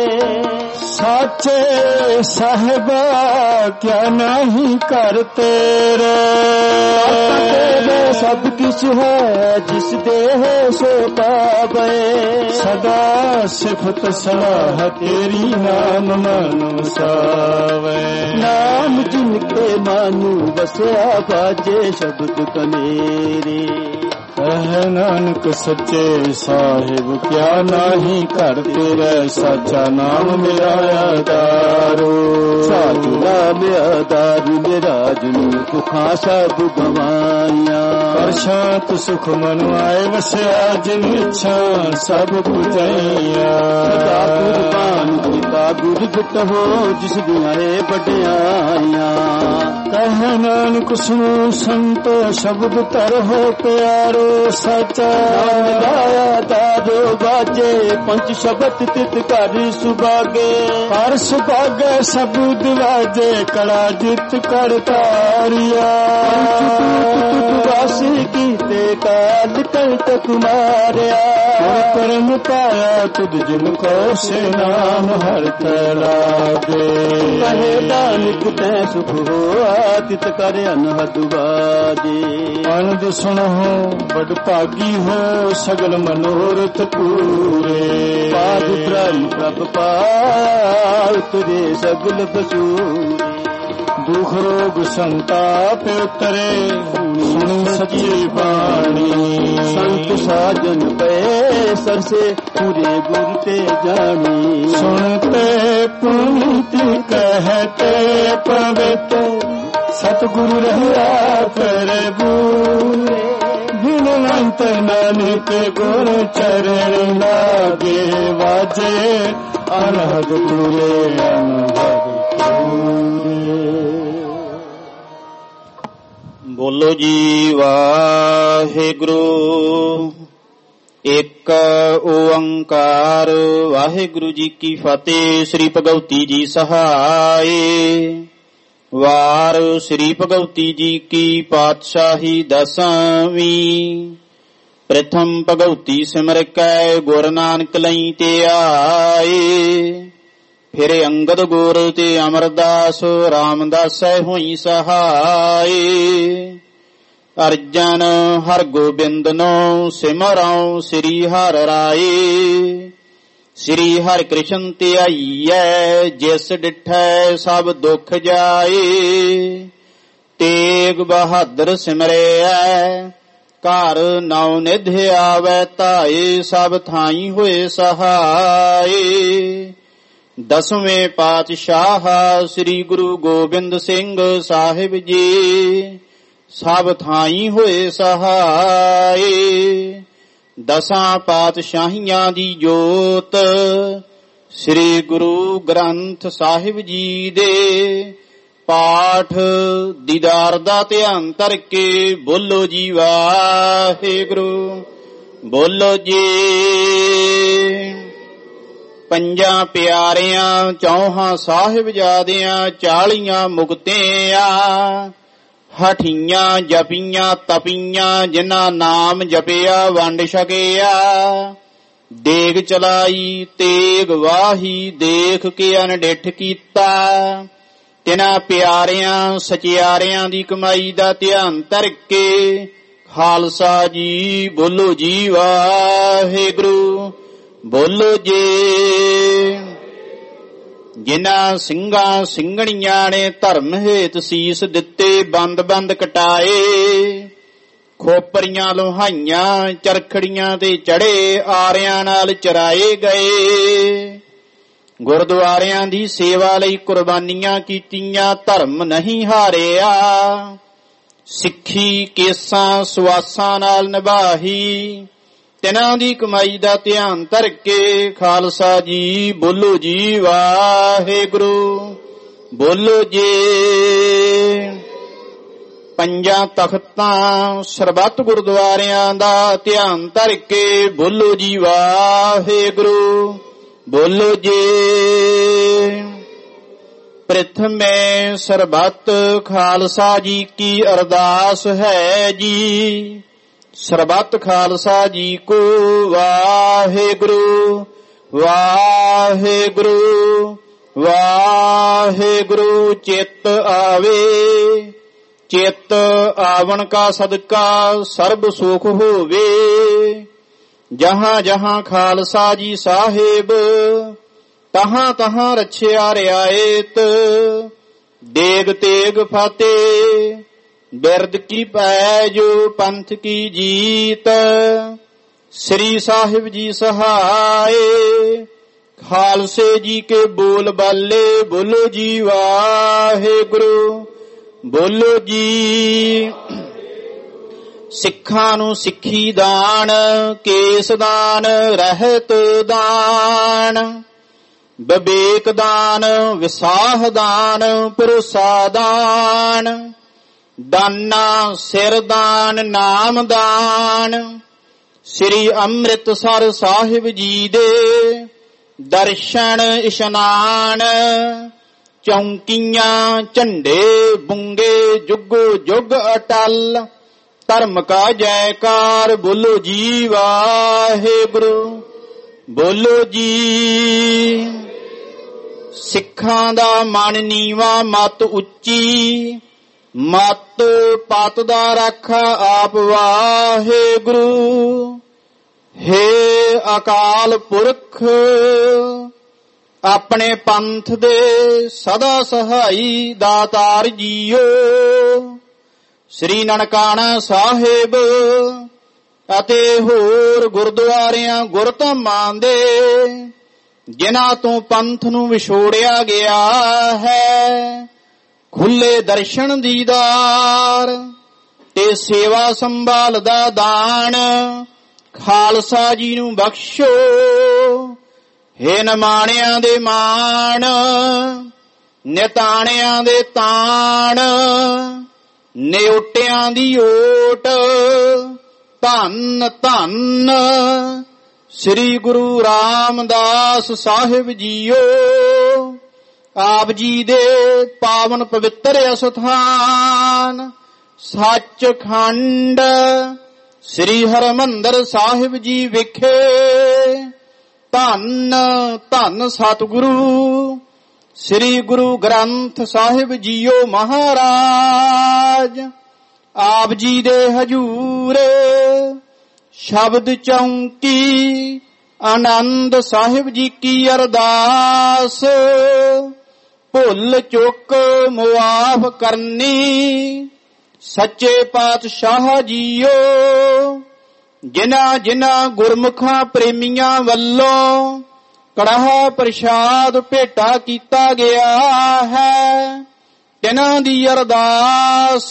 साचे साहिबा क्या नहीं कर तेरे। तेरे सब किछ है जिस देह सो पावे। सदा सिफत सलाह तेरी नाम मानो सावे। नाम जिनके मानू बसया बाजे शब्द कनेरे। कह नानक सच्चे साहिब क्या नाही कर तेरे। सच्चा नाम मेरा आधारो। साधु नाम आधार मेरा जनु दुखा सब गवाइया। पर शांत सुख मन आए वसया जिन इच्छा सब बुझाइया। सदा कुर्बान पिता गुर बिट हो जिस दुआए बड़ियाइया। कह नानक सुनो संत शब्द तर हो प्यारो। सचा गाया तारो बाजे पंच शब्द तित कर सुभागे। कर सुभागे सबूत वाजे कड़ा जित कर तारिया। वासी कीते काल कल तक मारिया। परम पाया तुझ जिनको से नाम हर तरागे। कहे नानक तै सुख हो आतित कर अनहद बाजे। आनंद सुनो बड़ भागी हो सगल मनोरथ पूरे। पाद ब्रह्म प्रभ पाया उतरे सगल बसूरे। दुख रोग संताप उतरे सुनी सच्ची बाणी। संत साजन पे सरसे पूरे गुर ते जानी। सुनते पुनीत कहते पवित्र सतगुरु रहा प्रभु। बिनवंत नानक गुर चरण लागे वाजे अनहद पूरे अनहद पूरे। बोलो जी वाहिगुरु एक ओंकार। वाहिगुरु जी की फतेह। श्री भगवती जी सहाय। वार श्री भगवती जी की पातशाही दसवीं। प्रथम भगवती सिमर कै गुर नानक लई ते आए। फिर अंगद गुर ते अमरदास रामदास होई सहाय। अर्जन हर गोबिंद नो सिमरौ श्री हर राए। श्री हर कृष्ण ਧਿਆਈਐ जिस डिठै सब दुख जाए। तेग बहादुर सिमरैਐ घर नौ निध आवै धाए। सब थाई होए सहाय। दसवें पातशाह श्री गुरु गोबिंद सिंह साहिब जी सब थाई होए सहाय। दसां पातशाहियां दी जोत श्री गुरु ग्रंथ ਸਾਹਿਬ ਜੀ ਦੇ ਪਾਠ ਦੀਦਾਰ ਦਾ ਧਿਆਨ ਧਰ ਕੇ ਬੋਲੋ ਜੀ ਵਾਹਿਗੁਰੂ। ਬੋਲੋ ਜੀ। ਪੰਜਾਂ ਪਿਆਰਿਆਂ ਚੌਹਾਂ ਸਾਹਿਬਜ਼ਾਦਿਆਂ ਚਾਲੀਆਂ ਮੁਕਤਿਆਂ ਹਠੀਆਂ ਜਪੀਆਂ ਤਪੀਆਂ ਜਿਨ੍ਹਾਂ ਨਾਮ ਜਪਿਆ ਵੰਡ ਛਕਿਆ। ਦੇਗ ਚਲਾਈ ਤੇਗ ਵਾਹੀ ਦੇਖ ਕੇ ਅਨਡਿੱਠ ਕੀਤਾ। ਤਿਨਾਂ ਪਿਆਰਿਆਂ ਸਚਿਆਰਿਆਂ ਦੀ ਕਮਾਈ ਦਾ ਧਿਆਨ ਧਰ ਕੇ ਖਾਲਸਾ ਜੀ ਬੋਲੋ ਜੀ ਵਾਹਿਗੁਰੂ। ਬੋਲੋ ਜੀ। ਜਿਨ੍ਹਾਂ ਸਿੰਘਾਂ ਸਿੰਘਣੀਆਂ ਨੇ ਧਰਮ ਹੇਤ ਸੀਸ ਦਿੱਤੇ ਬੰਦ ਬੰਦ ਕਟਾਏ। ਖੋਪਰੀਆਂ ਲੋਹਾਈਆਂ ਚਰਖੜੀਆਂ ਤੇ ਚੜੇ ਆਰਿਆਂ ਨਾਲ ਚਰਾਏ ਗਏ। ਗੁਰਦੁਆਰਿਆਂ ਦੀ ਸੇਵਾ ਲਈ ਕੁਰਬਾਨੀਆਂ ਕੀਤੀਆਂ ਧਰਮ ਨਹੀਂ ਹਾਰਿਆ। ਸਿੱਖੀ ਕੇਸਾਂ ਸਵਾਸਾਂ ਨਾਲ ਨਿਭਾਹੀ, ਤਿਨਾਂ ਦੀ ਕਮਾਈ ਦਾ ਧਿਆਨ ਧਰ ਕੇ ਖਾਲਸਾ ਜੀ ਬੋਲੋ ਜੀ ਵਾਹਿਗੁਰੂ ਬੋਲੋ ਜੀ। ਪੰਜਾਂ ਤਖਤਾਂ ਸਰਬੱਤ ਗੁਰਦੁਆਰਿਆਂ ਦਾ ਧਿਆਨ ਧਰ ਕੇ ਬੋਲੋ ਜੀ ਵਾਹਿਗੁਰੂ ਬੋਲੋ ਜੀ। ਪ੍ਰਥਮੇ ਸਰਬੱਤ ਖਾਲਸਾ ਜੀ ਕੀ ਅਰਦਾਸ ਹੈ ਜੀ, ਸਰਬੱਤ ਖਾਲਸਾ ਜੀ ਕੋ ਵਾਹਿਗੁਰੂ ਵਾਹਿਗੁਰੂ ਵਾਹਿਗੁਰੂ। ਚਿੱਤ ਆਵੇ ਚਿੱਤ ਆਵਣ ਕਾ ਸਦਕਾ ਸਰਬ ਸੁਖ ਹੋਵੇ, ਜਹਾਂ ਜਹਾਂ ਖਾਲਸਾ ਜੀ ਸਾਹਿਬ ਤਹਾਂ ਤਹਾਂ ਰਛਿਆ ਰਿਆਇਤ। ਦੇਗ ਤੇਗ ਫਤਿਹ ਬਿਰਦ ਕੀ ਪੈਜ ਪੰਥ ਕੀ ਜੀਤ, ਸ੍ਰੀ ਸਾਹਿਬ ਜੀ ਸਹਾਏ ਖਾਲਸੇ ਜੀ ਕੇ ਬੋਲ ਬਾਲੇ ਬੋਲੋ ਜੀ ਵਾਹਿਗੁਰੂ ਬੋਲੋ ਜੀ। ਸਿੱਖਾਂ ਨੂੰ ਸਿੱਖੀ ਦਾਨ, ਕੇਸ ਦਾਨ, ਰਹਿਤ ਦਾਨ, ਵਿਵੇਕ ਦਾਨ, ਵਿਸਾਹ ਦਾਨ, ਭਰੋਸਾ ਦਾਨ, ਦਾਨਾ ਸਿਰ ਦਾਨ, ਨਾਮ ਦਾਨ। ਸ੍ਰੀ ਅੰਮ੍ਰਿਤਸਰ ਸਾਹਿਬ ਜੀ ਦੇ ਦਰਸ਼ਨ ਇਸ਼ਨਾਨ, ਚੌਂਕੀਆਂ ਝੰਡੇ ਬੁੰਗੇ ਜੁਗ ਜੁਗ ਅਟਲ, ਧਰਮ ਕਾ ਜੈਕਾਰ ਬੋਲੋ ਜੀ ਵਾਹਿਗੁਰੂ ਬੋਲੋ ਜੀ। ਸਿੱਖਾਂ ਦਾ ਮਨ ਨੀਵਾ ਮਤ ਉੱਚੀ, ਮਤ ਪਤ ਦਾ ਰਾਖਾ ਆਪ ਵਾਹਿਗੁਰੂ। ਹੇ ਅਕਾਲ ਪੁਰਖ ਆਪਣੇ ਪੰਥ ਦੇ ਸਦਾ ਸਹਾਈ ਦਾਤਾਰ ਜੀਓ। ਸ੍ਰੀ ਨਨਕਾਣਾ ਸਾਹਿਬ ਅਤੇ ਹੋਰ ਗੁਰਦੁਆਰਿਆਂ ਗੁਰਧਾਮਾਂ ਦੇ ਜਿਨ੍ਹਾਂ ਤੋਂ ਪੰਥ ਨੂੰ ਵਿਛੋੜਿਆ ਗਿਆ ਹੈ, ਖੁੱਲੇ ਦਰਸ਼ਨ ਦੀਦਾਰ ਤੇ ਸੇਵਾ ਸੰਭਾਲ ਦਾ ਦਾਨ ਖਾਲਸਾ ਜੀ ਨੂੰ ਬਖਸ਼ੋ। ਹੇ ਨਿਮਾਣਿਆਂ ਦੇ ਮਾਣ, ਨਿਤਾਣਿਆਂ ਦੇ ਤਾਣ, ਨਿਉਟਿਆਂ ਦੀ ਓਟ, ਧੰਨ ਧੰਨ ਸ੍ਰੀ ਗੁਰੂ ਰਾਮਦਾਸ ਸਾਹਿਬ ਜੀਓ। ਆਪ ਜੀ ਦੇ ਪਾਵਨ ਪਵਿੱਤਰ ਅਸਥਾਨ ਸੱਚਖੰਡ ਸ੍ਰੀ ਹਰਿਮੰਦਰ ਸਾਹਿਬ ਜੀ ਵਿਖੇ ਧੰਨ ਧੰਨ ਸਤਿਗੁਰੂ ਸ੍ਰੀ ਗੁਰੂ ਗ੍ਰੰਥ ਸਾਹਿਬ ਜੀਓ ਮਹਾਰਾਜ। ਆਪ ਜੀ ਦੇ ਹਜੂਰ ਸ਼ਬਦ ਚੌਂਕੀ ਆਨੰਦ ਸਾਹਿਬ ਜੀ ਕੀ ਅਰਦਾਸ, ਭੁੱਲ ਚੁੱਕ ਮੁਆਫ ਕਰਨੀ ਸੱਚੇ ਪਾਤਸ਼ਾਹ ਜੀਓ। ਜਿਨ੍ਹਾਂ ਜਿਨ੍ਹਾਂ ਗੁਰਮੁਖਾਂ ਪ੍ਰੇਮੀਆਂ ਵੱਲੋਂ ਕੜਾਹ ਪ੍ਰਸ਼ਾਦ ਭੇਟਾ ਕੀਤਾ ਗਿਆ ਹੈ, ਤਿਨਾਂ ਦੀ ਅਰਦਾਸ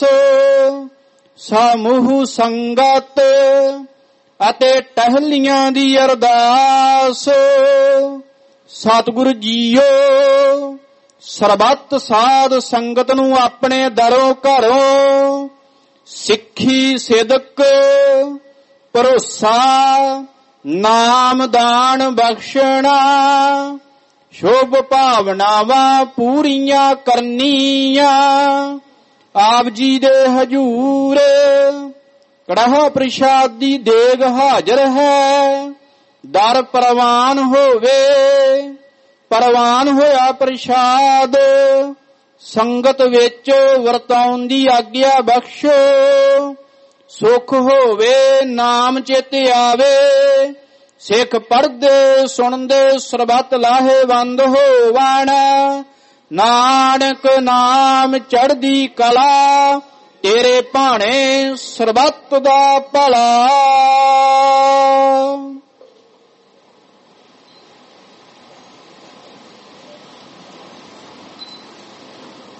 ਸਮੂਹ ਸੰਗਤ ਅਤੇ ਟਹਿਲੀਆਂ ਦੀ ਅਰਦਾਸ। ਸਤਿਗੁਰੂ ਜੀਓ ਸਰਬੱਤ ਸਾਧ ਸੰਗਤ ਨੂੰ ਆਪਣੇ ਦਰੋਂ ਘਰੋਂ ਸਿੱਖੀ ਸਿਦਕ ਭਰੋਸਾ ਨਾਮ ਦਾਨ ਬਖਸ਼ਣਾ, ਸ਼ੁਭ ਭਾਵਨਾਵਾਂ ਪੂਰੀਆਂ ਕਰਨੀਆਂ। ਆਪ ਜੀ ਦੇ ਹਜੂਰ ਕੜਾਹ ਪ੍ਰਸ਼ਾਦ ਦੀ ਦੇਗ ਹਾਜ਼ਰ ਹੈ, ਦਰ ਪ੍ਰਵਾਨ ਹੋਵੇ। ਪ੍ਰਵਾਨ ਹੋਇਆ ਪ੍ਰਸ਼ਾਦ ਸੰਗਤ ਵਿੱਚ ਵਰਤਾਉਣ ਦੀ ਆਗਿਆ ਬਖਸ਼ੋ। ਸੁਖ ਹੋਵੇ ਨਾਮ ਚਿਤ ਆਵੇ, ਸਿੱਖ ਪੜ੍ਹਦੇ ਸੁਣਦੇ ਸਰਬੱਤ ਲਾਹੇਵੰਦ ਹੋਵਣ। ਨਾਨਕ ਨਾਮ ਚੜ੍ਹਦੀ ਕਲਾ, ਤੇਰੇ ਭਾਣੇ ਸਰਬੱਤ ਦਾ ਭਲਾ।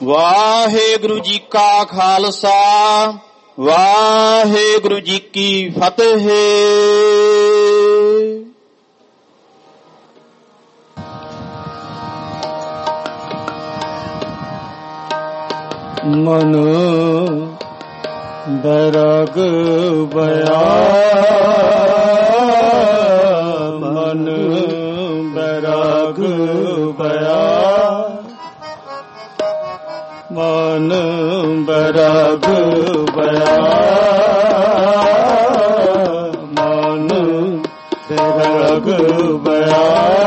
ਵਾਹਿਗੁਰੂ ਜੀ ਕਾ ਖਾਲਸਾ ਵਾਹਿਗੁਰੂ ਜੀ ਕੀ ਫਤਿਹ। ਮਨ ਬੈਰਾਗ ਬਇਆ ਮਨ ਬੈਰਾਗ ਬਇਆ ਮਨ ਬੈਰਾਗ ਬਇਆ ਮਨ ਬੈਰਾਗ ਬਇਆ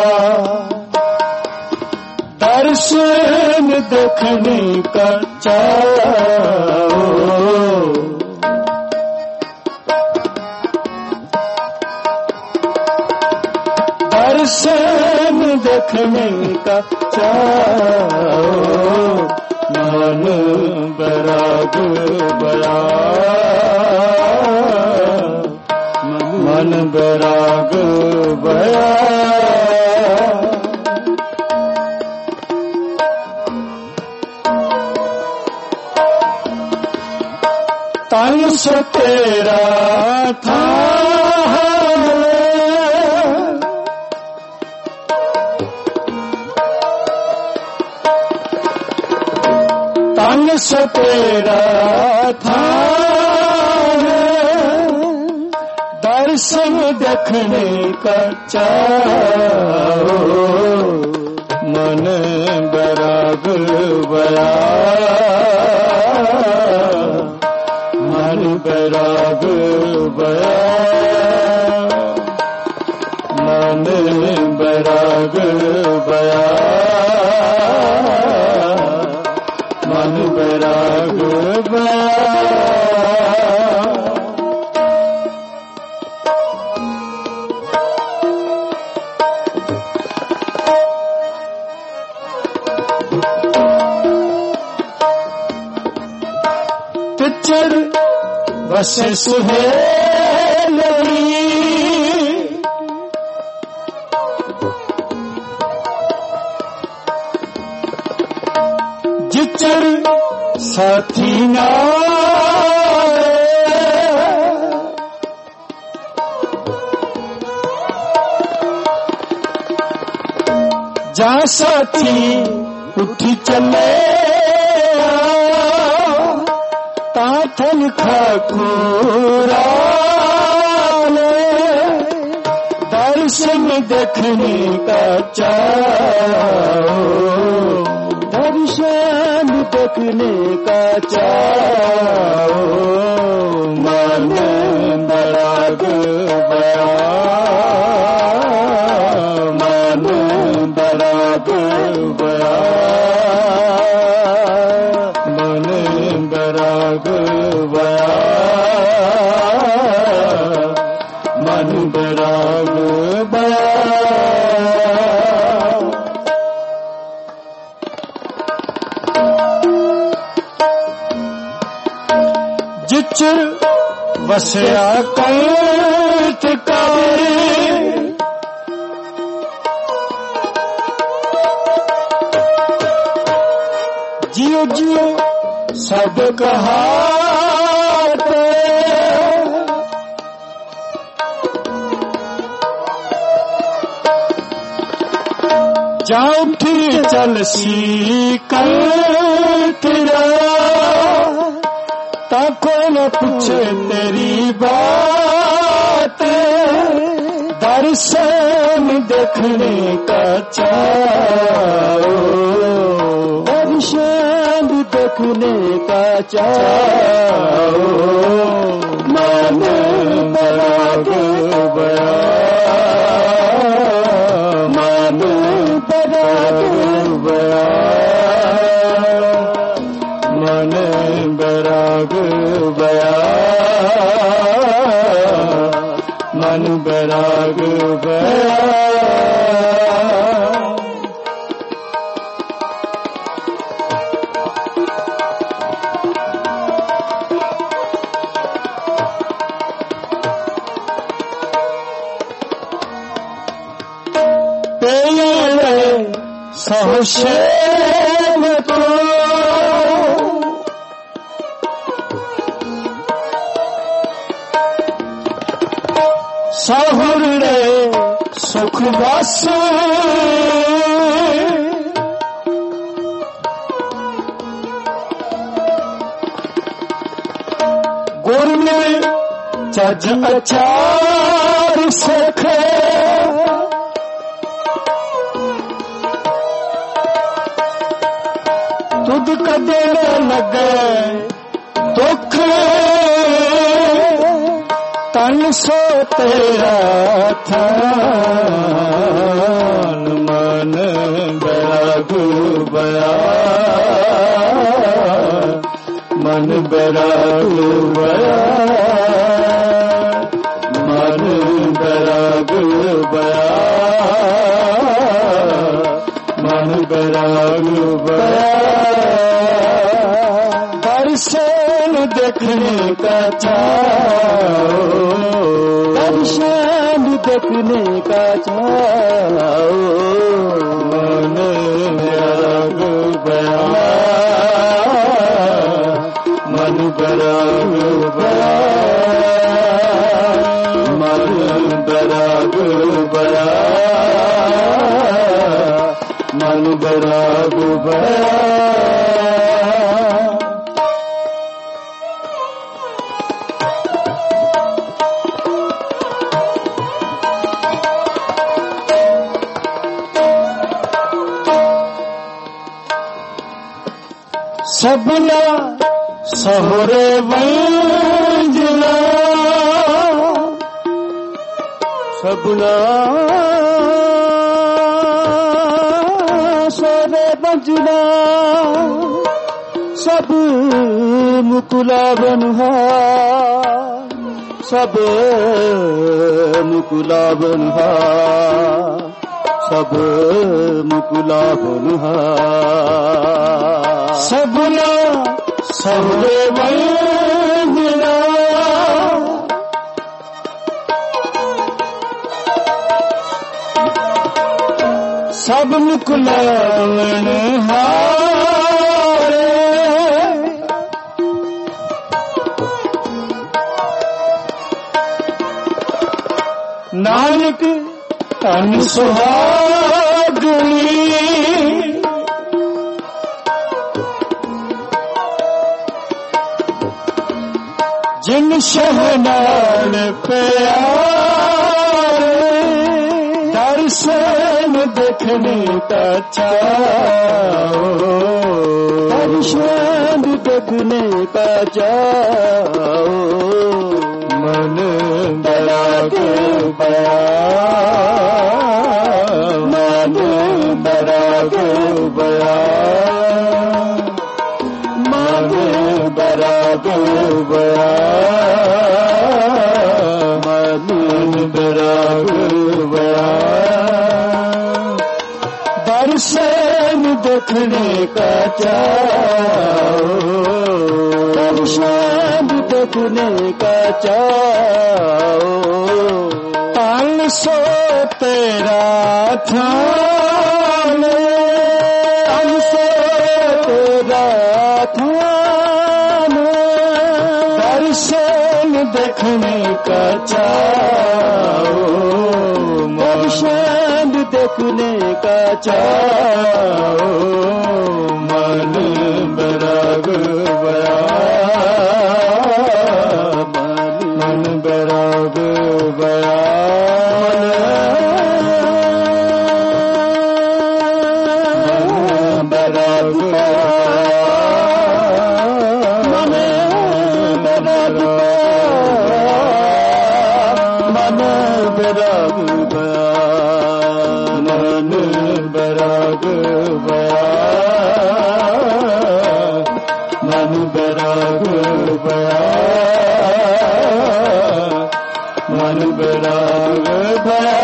दर्शन देखने का चाओ दर्शन देखने का चाओ मन बराग बया मन बराग बया तन से तेरा था तन से तेरा था दर्शन देखने का चाओ मन बराग बया मन बराग बया मन बराग बया मन बराग बया पिक्चर बस सुहेली जिचर साथी नाले जा साथी उठी चले ताथन ठाकुराले दर्शन देखने का चाओ दर्शन देखने का चाओ मन बराग बया मन बराग बया मन बराग बया मन बराग बया जिचर वसया कंठ करे जियो जियो सब कहा जा उठी चल सी कंठरा ताको न पूछे तेरी बात दर्शन देखने का चाओ दर्शन देखने का चाओ मन बराग बया मन बराग बया मन बराग बया मन बराग बया सहुशेम को ਸਹੁਰੇ ਸੁਖ ਬਸ ਗੁਰ ਮਿਲ ਚੱਜ ਅਚਾਰ ਸਖੇ ਤੁਧ ਕਦੇ ਨ ਲੱਗੇ ਦੁੱਖ ਤਨ ਸੋ ਤੇਰਾ ਥਾਨ ਮਨ ਬੈਰਾਗੂ ਬਿਆ ਮਨ ਬੈਰਾਗੂ ਬਿਆ ਮਨ ਬੈਰਾਗੂ ਬਿਆ ਮਨ ਬੈਰਾਗੂ ਬਿਆ दर्शन देखने का चाओ दर्शन देखने का चाओ मन बराग बया मन बराग बया मन बराग बया मन बराग बया सबना सहुरे वंजना सबना सहुरे वंजना सब मुकुला बनहा सब मुकुला बनहा सब मुकुला बनहा सबना सहुरे वंजना सब मुकुलावन हारे नानक तन सुहागनी जिन शहनान प्यारे दर्शन देखने का चाओ दर्शन देखने का चाओ मन बराग बया मन बराग बया मन बराग बया मन बराग बया दर्शन देखने का चाओ दर्शन देखने का चाओ तन सो तेरा थान तन सो तेरा थान दर्शन देखने का चाओ दर्शन देखने का चाओ मन बराग बया मन बराग बया मन बराग मन बराग मन बराग बया मन बराग बया मन बराग बया मन बराग बया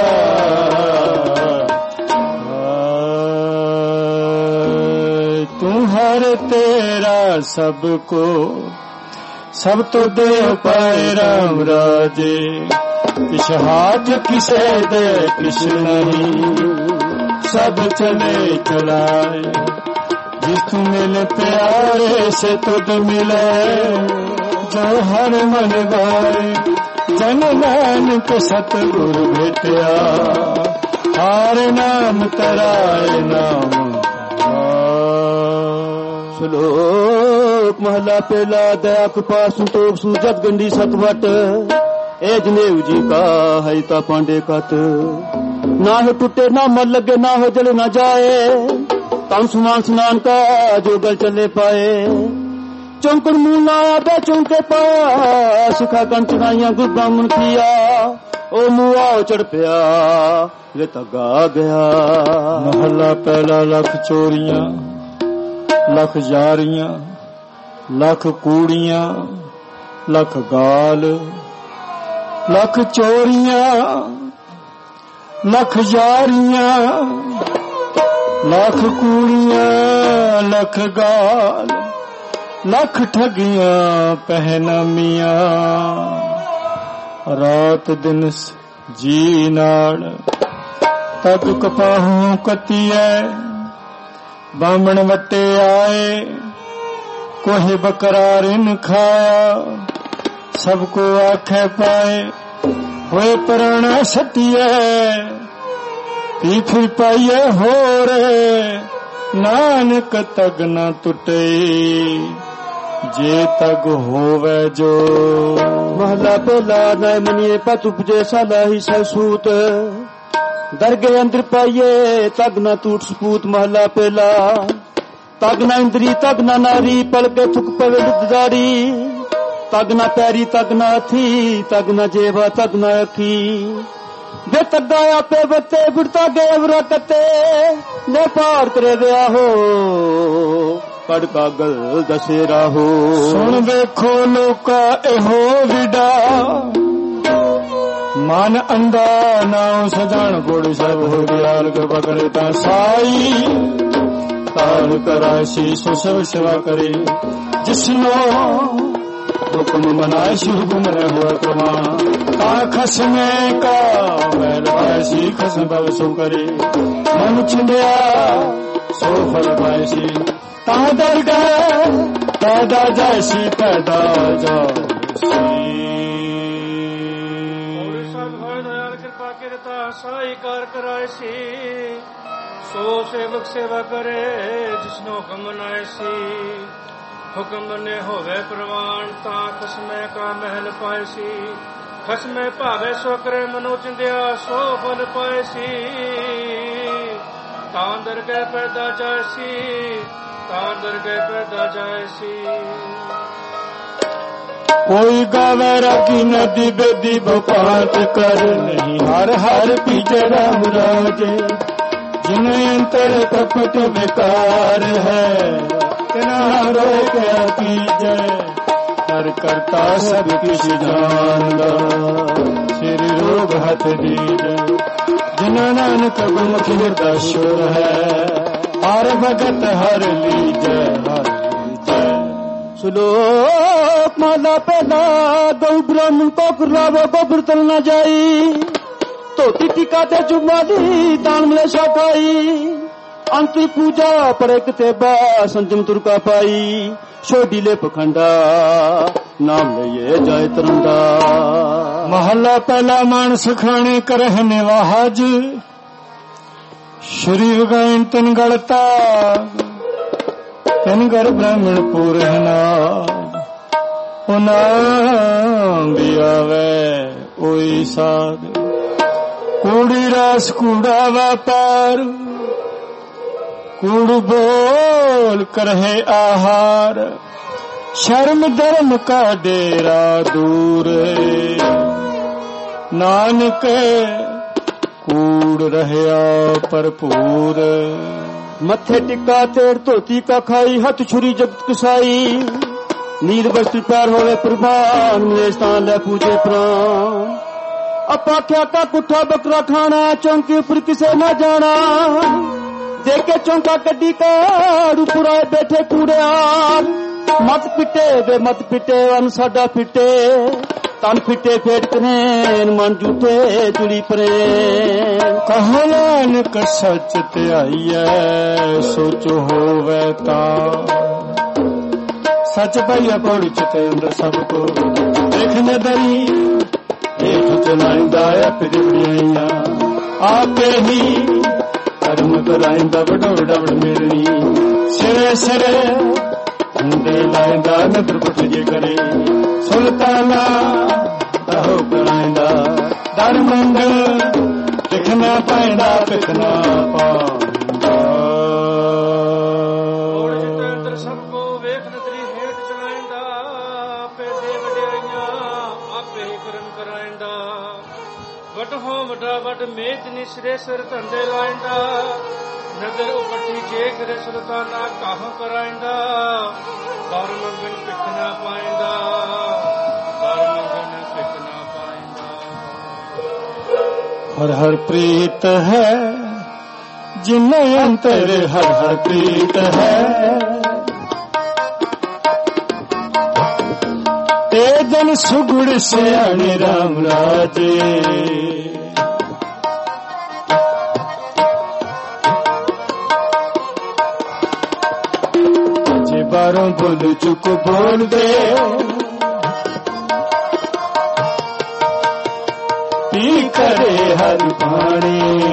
तुम्हारे तेरा सबको सब तो दे पाए राम राजे किस हाथ किसे दे किस नहीं सब चले चलाए जिस मिल प्यारे से तुझ मिले जो हर मन भाए ਜਨ ਨਾਨਕ ਸਤਿਗੁਰ ਭੇਟਿਆ ਹਾਰ ਨਾਮ ਤਰਾਏ ਨਾਮ ਸ਼ਲੋਕ ਮਹਲਾ ਪਹਿਲਾ ਦਇਆ ਕਿਰਪਾ ਸੰਤੋਖ ਸੂਜਤ ਗੰਢੀ ਸਤਵਟ ਇਹ ਜਨੇਊ ਜੀ ਕਾ ਹੈ ਤਾ ਪਾਂਡੇ ਕਤ ਨਾ ਹੋ ਟੁੱਟੇ ਨਾ ਮਰ ਲਗੇ ਨਾ ਹੋ ਜਲ ਨਾ ਜਾਏ ਤਨ ਸੁਮਾਨ ਸਨਾਨ ਕਾ ਜੋ ਗਲ ਚਲੇ ਪਾਏ ਚੌਂਕੜ ਮੂਲ ਲਾਇਆ ਬੇ ਚੌਂਕੇ ਪਾਇਆ ਸਿਖਾ ਕੰਨ ਚੜਾਈਆਂ ਗੁਰ ਬਾਮਣ ਕੀਆ ਉਹ ਮੂਆ ਚੜ ਪਿਆ ਵੇ ਤਗਾ ਗਿਆ ਮਹਲਾ ਪਹਿਲਾ ਲੱਖ ਚੋਰੀਆਂ ਲੱਖ ਯਾਰੀਆਂ ਲੱਖ ਕੂੜੀਆਂ ਲੱਖ ਗਾਲ ਲੱਖ ਚੋਰੀਆਂ ਲੱਖ ਯਾਰੀਆਂ ਲੱਖ ਕੂੜੀਆਂ ਲੱਖ ਗਾਲ ਲੱਖ ਠਗੀਆਂ ਪਹਿਨਾਮੀਆਂ ਰਾਤ ਦਿਨ ਜੀ ਨਾਲ ਤਗ ਕਪਾਹੂ ਕਤੀਐ ਬਾਮਣ ਵਟੇ ਆਏ ਕੋਹੇ ਬਕਰਾਰਿਨ ਖਾਇਆ ਸਭ ਕੋ ਆਖੇ ਪਾਏ ਹੋਏ ਪੁਰਾਣਾ ਸਤੀਐ ਪੀ ਫਿਰ ਪਾਈਏ ਹੋਰ ਨਾਨਕ ਤਗ ਨਾ ਟੁੱਟੇ ਜੇ ਤਗ ਹੋਵੇ ਜੋ ਮਹਲਾ ਪਹਿਲਾ ਨਾ ਮਨੀਏ ਪਤ ਉਪਜੇ ਸਾਲਾ ਹੀ ਸੂਤ ਦਰਗੇ ਅੰਦਰ ਪਾਈਏ ਤਗ ਨਾ ਟੂਟ ਸਪੂਤ ਮਹਲਾ ਪਹਿਲਾ ਤਗ ਨਾ ਇੰਦਰੀ ਤਗ ਨਾ ਨਾਰੀ ਪਲ ਕੇ ਥੁਕ ਪਵੇ ਲੁੱਦਾੜੀ ਤਗ ਨਾ ਪੈਰੀ ਤਗ ਨਾ ਹੱਥੀ ਤਗ ਨਾ ਜੇਵਾ ਤਗ ਨਾ ਅੱਖੀ ਬੇ ਤੱਗਾ ਆਪੇ ਬੱਤੇ ਬੁੜਤਾ ਗਏ ਵਰਕਤੇ ਨੇ ਪਾਰ ਕਰੇ ਦਿਆ ਹੋ ਕੜ ਕਾਗਲ ਦਸੇਰਾ ਹੋ ਸੁਣ ਵੇਖੋ ਲੋਕਾ ਇਹੋ ਵਿਡਾ ਮਨ ਅੰਦਾ ਨਾਉ ਸਜਣ ਗੁੜ ਸਭ ਹੋ ਗਿਆਲ ਕਿਰਪਾ ਕਰੇ ਤਾਂ ਸਾਈ ਤਾਲ ਕਰਾਸੀ ਸੋ ਸਭ ਸੇਵਾ ਕਰੇ ਜਿਸਨੋ ਹੁਕਮ ਮਨਾਏ ਸ਼ਿਵ ਗੁਣ ਰਹਿ ਕਮਾ ਤਾ ਖਸਮੇ ਕਾ ਮੈਲ ਪਾਇਸੀ ਖਸਮ ਬਵ ਸੋ ਕਰੇ ਮਨ ਚਿੰਦਿਆ ਸੋ ਫਲ ਪਾਇਸੀ ਤਾ ਦਰਗਾ ਪੈਦਾ ਜੈਸੀ ਪੈਦਾ ਜਾਸੀ ਸਾਈ ਕਾਰ ਕਰਾਏ ਸੀ ਸੋ ਸੇਵਕ ਸੇਵਾ ਕਰੇ ਜਿਸਨੋ ਹੁਕਮ ਮਨਾਏ ਸੀ ਹੁਕਮ ਬਨੇ ਹੋਵੇ ਪ੍ਰਵਾਨ ਤਾਂ ਖਸਮੇ ਕਾ ਮਹਿਲ ਪਾਏ ਸੀ ਖਸਮੇ ਭਾਵੇ ਸੋ ਕਰੇ ਮਨੋ ਚਿੰਦਿਆ ਸੋ ਫਲ ਪਾਏ ਸੀ ਤਾਂ ਦਰਗਹਿ ਪੈਦਾ ਜਾਏ ਸੀ ਤਾਂ ਦਰਗਹਿ ਪੈਦਾ ਜਾਏ ਸੀ ਕੋਈ ਗਾਵੇ ਰਾਗੀ ਨਦੀ ਬੇਦੀ ਬਪਾਤ ਕਰ ਨਹੀਂ ਹਰ ਹਰ ਪੀਜੇ ਰਾਮ ਰਾਜੇ ਜਿਨ ਅੰਤਰ ਕਪਟ ਵਿਕਾਰ ਹੈ ਤਿਨਾ ਰੋਕਿਆ ਪੀਜੇ ਹਰ ਕਰਤਾ ਸਭ ਕਿਛ ਜਾਣਦਾ ਸਿਰ ਰੋਗ ਹੱਥ ਦੀਜੇ ਜਿਨ ਨਾਨਕ ਗੁਰਮੁਖ ਹਿਰਦਾ ਸ਼ੁਰ ਹੈ ਹਰ ਭਗਤ ਹਰ ਲੀਜੈ ਹਰ श्लोक माला पहला गौ ब्राह्मण को कुर्रावो गोबर तल न जाई धोती टीका ते जुमाली दान मिले शाखाई अंतर पूजा पड़े किते बा संजम तुरका पाई छोड़ी ले पखंडा नाम लिए जाए तरंदा महला पहला मानस खाने करह निवाज श्री गैन तन गलता ਤਨਗਰ ਬ੍ਰਾਹਮਣ ਪੂਰਨਾ ਉਹਨਾਂ ਵੀ ਆਵੇ ਓਈ ਸਾਧ ਕੂੜੀ ਰਸ ਕੂੜਾ ਵਪਾਰ ਕੂੜ ਬੋਲ ਕਰਹਿ ਆਹਾਰ ਸ਼ਰਮ ਧਰਮ ਕਾ ਡੇਰਾ ਦੂਰ ਨਾਨਕ ਕੂੜ ਰਹਿਆ ਭਰਪੂਰ मथे टिक्का तेर धोती का खाई हथ छुरी जगत कसाई नीर वस्त्र पैर होवे प्रभान मिले स्थान ले पूजे प्राण अपा क्या का कुठा बकरा खाना चौंकी ऊपर किसे न जाना देखे चौंका कड्डी का रुपुराए बैठे कूड़ियाल मत पिटे वे मत पिटे वन साडा पिटे तन पिटे फेट करेन मन झूठे चुड़ी परे कहो नानक सच त्याईए सोचो होवे ता सच भैया पौड़ी चिते अंदर सबको देखने दरी हेठ चलाइंदा आपे दिवड़ियां आपे ही कर्म कराइंदा वडो वडवड़ मेरनी सिरे सिरे हुंदे लाइंदा नदर पुट जे करे सुल्ताना रहो कराइंदा दर मंगल टिकना पाइंदा टिकना पाइंदा ਔਰ ਜਿਤੇਂਦਰ ਸਭ ਕੋ ਵੇਖ ਨਦਰੀ ਹੇਠ ਚਲਾਇਂਦਾ ਆਪੇ ਦੇ ਵਡਿਆਈਆਂ ਆਪੇ ਹੀ ਕਰਨ ਕਰਾਇਂਦਾ ਵਟ ਹੋ ਵਡਾ ਵਟ ਮੇਚ ਨਿਸਰੇ ਸਿਰ ਧੰਦੇ ਲਾਇਂਦਾ ਨਜ਼ਰ ਉਪੱਟੀ ਜੇ ਕਰੇ ਸੁਲਤਾਨਾ ਕਾਹੋਂ ਕਰਾਇਂਦਾ ਦਰ ਮੰਗਨ ਪਿਖਨਾ ਪਾਇਂਦਾ ਦਰ ਮੰਗਨ ਪਿਖਨਾ ਪਾਇਂਦਾ हर हर प्रीत है जिन्हें अंतर हर हर प्रीत है ते जन सुगुड़ सियाने राम राजे जे बारों बोल चुक बोल दे पी करे हर पानी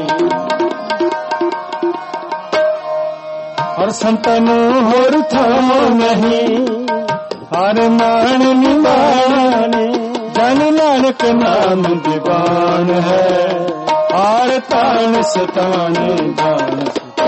और संतन होर था नहीं हर मान निमाने जन नानक नाम दीवान है हार तान सतान दान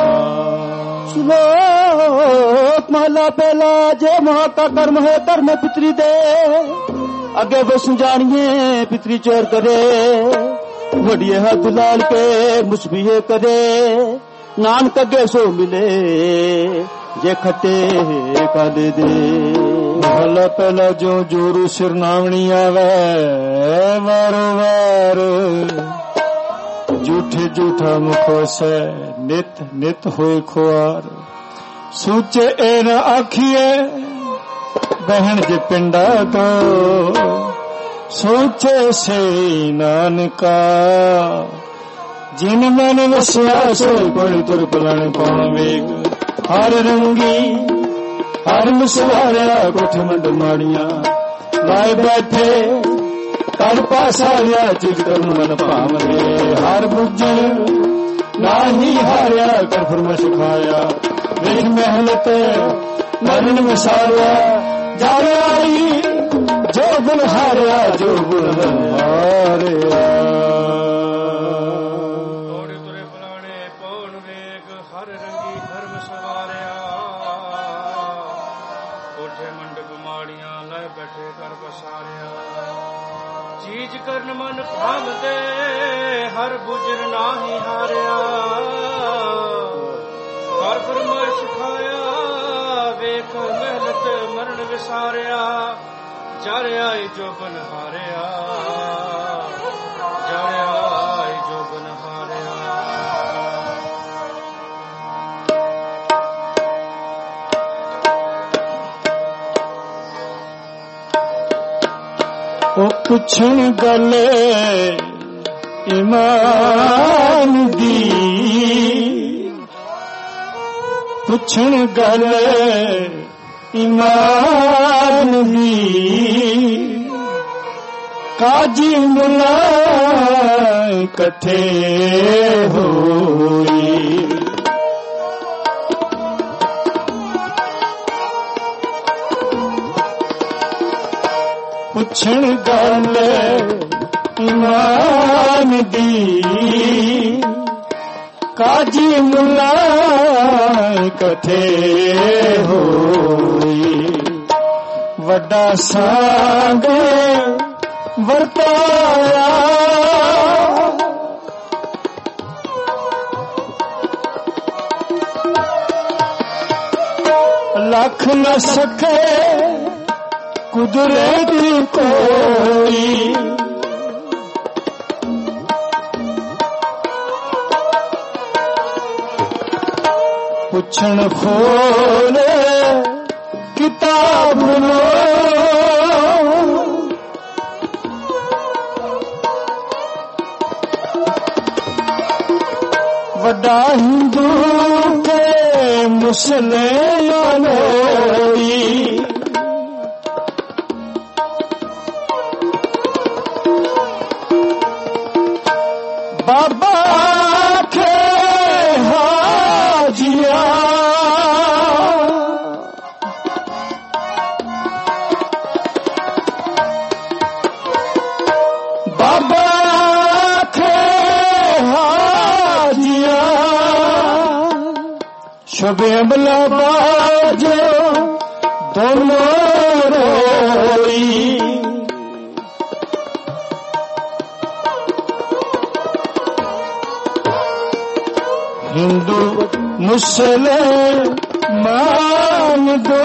श्लोक महला पहला जे मां का कर्म है धर्म पितरी दे अगे बस जानिए पितरी चोर करे वडिए हाथ लाल के मुसबिए करे नानक अगे सो मिले जे खटे का दे दे महला पहला जो जोरू सिरनावनी आवे वारो वार झूठे झूठा मुखो से नित नित होए खुआर सूचे ए न आखिए बहन जे पिंडा तो सोचे से नानका जिन मन वसिया सो बड़ी तुर पलन पाण वेग हर रंगी हर मुसवारिया कुठ मंड माड़िया लाए बैठे कर पासारिया चित कर मन पावरे हर बुझन नाही हारिया कर फरमाश खाया वेख मेहनत मरण विसारिया जाई जो गुण हारिया जो गुण हारिया ਤੋੜੇ ਤੁਰੇ ਬਲਾਣੇ ਪੌਣ ਵੇਗ ਹਰ ਰੰਗੀ ਧਰਮ ਸਵਾਰਿਆ ਕੋਠੇ ਮੰਡਪ ਮਾੜੀਆਂ ਲੈ ਬੈਠੇ ਕਰ ਪਸਾਰਿਆ ਚੀਜ਼ ਕਰਨ ਮਨ ਭਾਵਦੇ ਹਰ ਬੁਝਰ ਨਾਹੀ ਹਾਰਿਆ ਕਰ ਫਰਮਾਇਸ਼ ਖਾਇਆ ਵੇਖ ਮਿਹਨਤ ਮਰਨ ਵਿਸਾਰਿਆ ਜਰਿਆ ਜੋਬਨ ਹਾਰਿਆ ਜਰਿਆ ਜੋਬਨ ਹਾਰਿਆ ਉਹ ਪੁੱਛਣ ਗੱਲ ਈਮਾਨ ਦੀ ਪੁੱਛਣ ਗੱਲ ईमान दी काजी मुला कठे होई पुछण गल ईमान दी काजी मुला कठे होई वड्डा सांग वरताया लख न सके कुदरत कोई पुछण खोले किताब लो वड्डा हिंदू के मुसलमानों बाबा के हाजिया बाबा के हाजिया शबे अमला बाजो दोनों रोई हिंदू मुसलमान दे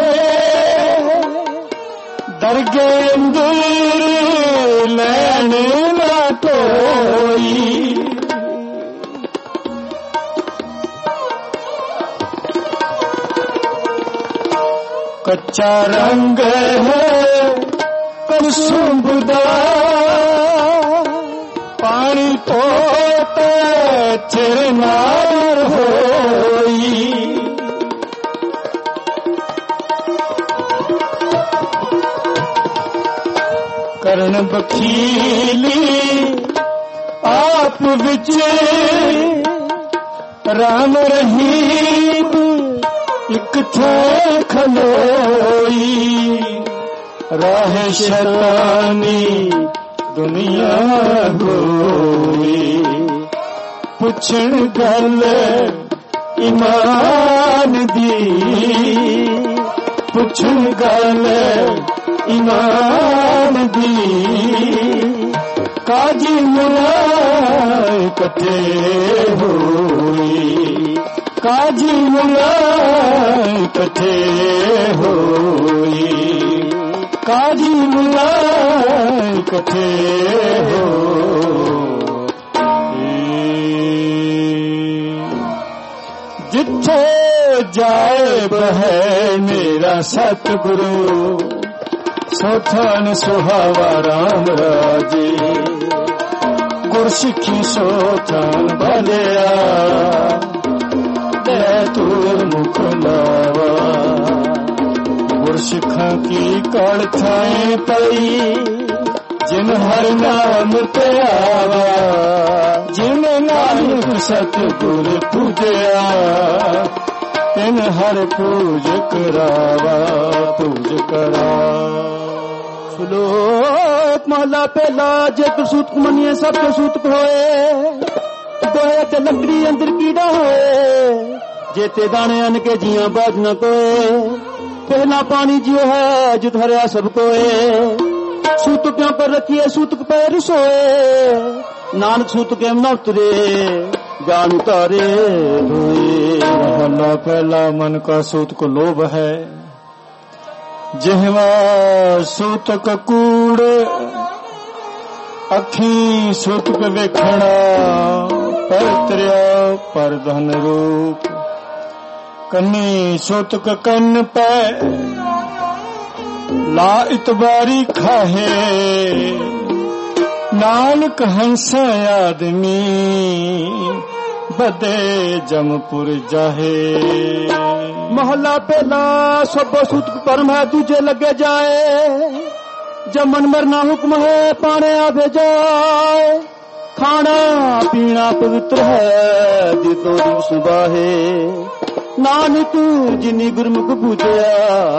दरगे अंदर लैन ना कोई कच्चा रंग है कुसुम्बदा पानी पोते चिरनार होई करण बखीली आप विच राम रहीम एक थे खलोई राह शैतानी दुनिया होई पुछण गल ईमान दी पुछण गल ईमान दी काजी मुलाय कथे होई काजी मुलाय कथे होई काजी मुलाय कथे हो जिथे जाए बहे मेरा सतगुरु सोथान सुहावा राम राजे गुरसिखी सोथान भलिया दे तूर मुख लावा गुरसिखा की कड़ थाए पई जिन हर नाम ते आवा जिन नानक सतगुर पूजया तिन हर पूज करावा पूज करा श्लोक महला पहला जेकर सूत मनिए सब सूत होए दोए ते लकड़ी अंदर कीड़ा होए जेते दाने अन के जिया बाज न कोए पहला पानी जियो है जुत हरिया सब कोए सूत क्यों पर रखिए सूत पैर सोए नानक सूत के न उतरे जान उतारे महला पहला मन का सूत को लोभ है जिहवा सूतक कूड़ अखी सूतक वेखना पर त्रिया पर धन रूप कन्नी सूतक कन्न पे ला इतबारी खाहे नानक हंस आदमी बदे जमपुर जाहे महला पहला सब सूत परम है दूजे लगे जाए जब मन मरना हुक्म है पाने आवे जाए खाना पीना पवित्र है दितो दिवस बाहे नानक जिनी गुरमुख पूजया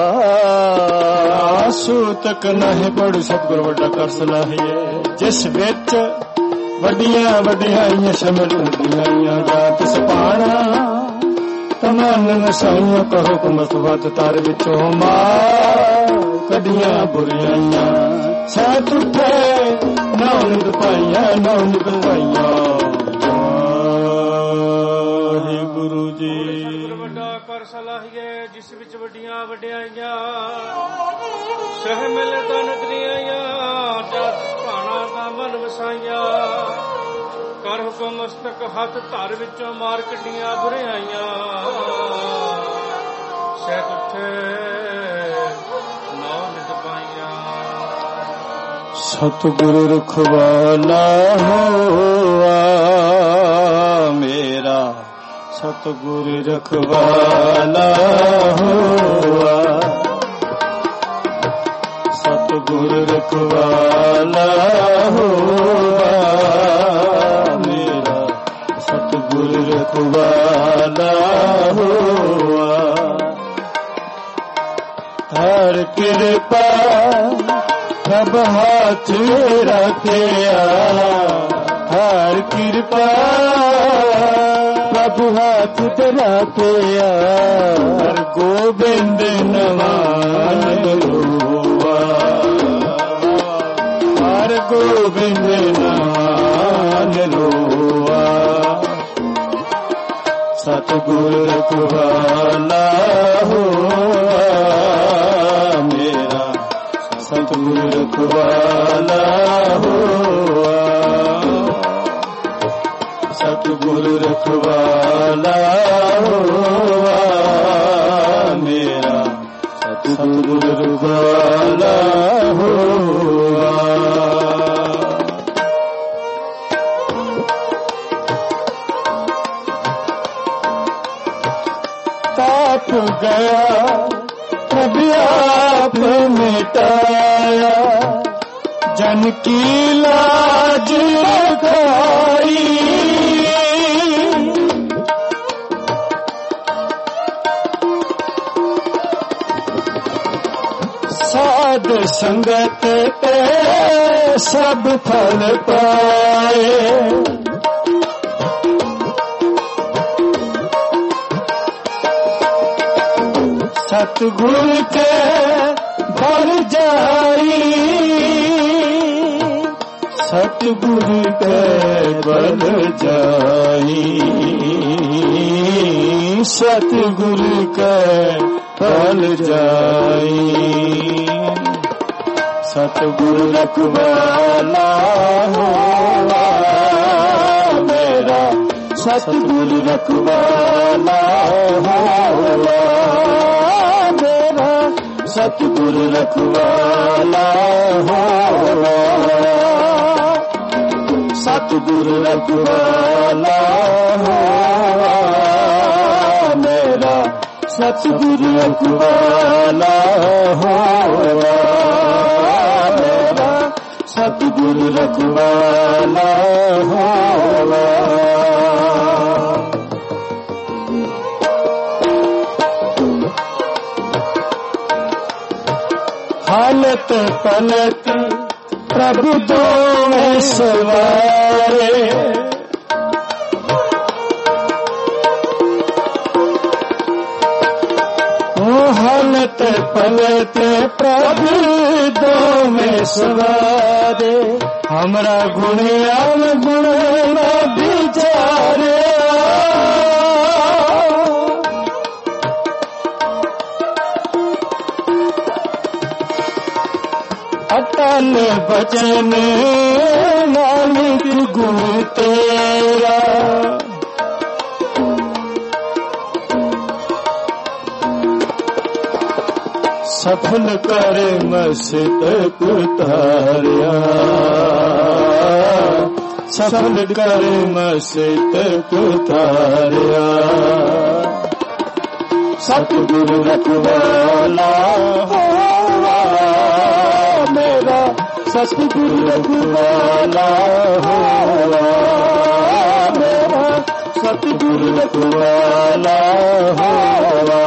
सूतक नहीं बड़ सतगुर वड्डा कर सलाहिए जिस विच वड्डियां वड्डियां शमल दियां रात सपाना तमन नसाइयां कहो कुमसवत तार विचों मार कदियां बुरियां सत उठे नौनिक पाइयां नौनिक पाइयां गुरु जी ਵੱਡਾ ਕਰ ਸਲਾਹੀਏ ਜਿਸ ਵਿੱਚ ਵੱਡੀਆਂ ਵਡਿਆਈਆਂ ਸਹ ਮਿਲੇ ਤਨ ਦੁਨੀਆਂਆਂ ਜਦ ਭਾਣਾ ਦਾ ਮਨ ਵਸਾਈਆਂ ਕਰ ਹੁਕਮ ਮਸਤਕ ਹੱਥ ਧਰ ਵਿੱਚੋਂ ਮਾਰ ਕੱਢੀਆਂ ਬੁਰਿਆਈਆਂ ਸਹਿ ਉੱਠੇ ਨੌ ਨਿਤ ਪਾਈਆਂ सतगुरु रखवाला होआ मेरा सतगुरु रखवाला होआ सतगुरु रखवाला होआ मेरा ਕਿਰਪਾ ਪ੍ਰਭ ਹੱਥ ਰੱਖਿਆ ਹਰ ਕਿਰਪਾ ਪ੍ਰਭ ਹੱਥ ਰੱਖਿਆ ਹਰ ਗੋਬਿੰਦ ਨਵਾਨ ਰੋਵਾ ਹਰ ਗੋਬਿੰਦ ਨਵਾਨ ਰੋਵਾ ਸਤਿਗੁਰ ਰਖਵਾਲਾ ਹੋਆ ਮੇਰਾ ਸਤਿਗੁਰ ਰਖਵਾਲਾ ਹੋਆ ਸਤਿਗੁਰ ਰਖਵਾਲਾ ਹੋਆ ਮੇਰਾ ਸਤਿਗੁਰ ਰਖਵਾਲਾ ਹੋਆ ताप गया प्रभु आप मिटाया जन की लाज रखाई साध संगत के सब फल पाए सतगुर के बल जाई सतगुर के बल जाई सतगुर के बल जाई सतगुर रखवाला होवा मेरा सतगुर रखवाला होवा सतगुर रखवाला होवा सतगुर रखवाला होवा मेरा सतगुर रखवाला होवा मेरा सतगुर रखवाला होवा हालत पलट प्रभु दोवें सवारे ओ हालत पलट प्रभु दोवें सवारे हमरा गुणियान गुण न बिचारे अटल बचन नानक गुण तेरा सफल कर मस्तक तारिया सफल कर मस्तक तारिया सतगुर रखवाला होवा मेरा सतगुर रखवाला होवा मेरा सतगुर रखवाला होवा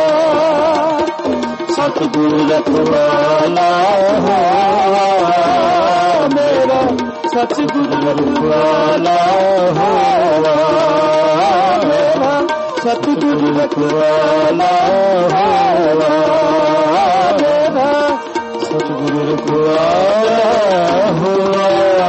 सतगुर रखवाला होवा मेरा सतगुर रखवाला होवा मेरा सतगुर रखवाला होवा मेरा सतगुर रखवाला होवा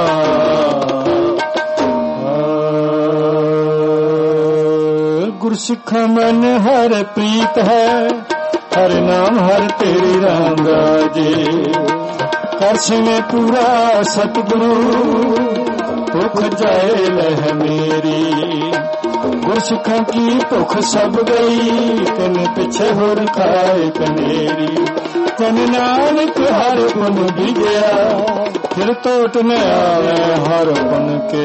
गुरसिख मन हर प्रीत है हर नाम हर तेरी रंगा जी कर्ष में पूरा सतगुरु भुख जाए लह मेरी गुरसिखा की भुख सब गई कन पिछे होर खाए कनेरी जन नानक हर गुण भी गया फिर टोट न आवे हर गुण के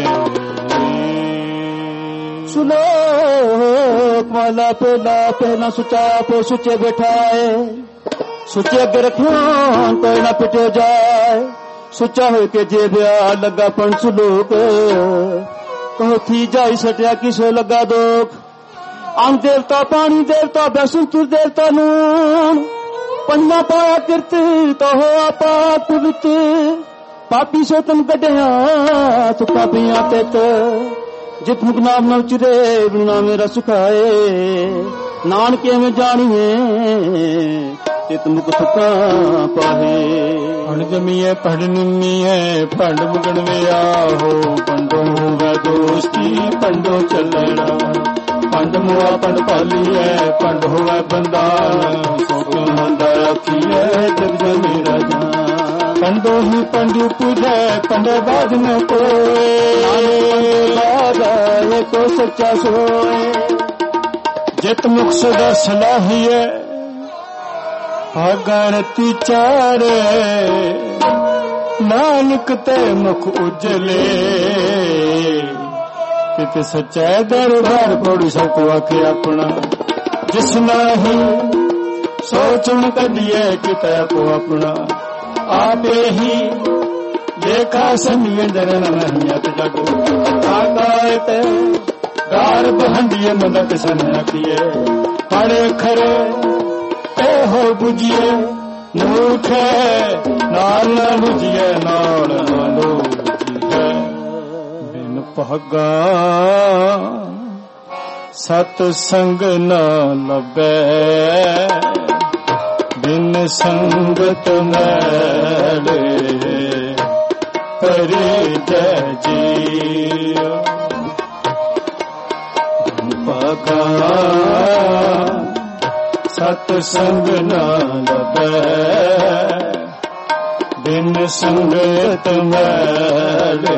सुनो माला पेला पहला सुचा पे सुचे बैठाए सुचे अगे रखो कोई ना पिटे जाए सुचा हो के जे ब्याह लगा पण सुलोक कहो थी जाई सटिया किसो लगा दोख आम देवता पानी देवता बैसुंतुर देवता नून ਪੰਨਾ ਪਾਇਆ ਕਿਰਤ ਤੋ ਆਪਾ ਪਵਿੱਤ ਪਾਪੀ ਸੋ ਤਨ ਕੱਢਿਆ ਤੋ ਪਾਪੀਆਂ ਤੇ ਜਿਤ ਮੁਖ ਨਾਮ ਨਾ ਉਚਰੇ ਬਿਨਾ ਮੇਰਾ ਸੁਖਾਏ ਨਾਨਕ ਐਵੇਂ ਜਾਣੀਏ ਜਿਤ ਮੁਖ ਸੁਖਾ ਪਾਹੇ ਹਣ ਜਮੀਏ ਪੜ ਨਿਮੀਏ ਭੰਡ ਮੁਗਣ ਵਿਆਹੋ ਪੰਡੋ ਹੋਵੇ ਦੋਸਤੀ ਪੰਡੋ ਚੱਲਣਾ ਪੰਡ ਮੁਆ ਪੰਡ ਪਾਲੀਏ ਪੰਡ ਹੋਵੇ ਬੰਦਾਨ ਸੋ ਕਿਉ ਮੰਦਾ ਆਖੀਏ ਜਗ ਜਮੀ ਰਾਜਾ ਪੰਡੋ ਹੀ ਪੰਡੂ ਪੂਜੈ ਪੰਡੇ ਬਾਦ ਨ ਕੋਏ ਬਾਦਾ ਕੋ ਸੱਚਾ ਸੋਏ ਜਿਤ ਮੁਖ ਸਦਾ ਸਲਾਹੀਏ ਆਗਰਤੀ ਚਾਰੇ ਨਾਨਕ ਤੇ ਮੁਖ ਉਜਲੇ ਕਿਤੇ ਸੱਚੇ ਦਰਬਾਰ ਪੜੂ ਸਕੋ ਆਖੇ ਆਪਣਾ ਜਿਸ ਨਾਹੀ ਸੋਚਣ ਕਢੀਏ ਕਿਤੇ ਆਪੋ ਆਪਣਾ ਆਪੇ ਹੀ ਦੇਖਾ ਸਮੀਂ ਦਰਨ ਨਹੀਂ ਅਤ ਜਗ ਆਕਾਇ ਤੇ ਦਾਰ ਬਹੰਡੀਏ ਮਦਦ ਸਨਾਖੀਏ ਪੜੇ ਖਰੇ ਹੋ ਬੁਝੀਏ ਮੂਠੇ ਨਾਲ ਨਾ ਬੁਝੀਏ ਨਾਲ ਨਾ ਲੋਝੀਏ ਬਿਨ ਭਾਗਾ ਸਤ ਸੰਗ ਨਾ ਲਬੈ ਬਿਨ ਸੰਗਤ ਮੈਲੇ ਪਰੇ ਜੈ ਜੀਉ ਬਿਨ ਭਾਗਾ ਸਤ ਸੰਗ ਨਾ ਲਬੈ ਬਿਨ ਸੰਗਤ ਮੈਲੇ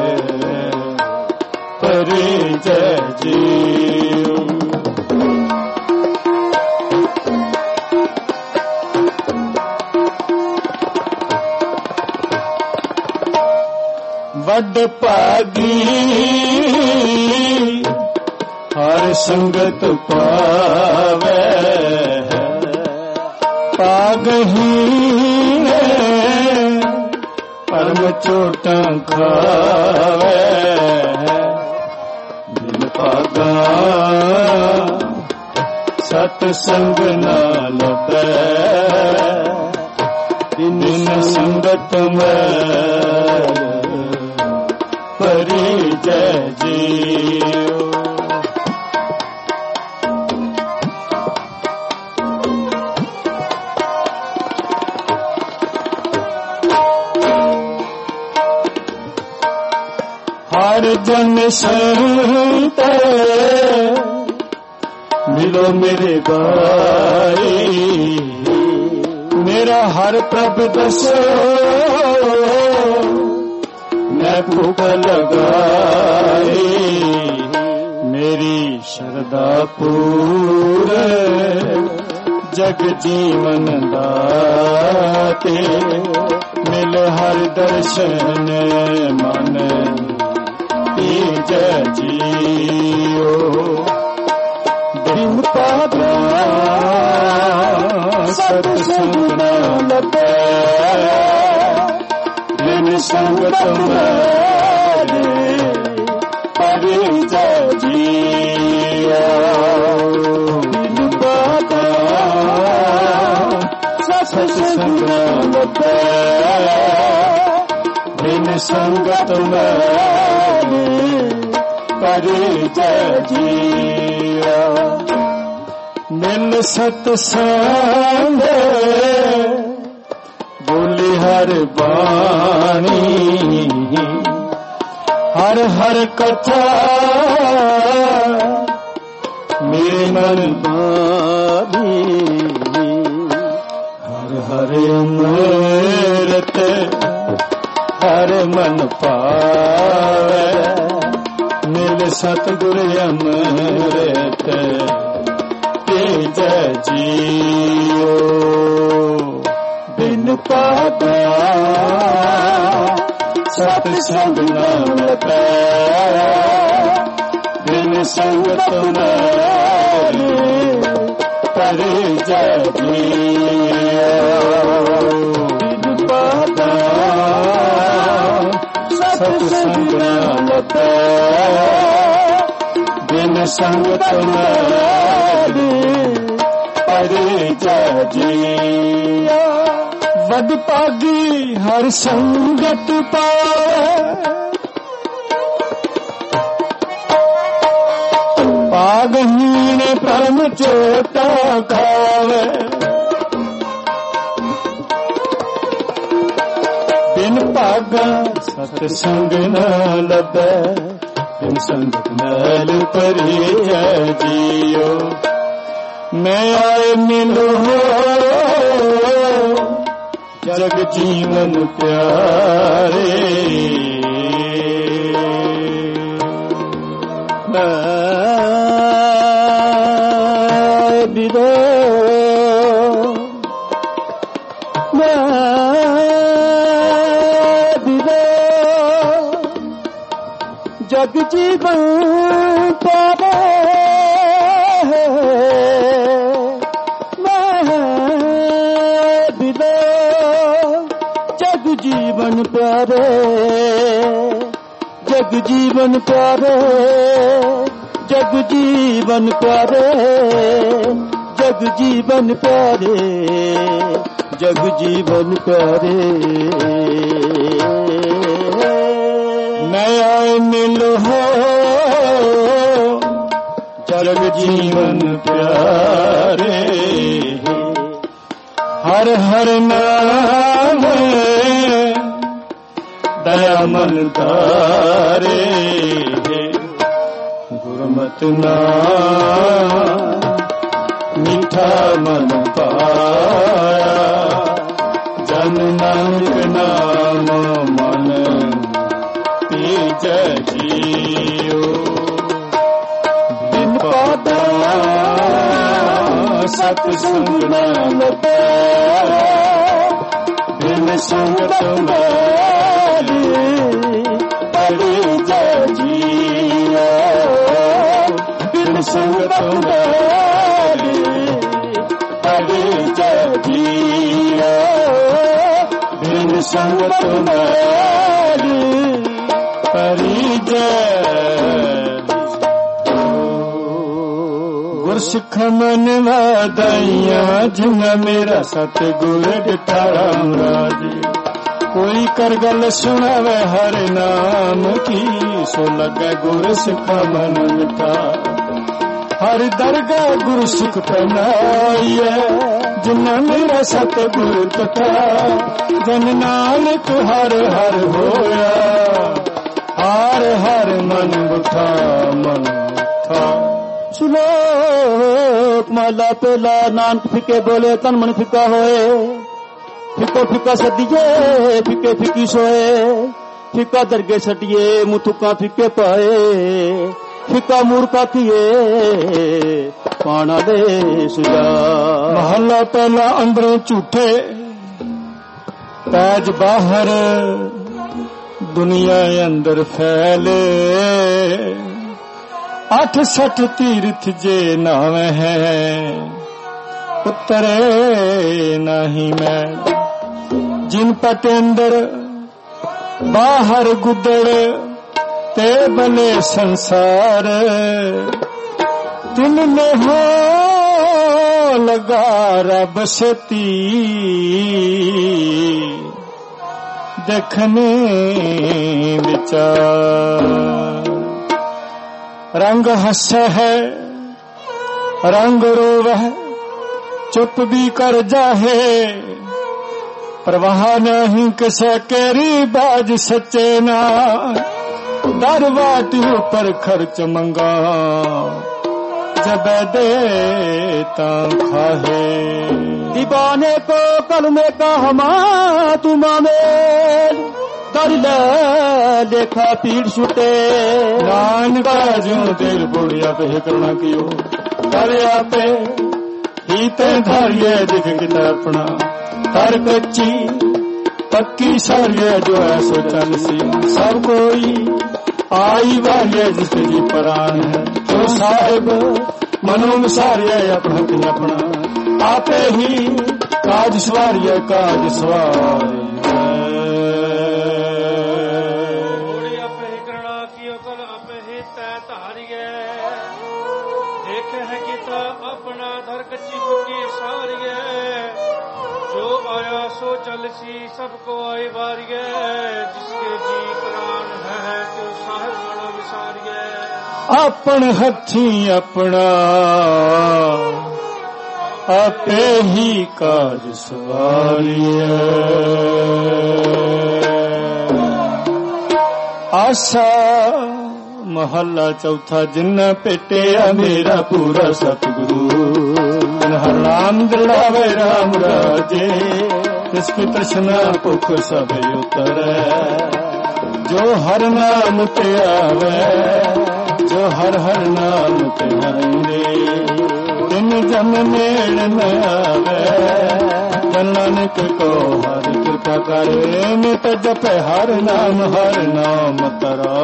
ਪਰੇ ਜੈ ਜੀਉ ਵੱਡ ਭਾਗੀ ਹਰ ਸੰਗਤ ਪਾਵੇ ਪਾਗਹੀ ਪਰਮ ਚੋਟਾਂ ਖਾਵੇ ਬਿਨ ਭਾਗਾ ਸਤ ਸੰਗ ਨਾ ਲਬੈ ਬਿਨ ਸੰਗਤ ਮੈਲ ਪਰੀ ਜੈ ਜੀਉ ਹਰ ਜਨ ਸੰਤ ਮਿਲੋ ਮੇਰੇ ਬਾਈ ਮੇਰਾ ਹਰ ਪ੍ਰਭ ਦਸੋ ਮੈਂ ਭੁਖ ਲਗਾਈ ਮੇਰੀ ਸ਼ਰਧਾ ਪੂਰ ਜਗ ਜੀਵਨ ਦਾਤੇ ਮਿਲ ਹਰ ਦਰਸ਼ਨ ਮਨ ਜੈ ਜੀਉ ਬਿਨ ਪਾਗਾ ਸਤ ਸੰਗ ਨਾ ਲਬੈ ਬਿਨ ਸੰਗਤ ਮੈਲੇ ਪਰੇ ਜੈ ਜੀਉ ਬਿਨ ਪਾਗਾ ਸਤ ਸੰਗ ਨਾ ਲਬੈ ਬਿਨ ਸੰਗਤ ਮੈਲੇ ਪਰੇ ਜੈ ਜੀਉ ਮਿਲ ਸਤ ਸੰਗ ਬੋਲੀ ਹਰ ਬਾਣੀ ਹਰ ਹਰ ਕਥਾ ਮੇਰੇ ਮਨ ਬਾਣੀ ਹਰ ਹਰ ਅੰਮ੍ਰਿਤ ਹਰ ਮਨ ਪਾਵੇ ਮਿਲ ਸਤਿਗੁਰ ਅੰਮ੍ਰਿਤ ਤੇ ਜੈ ਜੀਉ ਬਿਨ ਪਾਗਾ ਸਤ ਸੰਗ ਨਾ ਲਬੈ ਬਿਨ ਸੰਗਤ ਮੈਲੇ ਪਰੇ ਜੈ ਜੀਉ ਬਿਨ ਪਾਗਾ ਸਤ ਸੰਗ ਨਾ ਲਬੈ ਬਿਨ ਸੰਗਤ ਮੈਲੇ परिचय जिया। वड पागी हर संगत पावे, पागहीन परम चोटा खावे। बिन पागा सतसंग न लभै, बिन संगत मैल परिचय जियो। मैं आए मिलो जग जीवन प्यारे, बिरो बिरो जग जीवन पावे, बिरो जग जीवन प्यारे, जग जीवन प्यारे, जग जीवन प्यारे, जग जीवन प्यारे, जग जीवन प्यारे। नया मिलो हो जग जीवन प्यारे, हर हर नाम दया मन तारे। गुरमत नाम मीठा मन पाया, जन नानक नाम मन तीजै जियो। बिन पादा सतसंग न लभै, बिन संगत मैल परिचय जियो। बिन संगत मैल परिचय जियो, बिन संगत मैल परिचय। गुरसिख मन वादाइया, जिन मेरा सतगुर डिठा राम राजे। कोई कर गल सुनावे हर नाम की, सो लगे गुर सिख मन मिठा। हर दरगाह गुरु सिख प्रणाइए, जिन मेरा सतगुर कथा। जन नानक हर हर होया, हर हर मन उठा मन उठा। श्लोक माला पेला नानक फिके बोले, तन मन फिका होए। फिको फिका सदिए फिके फिकी सोए, फिका दरगे सटिए मुथुका फिके पाए। फिका मूर्खा किए पाना दे सुजा। महला पहला अंदरों झूठे, पैज बाहर दुनिया अंदर फैले। अठ सठ तीर्थ जे नाम है, उतरे नहीं मैं। जिन पटेंदर बाहर गुदड़, ते बने संसार। तिनने हो लगा रब सती, देखने विचार। रंग हंस है रंग रोवह, चुप भी कर जाहे। प्रवाह नहीं किसे केरी बाज सच्चे ना, दर बाटी ऊपर खर्च मंगा। जब दे खाहे, दीवाने को कलमे का हमा तुमा में। कर देखा पीड़ छुटे, नान का जो दिल बुढ़िया पे करना कियो। कर आपे ही ते धारिये दिख किता अपना। कर कच्ची पक्की सारिये जो है सो चल सी। सब कोई आई वाले जिसकी परान है, तो साहिब मनो मिसारिये अपना की अपना। आपे ही काज सवारिये काज सवार। देखे है कि अपना धर कच्ची पक्की को आई बारिये जिसके जी प्राण है तो साहिब बड़ो विसारिये अपन हथी अपना आपे ही काज सवारिये आशा महला चौथा जिन्ना पेटिया मेरा पूरा सतगुरु हर नाम दृढ़ावे राम राजे इसकी तृष्णा भुख सब उतरे जो हर नाम ते आवे जो हर हर नाम ते आवे दिन जन मेल न आवे नानक को हर कृपा करे नित जपे हर नाम हर नाम तरा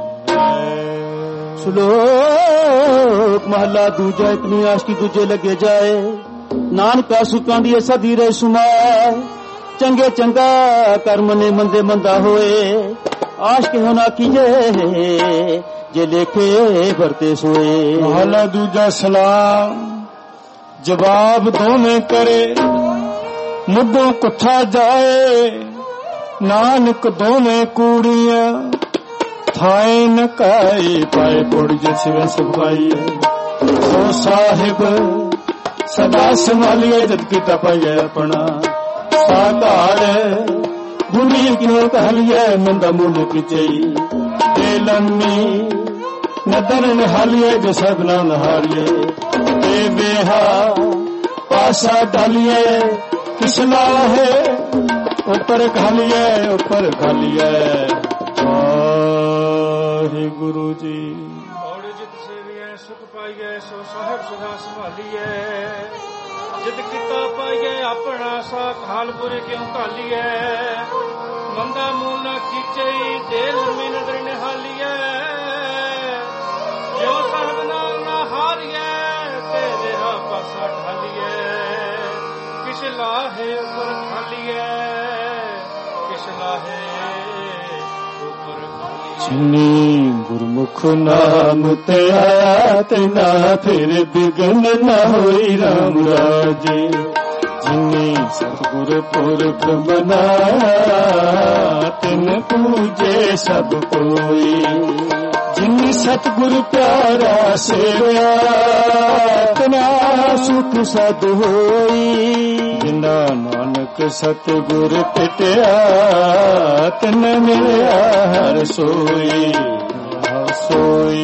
श्लोक महला दूजा इतनी आशकी दूजे लगे जाए नानका सुखां दी सदी रे सुमाए चंगे चंगा कर्म ने मंदे मंदा होए आशक होना कीजे जे लेखे भरते सोए महला दूजा सलाम जवाब दोवें करे मुद्दों कुठा जाए नानक दोवें कूड़ियां थाए न काए पाए पुड़ जिसवे सफाई सो साहिब सदा संभालिए जद की तपाइए अपना साकार बुरी क्यों कहलिए मंदा मुंड किचई ते लम्मी नदर नहालिए जो सब ना नहारिए ते बेहा पासा डालिए किसला है ऊपर खालिए ऊपर खालिए गुरु जी और जित सेविए सुख पाइए सो साहिब सदा संभालिए जित किता पाइए अपना सा खाल बुरे क्यों कालिए मंदा मूल न खींचई दे लम्मी नजर निहालिए जो साहिब नाल न हारिए तेरे हा पासा ढालिए किस लाहे ऊपर खालिए किस लाहे जिनी गुरमुख नाम ते आया तेना फिर बिघन न होई राम राजे जिनी सतगुर पुरख बनाया तिन पूजे सब कोई जिनी सतगुर प्यारा सेवया तना सुख सद होई जिना नानक सतगुर पिटिया तिन मिलिया हर सोई सोई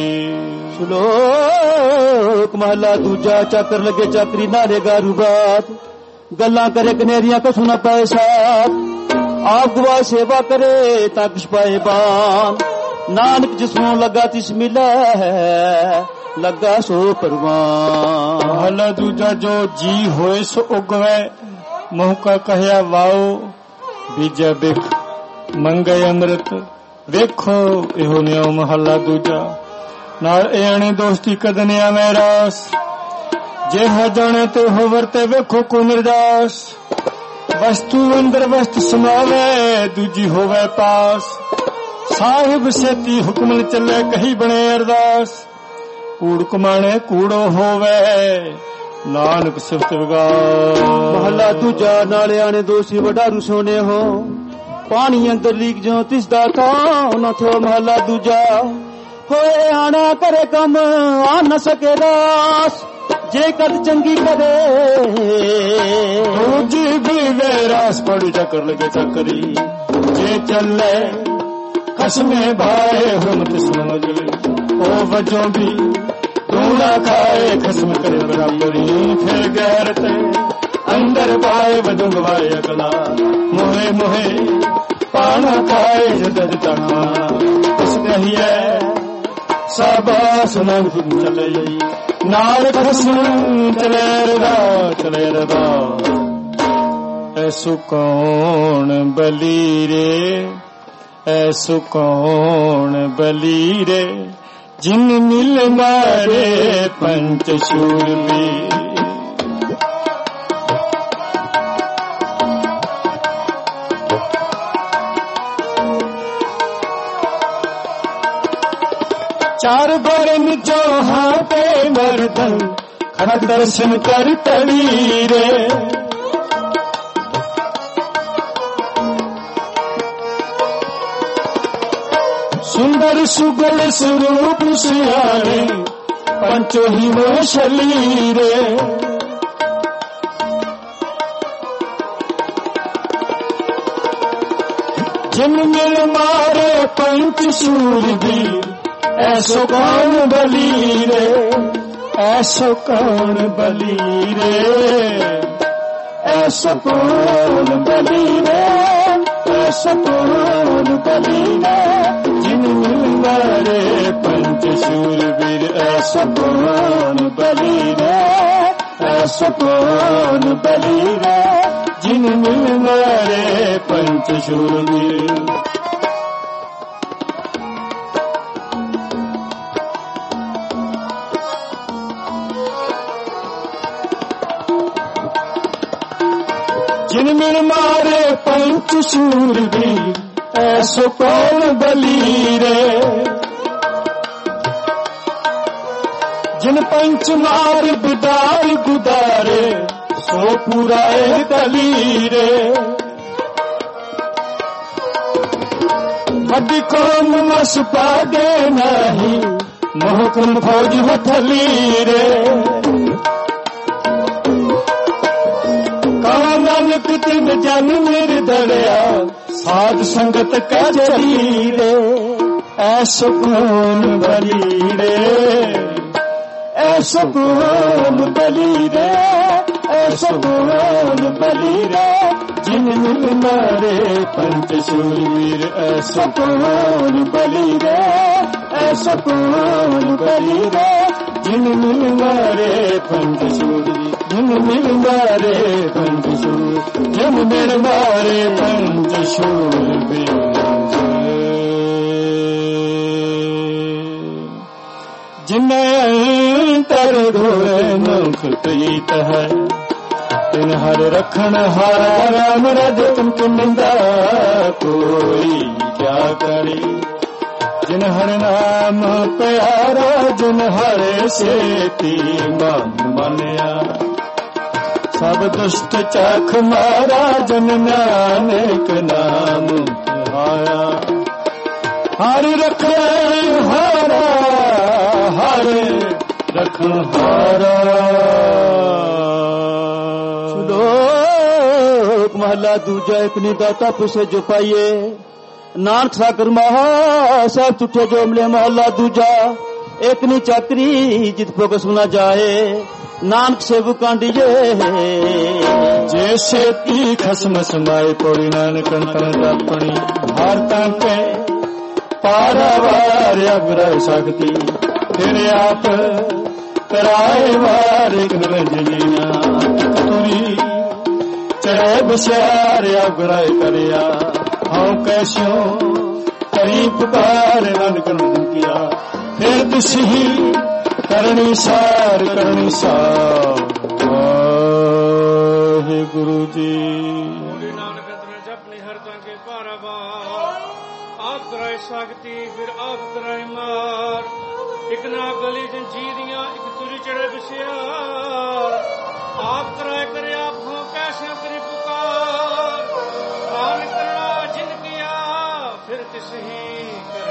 श्लोक महला दूजा चाकर लगे चाकरी नारे गारू बात गल्ला करे कनेरियां कछु न पाए साथ आप गुआ सेवा करे ताकि पाए बान नानक जिसमों लगा तिस मिला है लगा सो परवान महला दूजा जो जी होए सो उगवे मोह का कहया वाओ बीजा बिख मंगे अमृत वेखो एहो नियो महला दूजा नाल एणे दोस्ती कदनिया में रास जे है जाने ते हो वरते वेखो को निर्दास वस्तु अंदर वस्तु समावे दूजी होवे पास साहिब सेती हुक्म चले कही बने अरदास कूड़ कुमाने कूड़ो होवे नानक सिफत विगा महला दूजा नाले आने दोषी वडारू सोने हो पानी अंदर लीक जो तिसदा था न थो महला दूजा होए आना करे कम आ न सके रास जे कद चंगी करे जी भी वे रास पड़ी चक्कर लगे चक्करी जे चले कसमे भाए हम समझ ओ वजों भी तूना खाए खसम करे बराबरी फिर गैरत अंदर पाए वजों गवाए अगला मोहे मोहे पाना खाए जदद तना इस कहिए साबास नंग चले नाल खसम चले रदा चले रदा ऐसु कौन बली रे ऐसु कौन बली रे जिन मिल मारे पंच शूरबी चार बरन जो हाथे मर्दन खड़ दर्शन कर तड़ी रे सुंदर सुगल स्वरूप सियारे पंचो ही वो शरीरे जिन मिल मारे पंच शूरवीर ऐसो कौन बली रे ऐसो कौन बली रे ऐसो कौन बली रे ऐसो कौन बली रे जिन मिल मारे पंच शूरवीर ऐसो कौन बली रे ऐसो कौन बली रे जिन मिल मारे पंच शूरवीर जिन मिल मारे पंच शूरवीर ऐसो कौन बली रे जिन पंच मार बिदार गुदारे सो पूरा दली रे हड्डी कौम मस पागे नहीं मोहकम फौज हथली रे कानक तिन जन निर्दया साध संगत का चली रे ऐसो कौन बली रे ऐसो कौन बली रे ऐसो कौन बली रे जिन मिल मारे पंच शूरवीर ऐसो कौन बली रे ऐसो कौन बली रे जिन मिल मारे पंच शूरवीर जिन मिल मारे पंच शूर जिन मिल मारे पंच शूरवीर जिन्हें तर घोरे मुख प्रीत है तिन हर रखन हारा राम रज तुमको निंदा कोई क्या करे जिन हर नाम प्यारा जिन हरे से मन मनिया सब दुष्ट चख मारा जन नानक नाम आया हर रखन हारा हर रखन हारा श्लोक महला दूजा इतनी दाता पुसे जो पाइए नानक सागर महा साहब चुठे जो मिले महला दूजा एकनी चाकरी जित पोक सुना जाए नानक से बुकांडिये जैसे ती खसम समाए पौड़ी नानक अपनी भारता के पारावार अग्रह शक्ति तेरे आप कराए वार रंजनीना तुरी चढ़े बशार अग्रह करिया हाँ कैसो करी पुकार नानक किया फिर तुसी करनी सार करनी सार हे गुरु जी नानक अपनी हरता के पारावार आप कराए शक्ति फिर आप कराए मार एक ना गली जंजीरियां एक तुरी चढ़े बशियार आप कराए करे आप हो कैसे करी पुकार कान करना जिन किया फिर तिसही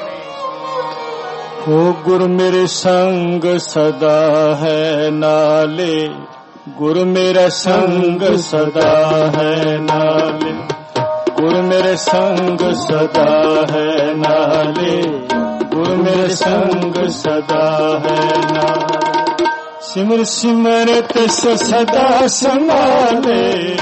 करनी हो गुरु मेरे संग सदा है नाले गुरु मेरा संग सदा है नाले गुरु मेरे संग सदा है नाले गुरु मेरे संग सदा है नाले सिमर सिमरत से सदा संभाले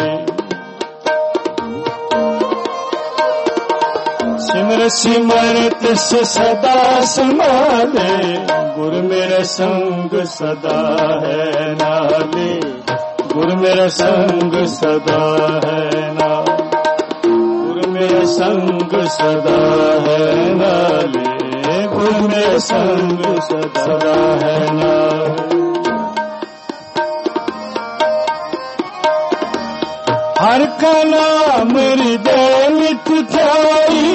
सिमर सिमरत से सदा संभाले गुरु मेरे संग सदा है नाले गुरु मेरा संग सदा है नाले मेरा संग सदा है नाले गुरु मेरा संग सदा है नाले हर का नाम हृदय नित ध्याई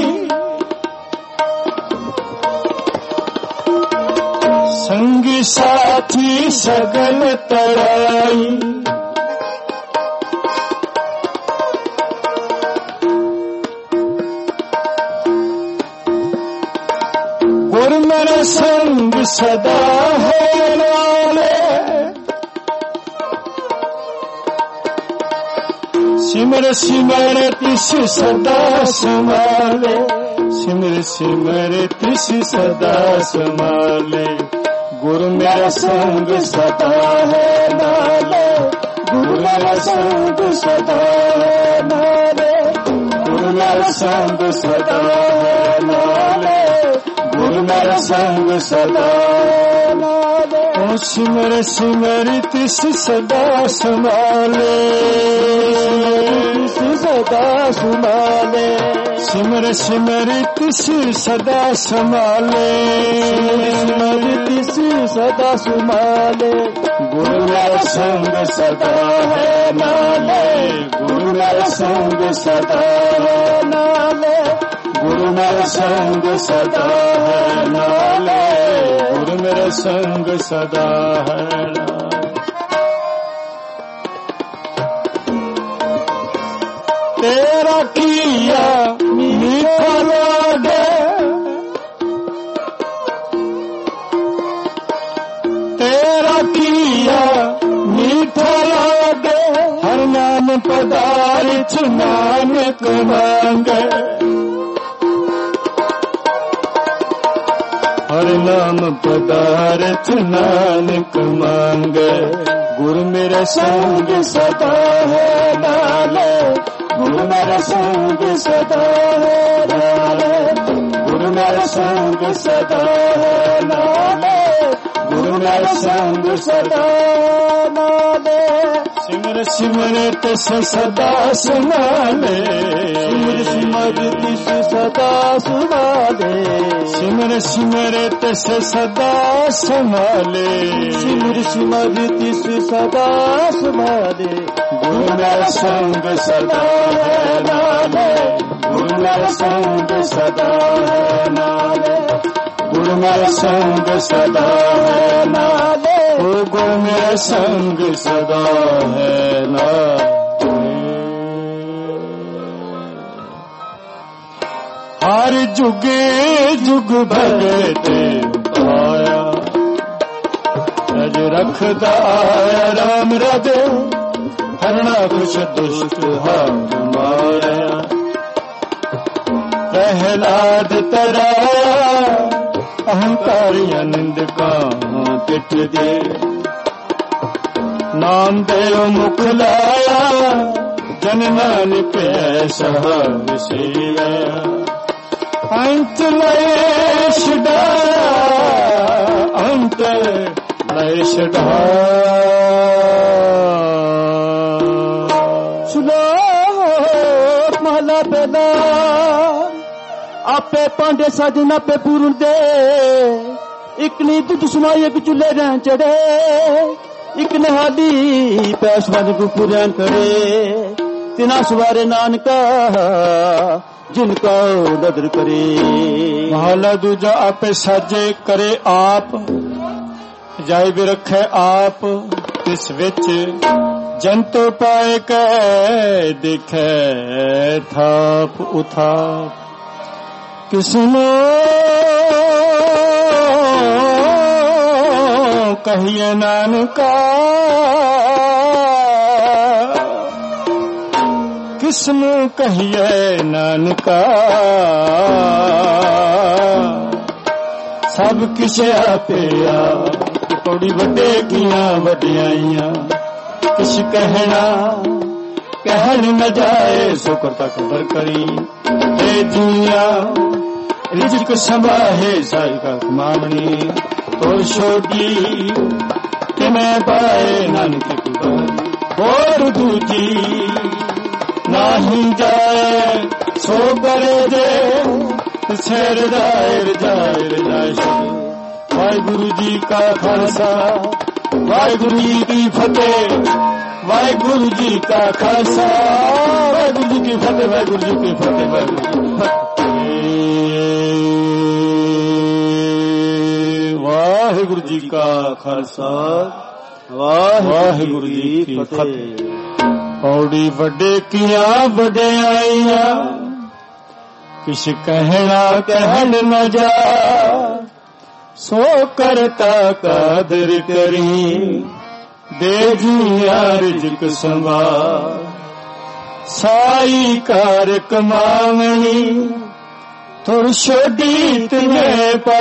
संगी साथी सगल तराई मेरा संग सदा है नाले सिमर सिमर तिस सदा संभाले सिमर सिमर तिस सदा संभाले गुरु मेरा संग सदा है नाले गुरु मेरा संग सदा है नाले गुरु मेरा संग सदा है नाले गुरु मेरा संग सदा है नाले ओ सिमर सिमर तिस सदा संभाले सदा संभाले सिमर सिमर तिस सदा संभाले सिमर तिस सदा संभाले गुरु मेरा संग सदा है नाले गुरु मेरा संग सदा है नाले गुरु मेरा संग सदा है नाले गुरु मेरा संग सदा है नाले तेरा किया मीठा लागे तेरा किया मीठा लागे हर नाम पदार्थ नानक मांगे हर नाम पदार्थ नानक मांगे गुरु मेरा संग सदा है नाले गुरु मेरा संग सदा है नाले गुरु मेरा संग सदा है नाले गुरु मेरा संग सदा है नाले सिमर सिमर तिस सदा संभाले सिमर सिमर तिस सदा संभाले सिमर सिमर तिस सदा संभाले सिमर सिमर तिस सदा संभाले गुरु मेरा संग सदा है नाले गुरु मेरा संग सदा है नाले गुरु मेरा संग सदा है नाले ओ गुरु मेरा संग सदा है नाले हर जुगे जुग भगत आया रज रखदा आया राम रदे हरना कुछ दुष्ट हार माया प्रहलाद तराया अहंकारी आनंद का पिट दे नाम देव मुख लाया जन नानक ऐसा विसेया अंत लय छुड़ाया अंत लय छुड़ाया माला पेदा आपे पांडे साजन आपे पूरन दे एक नी तुझ सुनाई एक चूल्हे रहन चढ़े एक नहाली पैसवान को पूरन करे तिना सवारे नानका जिनका नदर करे महला दूजा आपे साजे करे आप जाय भी रखे आप तिस विच जंतु पाए कै दिखे थाप उथाप किसनो कहिए नानका किसनो कहिए नानका सब किसे आपे आ पौड़ी वड्डे किया वड्डियाइयां किस कहना कहन न जाए सो करता खबर करी हे जिया रिज़्क़ संभाहे साई का मामनी तो छोटी कि मैं पाए नानक की बात और दूजी नाही जाए सो करे दे शेर दायर जायर जाए वाहिगुरु जी का खालसा वाहिगुरु जी की फतेह वाहिगुरु जी का खालसा वाहिगुरु जी की फतेह वाहिगुरु जी की फतेह वाहिगुरु जी की फतेह वाहिगुरु जी का खालसा वाहिगुरु जी की फतेह औड़ी वड्डे किया वड्डे आईया किस कहना कहन न जा सो करता कादर करी दे जी आरज़ संभाल साई कार कमावणी तुर छोड़ी तुझे पा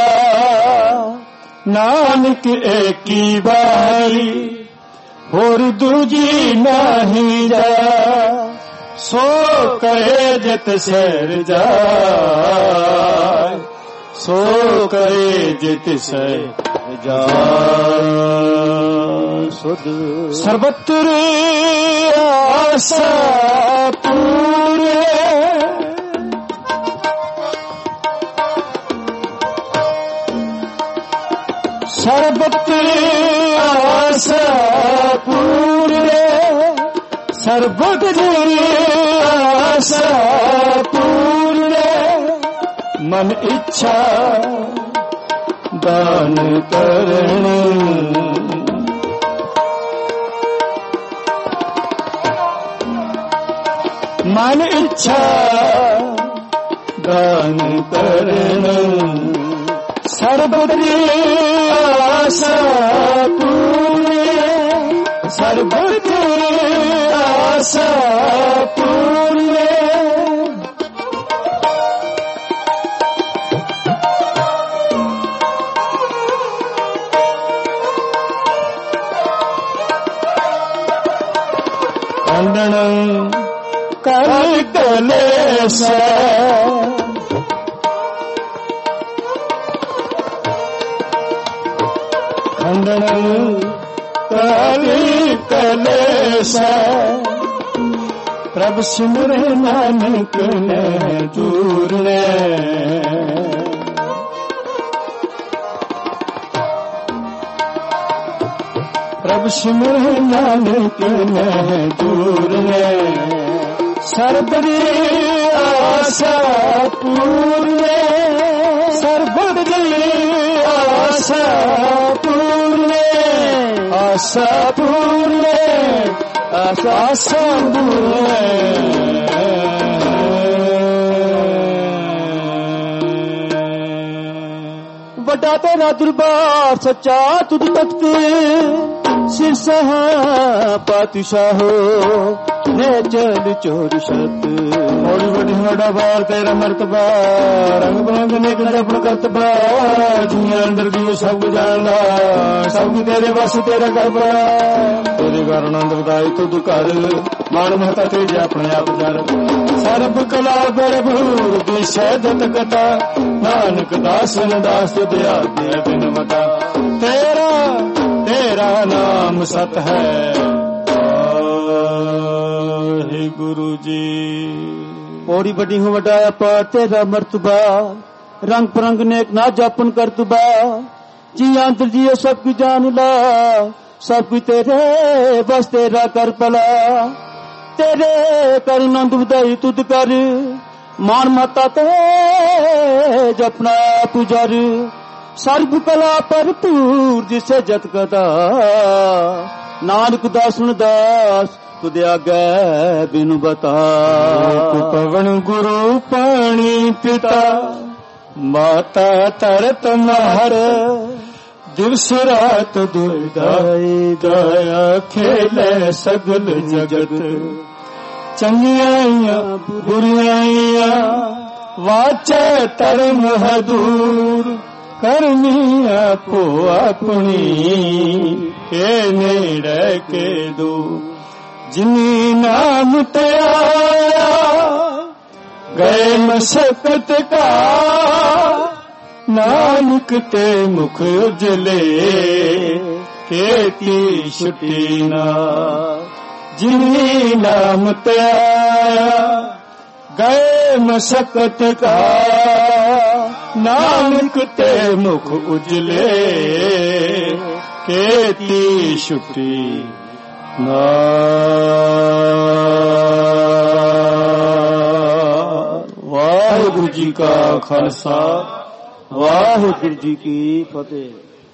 नानक एकी बारी होर दूजी नाही जा सो करे जत सैर जा सो करे जत सैर जा सुध सर्वत्र आशा पूरे सर्वत्र आशा पूरे सर्वत्र आशा पूरे मन इच्छा दान करण मन इच्छा दान करण सर्वत्र आशा पूरे सर्वत्र आशा पूरे खंडन कर कलेश खंडन काली कलेश प्रभु सिमरे नानक ने दूर ने प्रभु सिमरे नानक ने दूर ने सर्वरी आशा पूर्णे सर्वरी आशा पूर्णे आशा पूर्णे आशा आशा पूर्णे वड्डा तेरा दरबार सच्चा तुझ तख्त सिर सहा पातशाह ने चल चोर शत बड़ी बड़ी बड़ा बार तेरा मर्तबा रंग बिरंग ने अपना करतबा दुनिया अंदर दी सब जानला सब तेरे बस तेरा करबा तेरे कारण अंदर दाई तू कर मान महता तेज अपने आप कर सर्ब कला बड़ भूर दी शहदत कथा नानक दास दास दया दे बिन मता तेरा तेरा नाम सत है हे गुरु जी ओड़ी बड़ी हूँ वडाया पर तेरा मर्तबा रंग परंग नेक ना जापन कर तुबा जी अंतर जियो सब की जान ला सब की तेरे बस तेरा कर पला तेरे कर नंद बधाई तुद कर मान माता ते जपना पुजार सर्व कला भरपूर जिसे जत कदा नानक दास दास तुद आगे बिनु बता पवन गुरु पानी पिता माता तरत महर दिवस रात दुर्दाई दया खेले सगल जगत चंगियाइया बुरियाइया वाचे तरम हदूर करनिया को अपनी के नेड़े के दो जिनी नाम ते आया गए मशक्कत का नानक ते मुख उजले खेती छुट्टी ना जिनी नाम ते आया गए मशक्कत का नानक ते मुख उजले खेती छुट्टी ना। वाहिगुरु जी का खालसा वाहिगुरु जी की फतेह।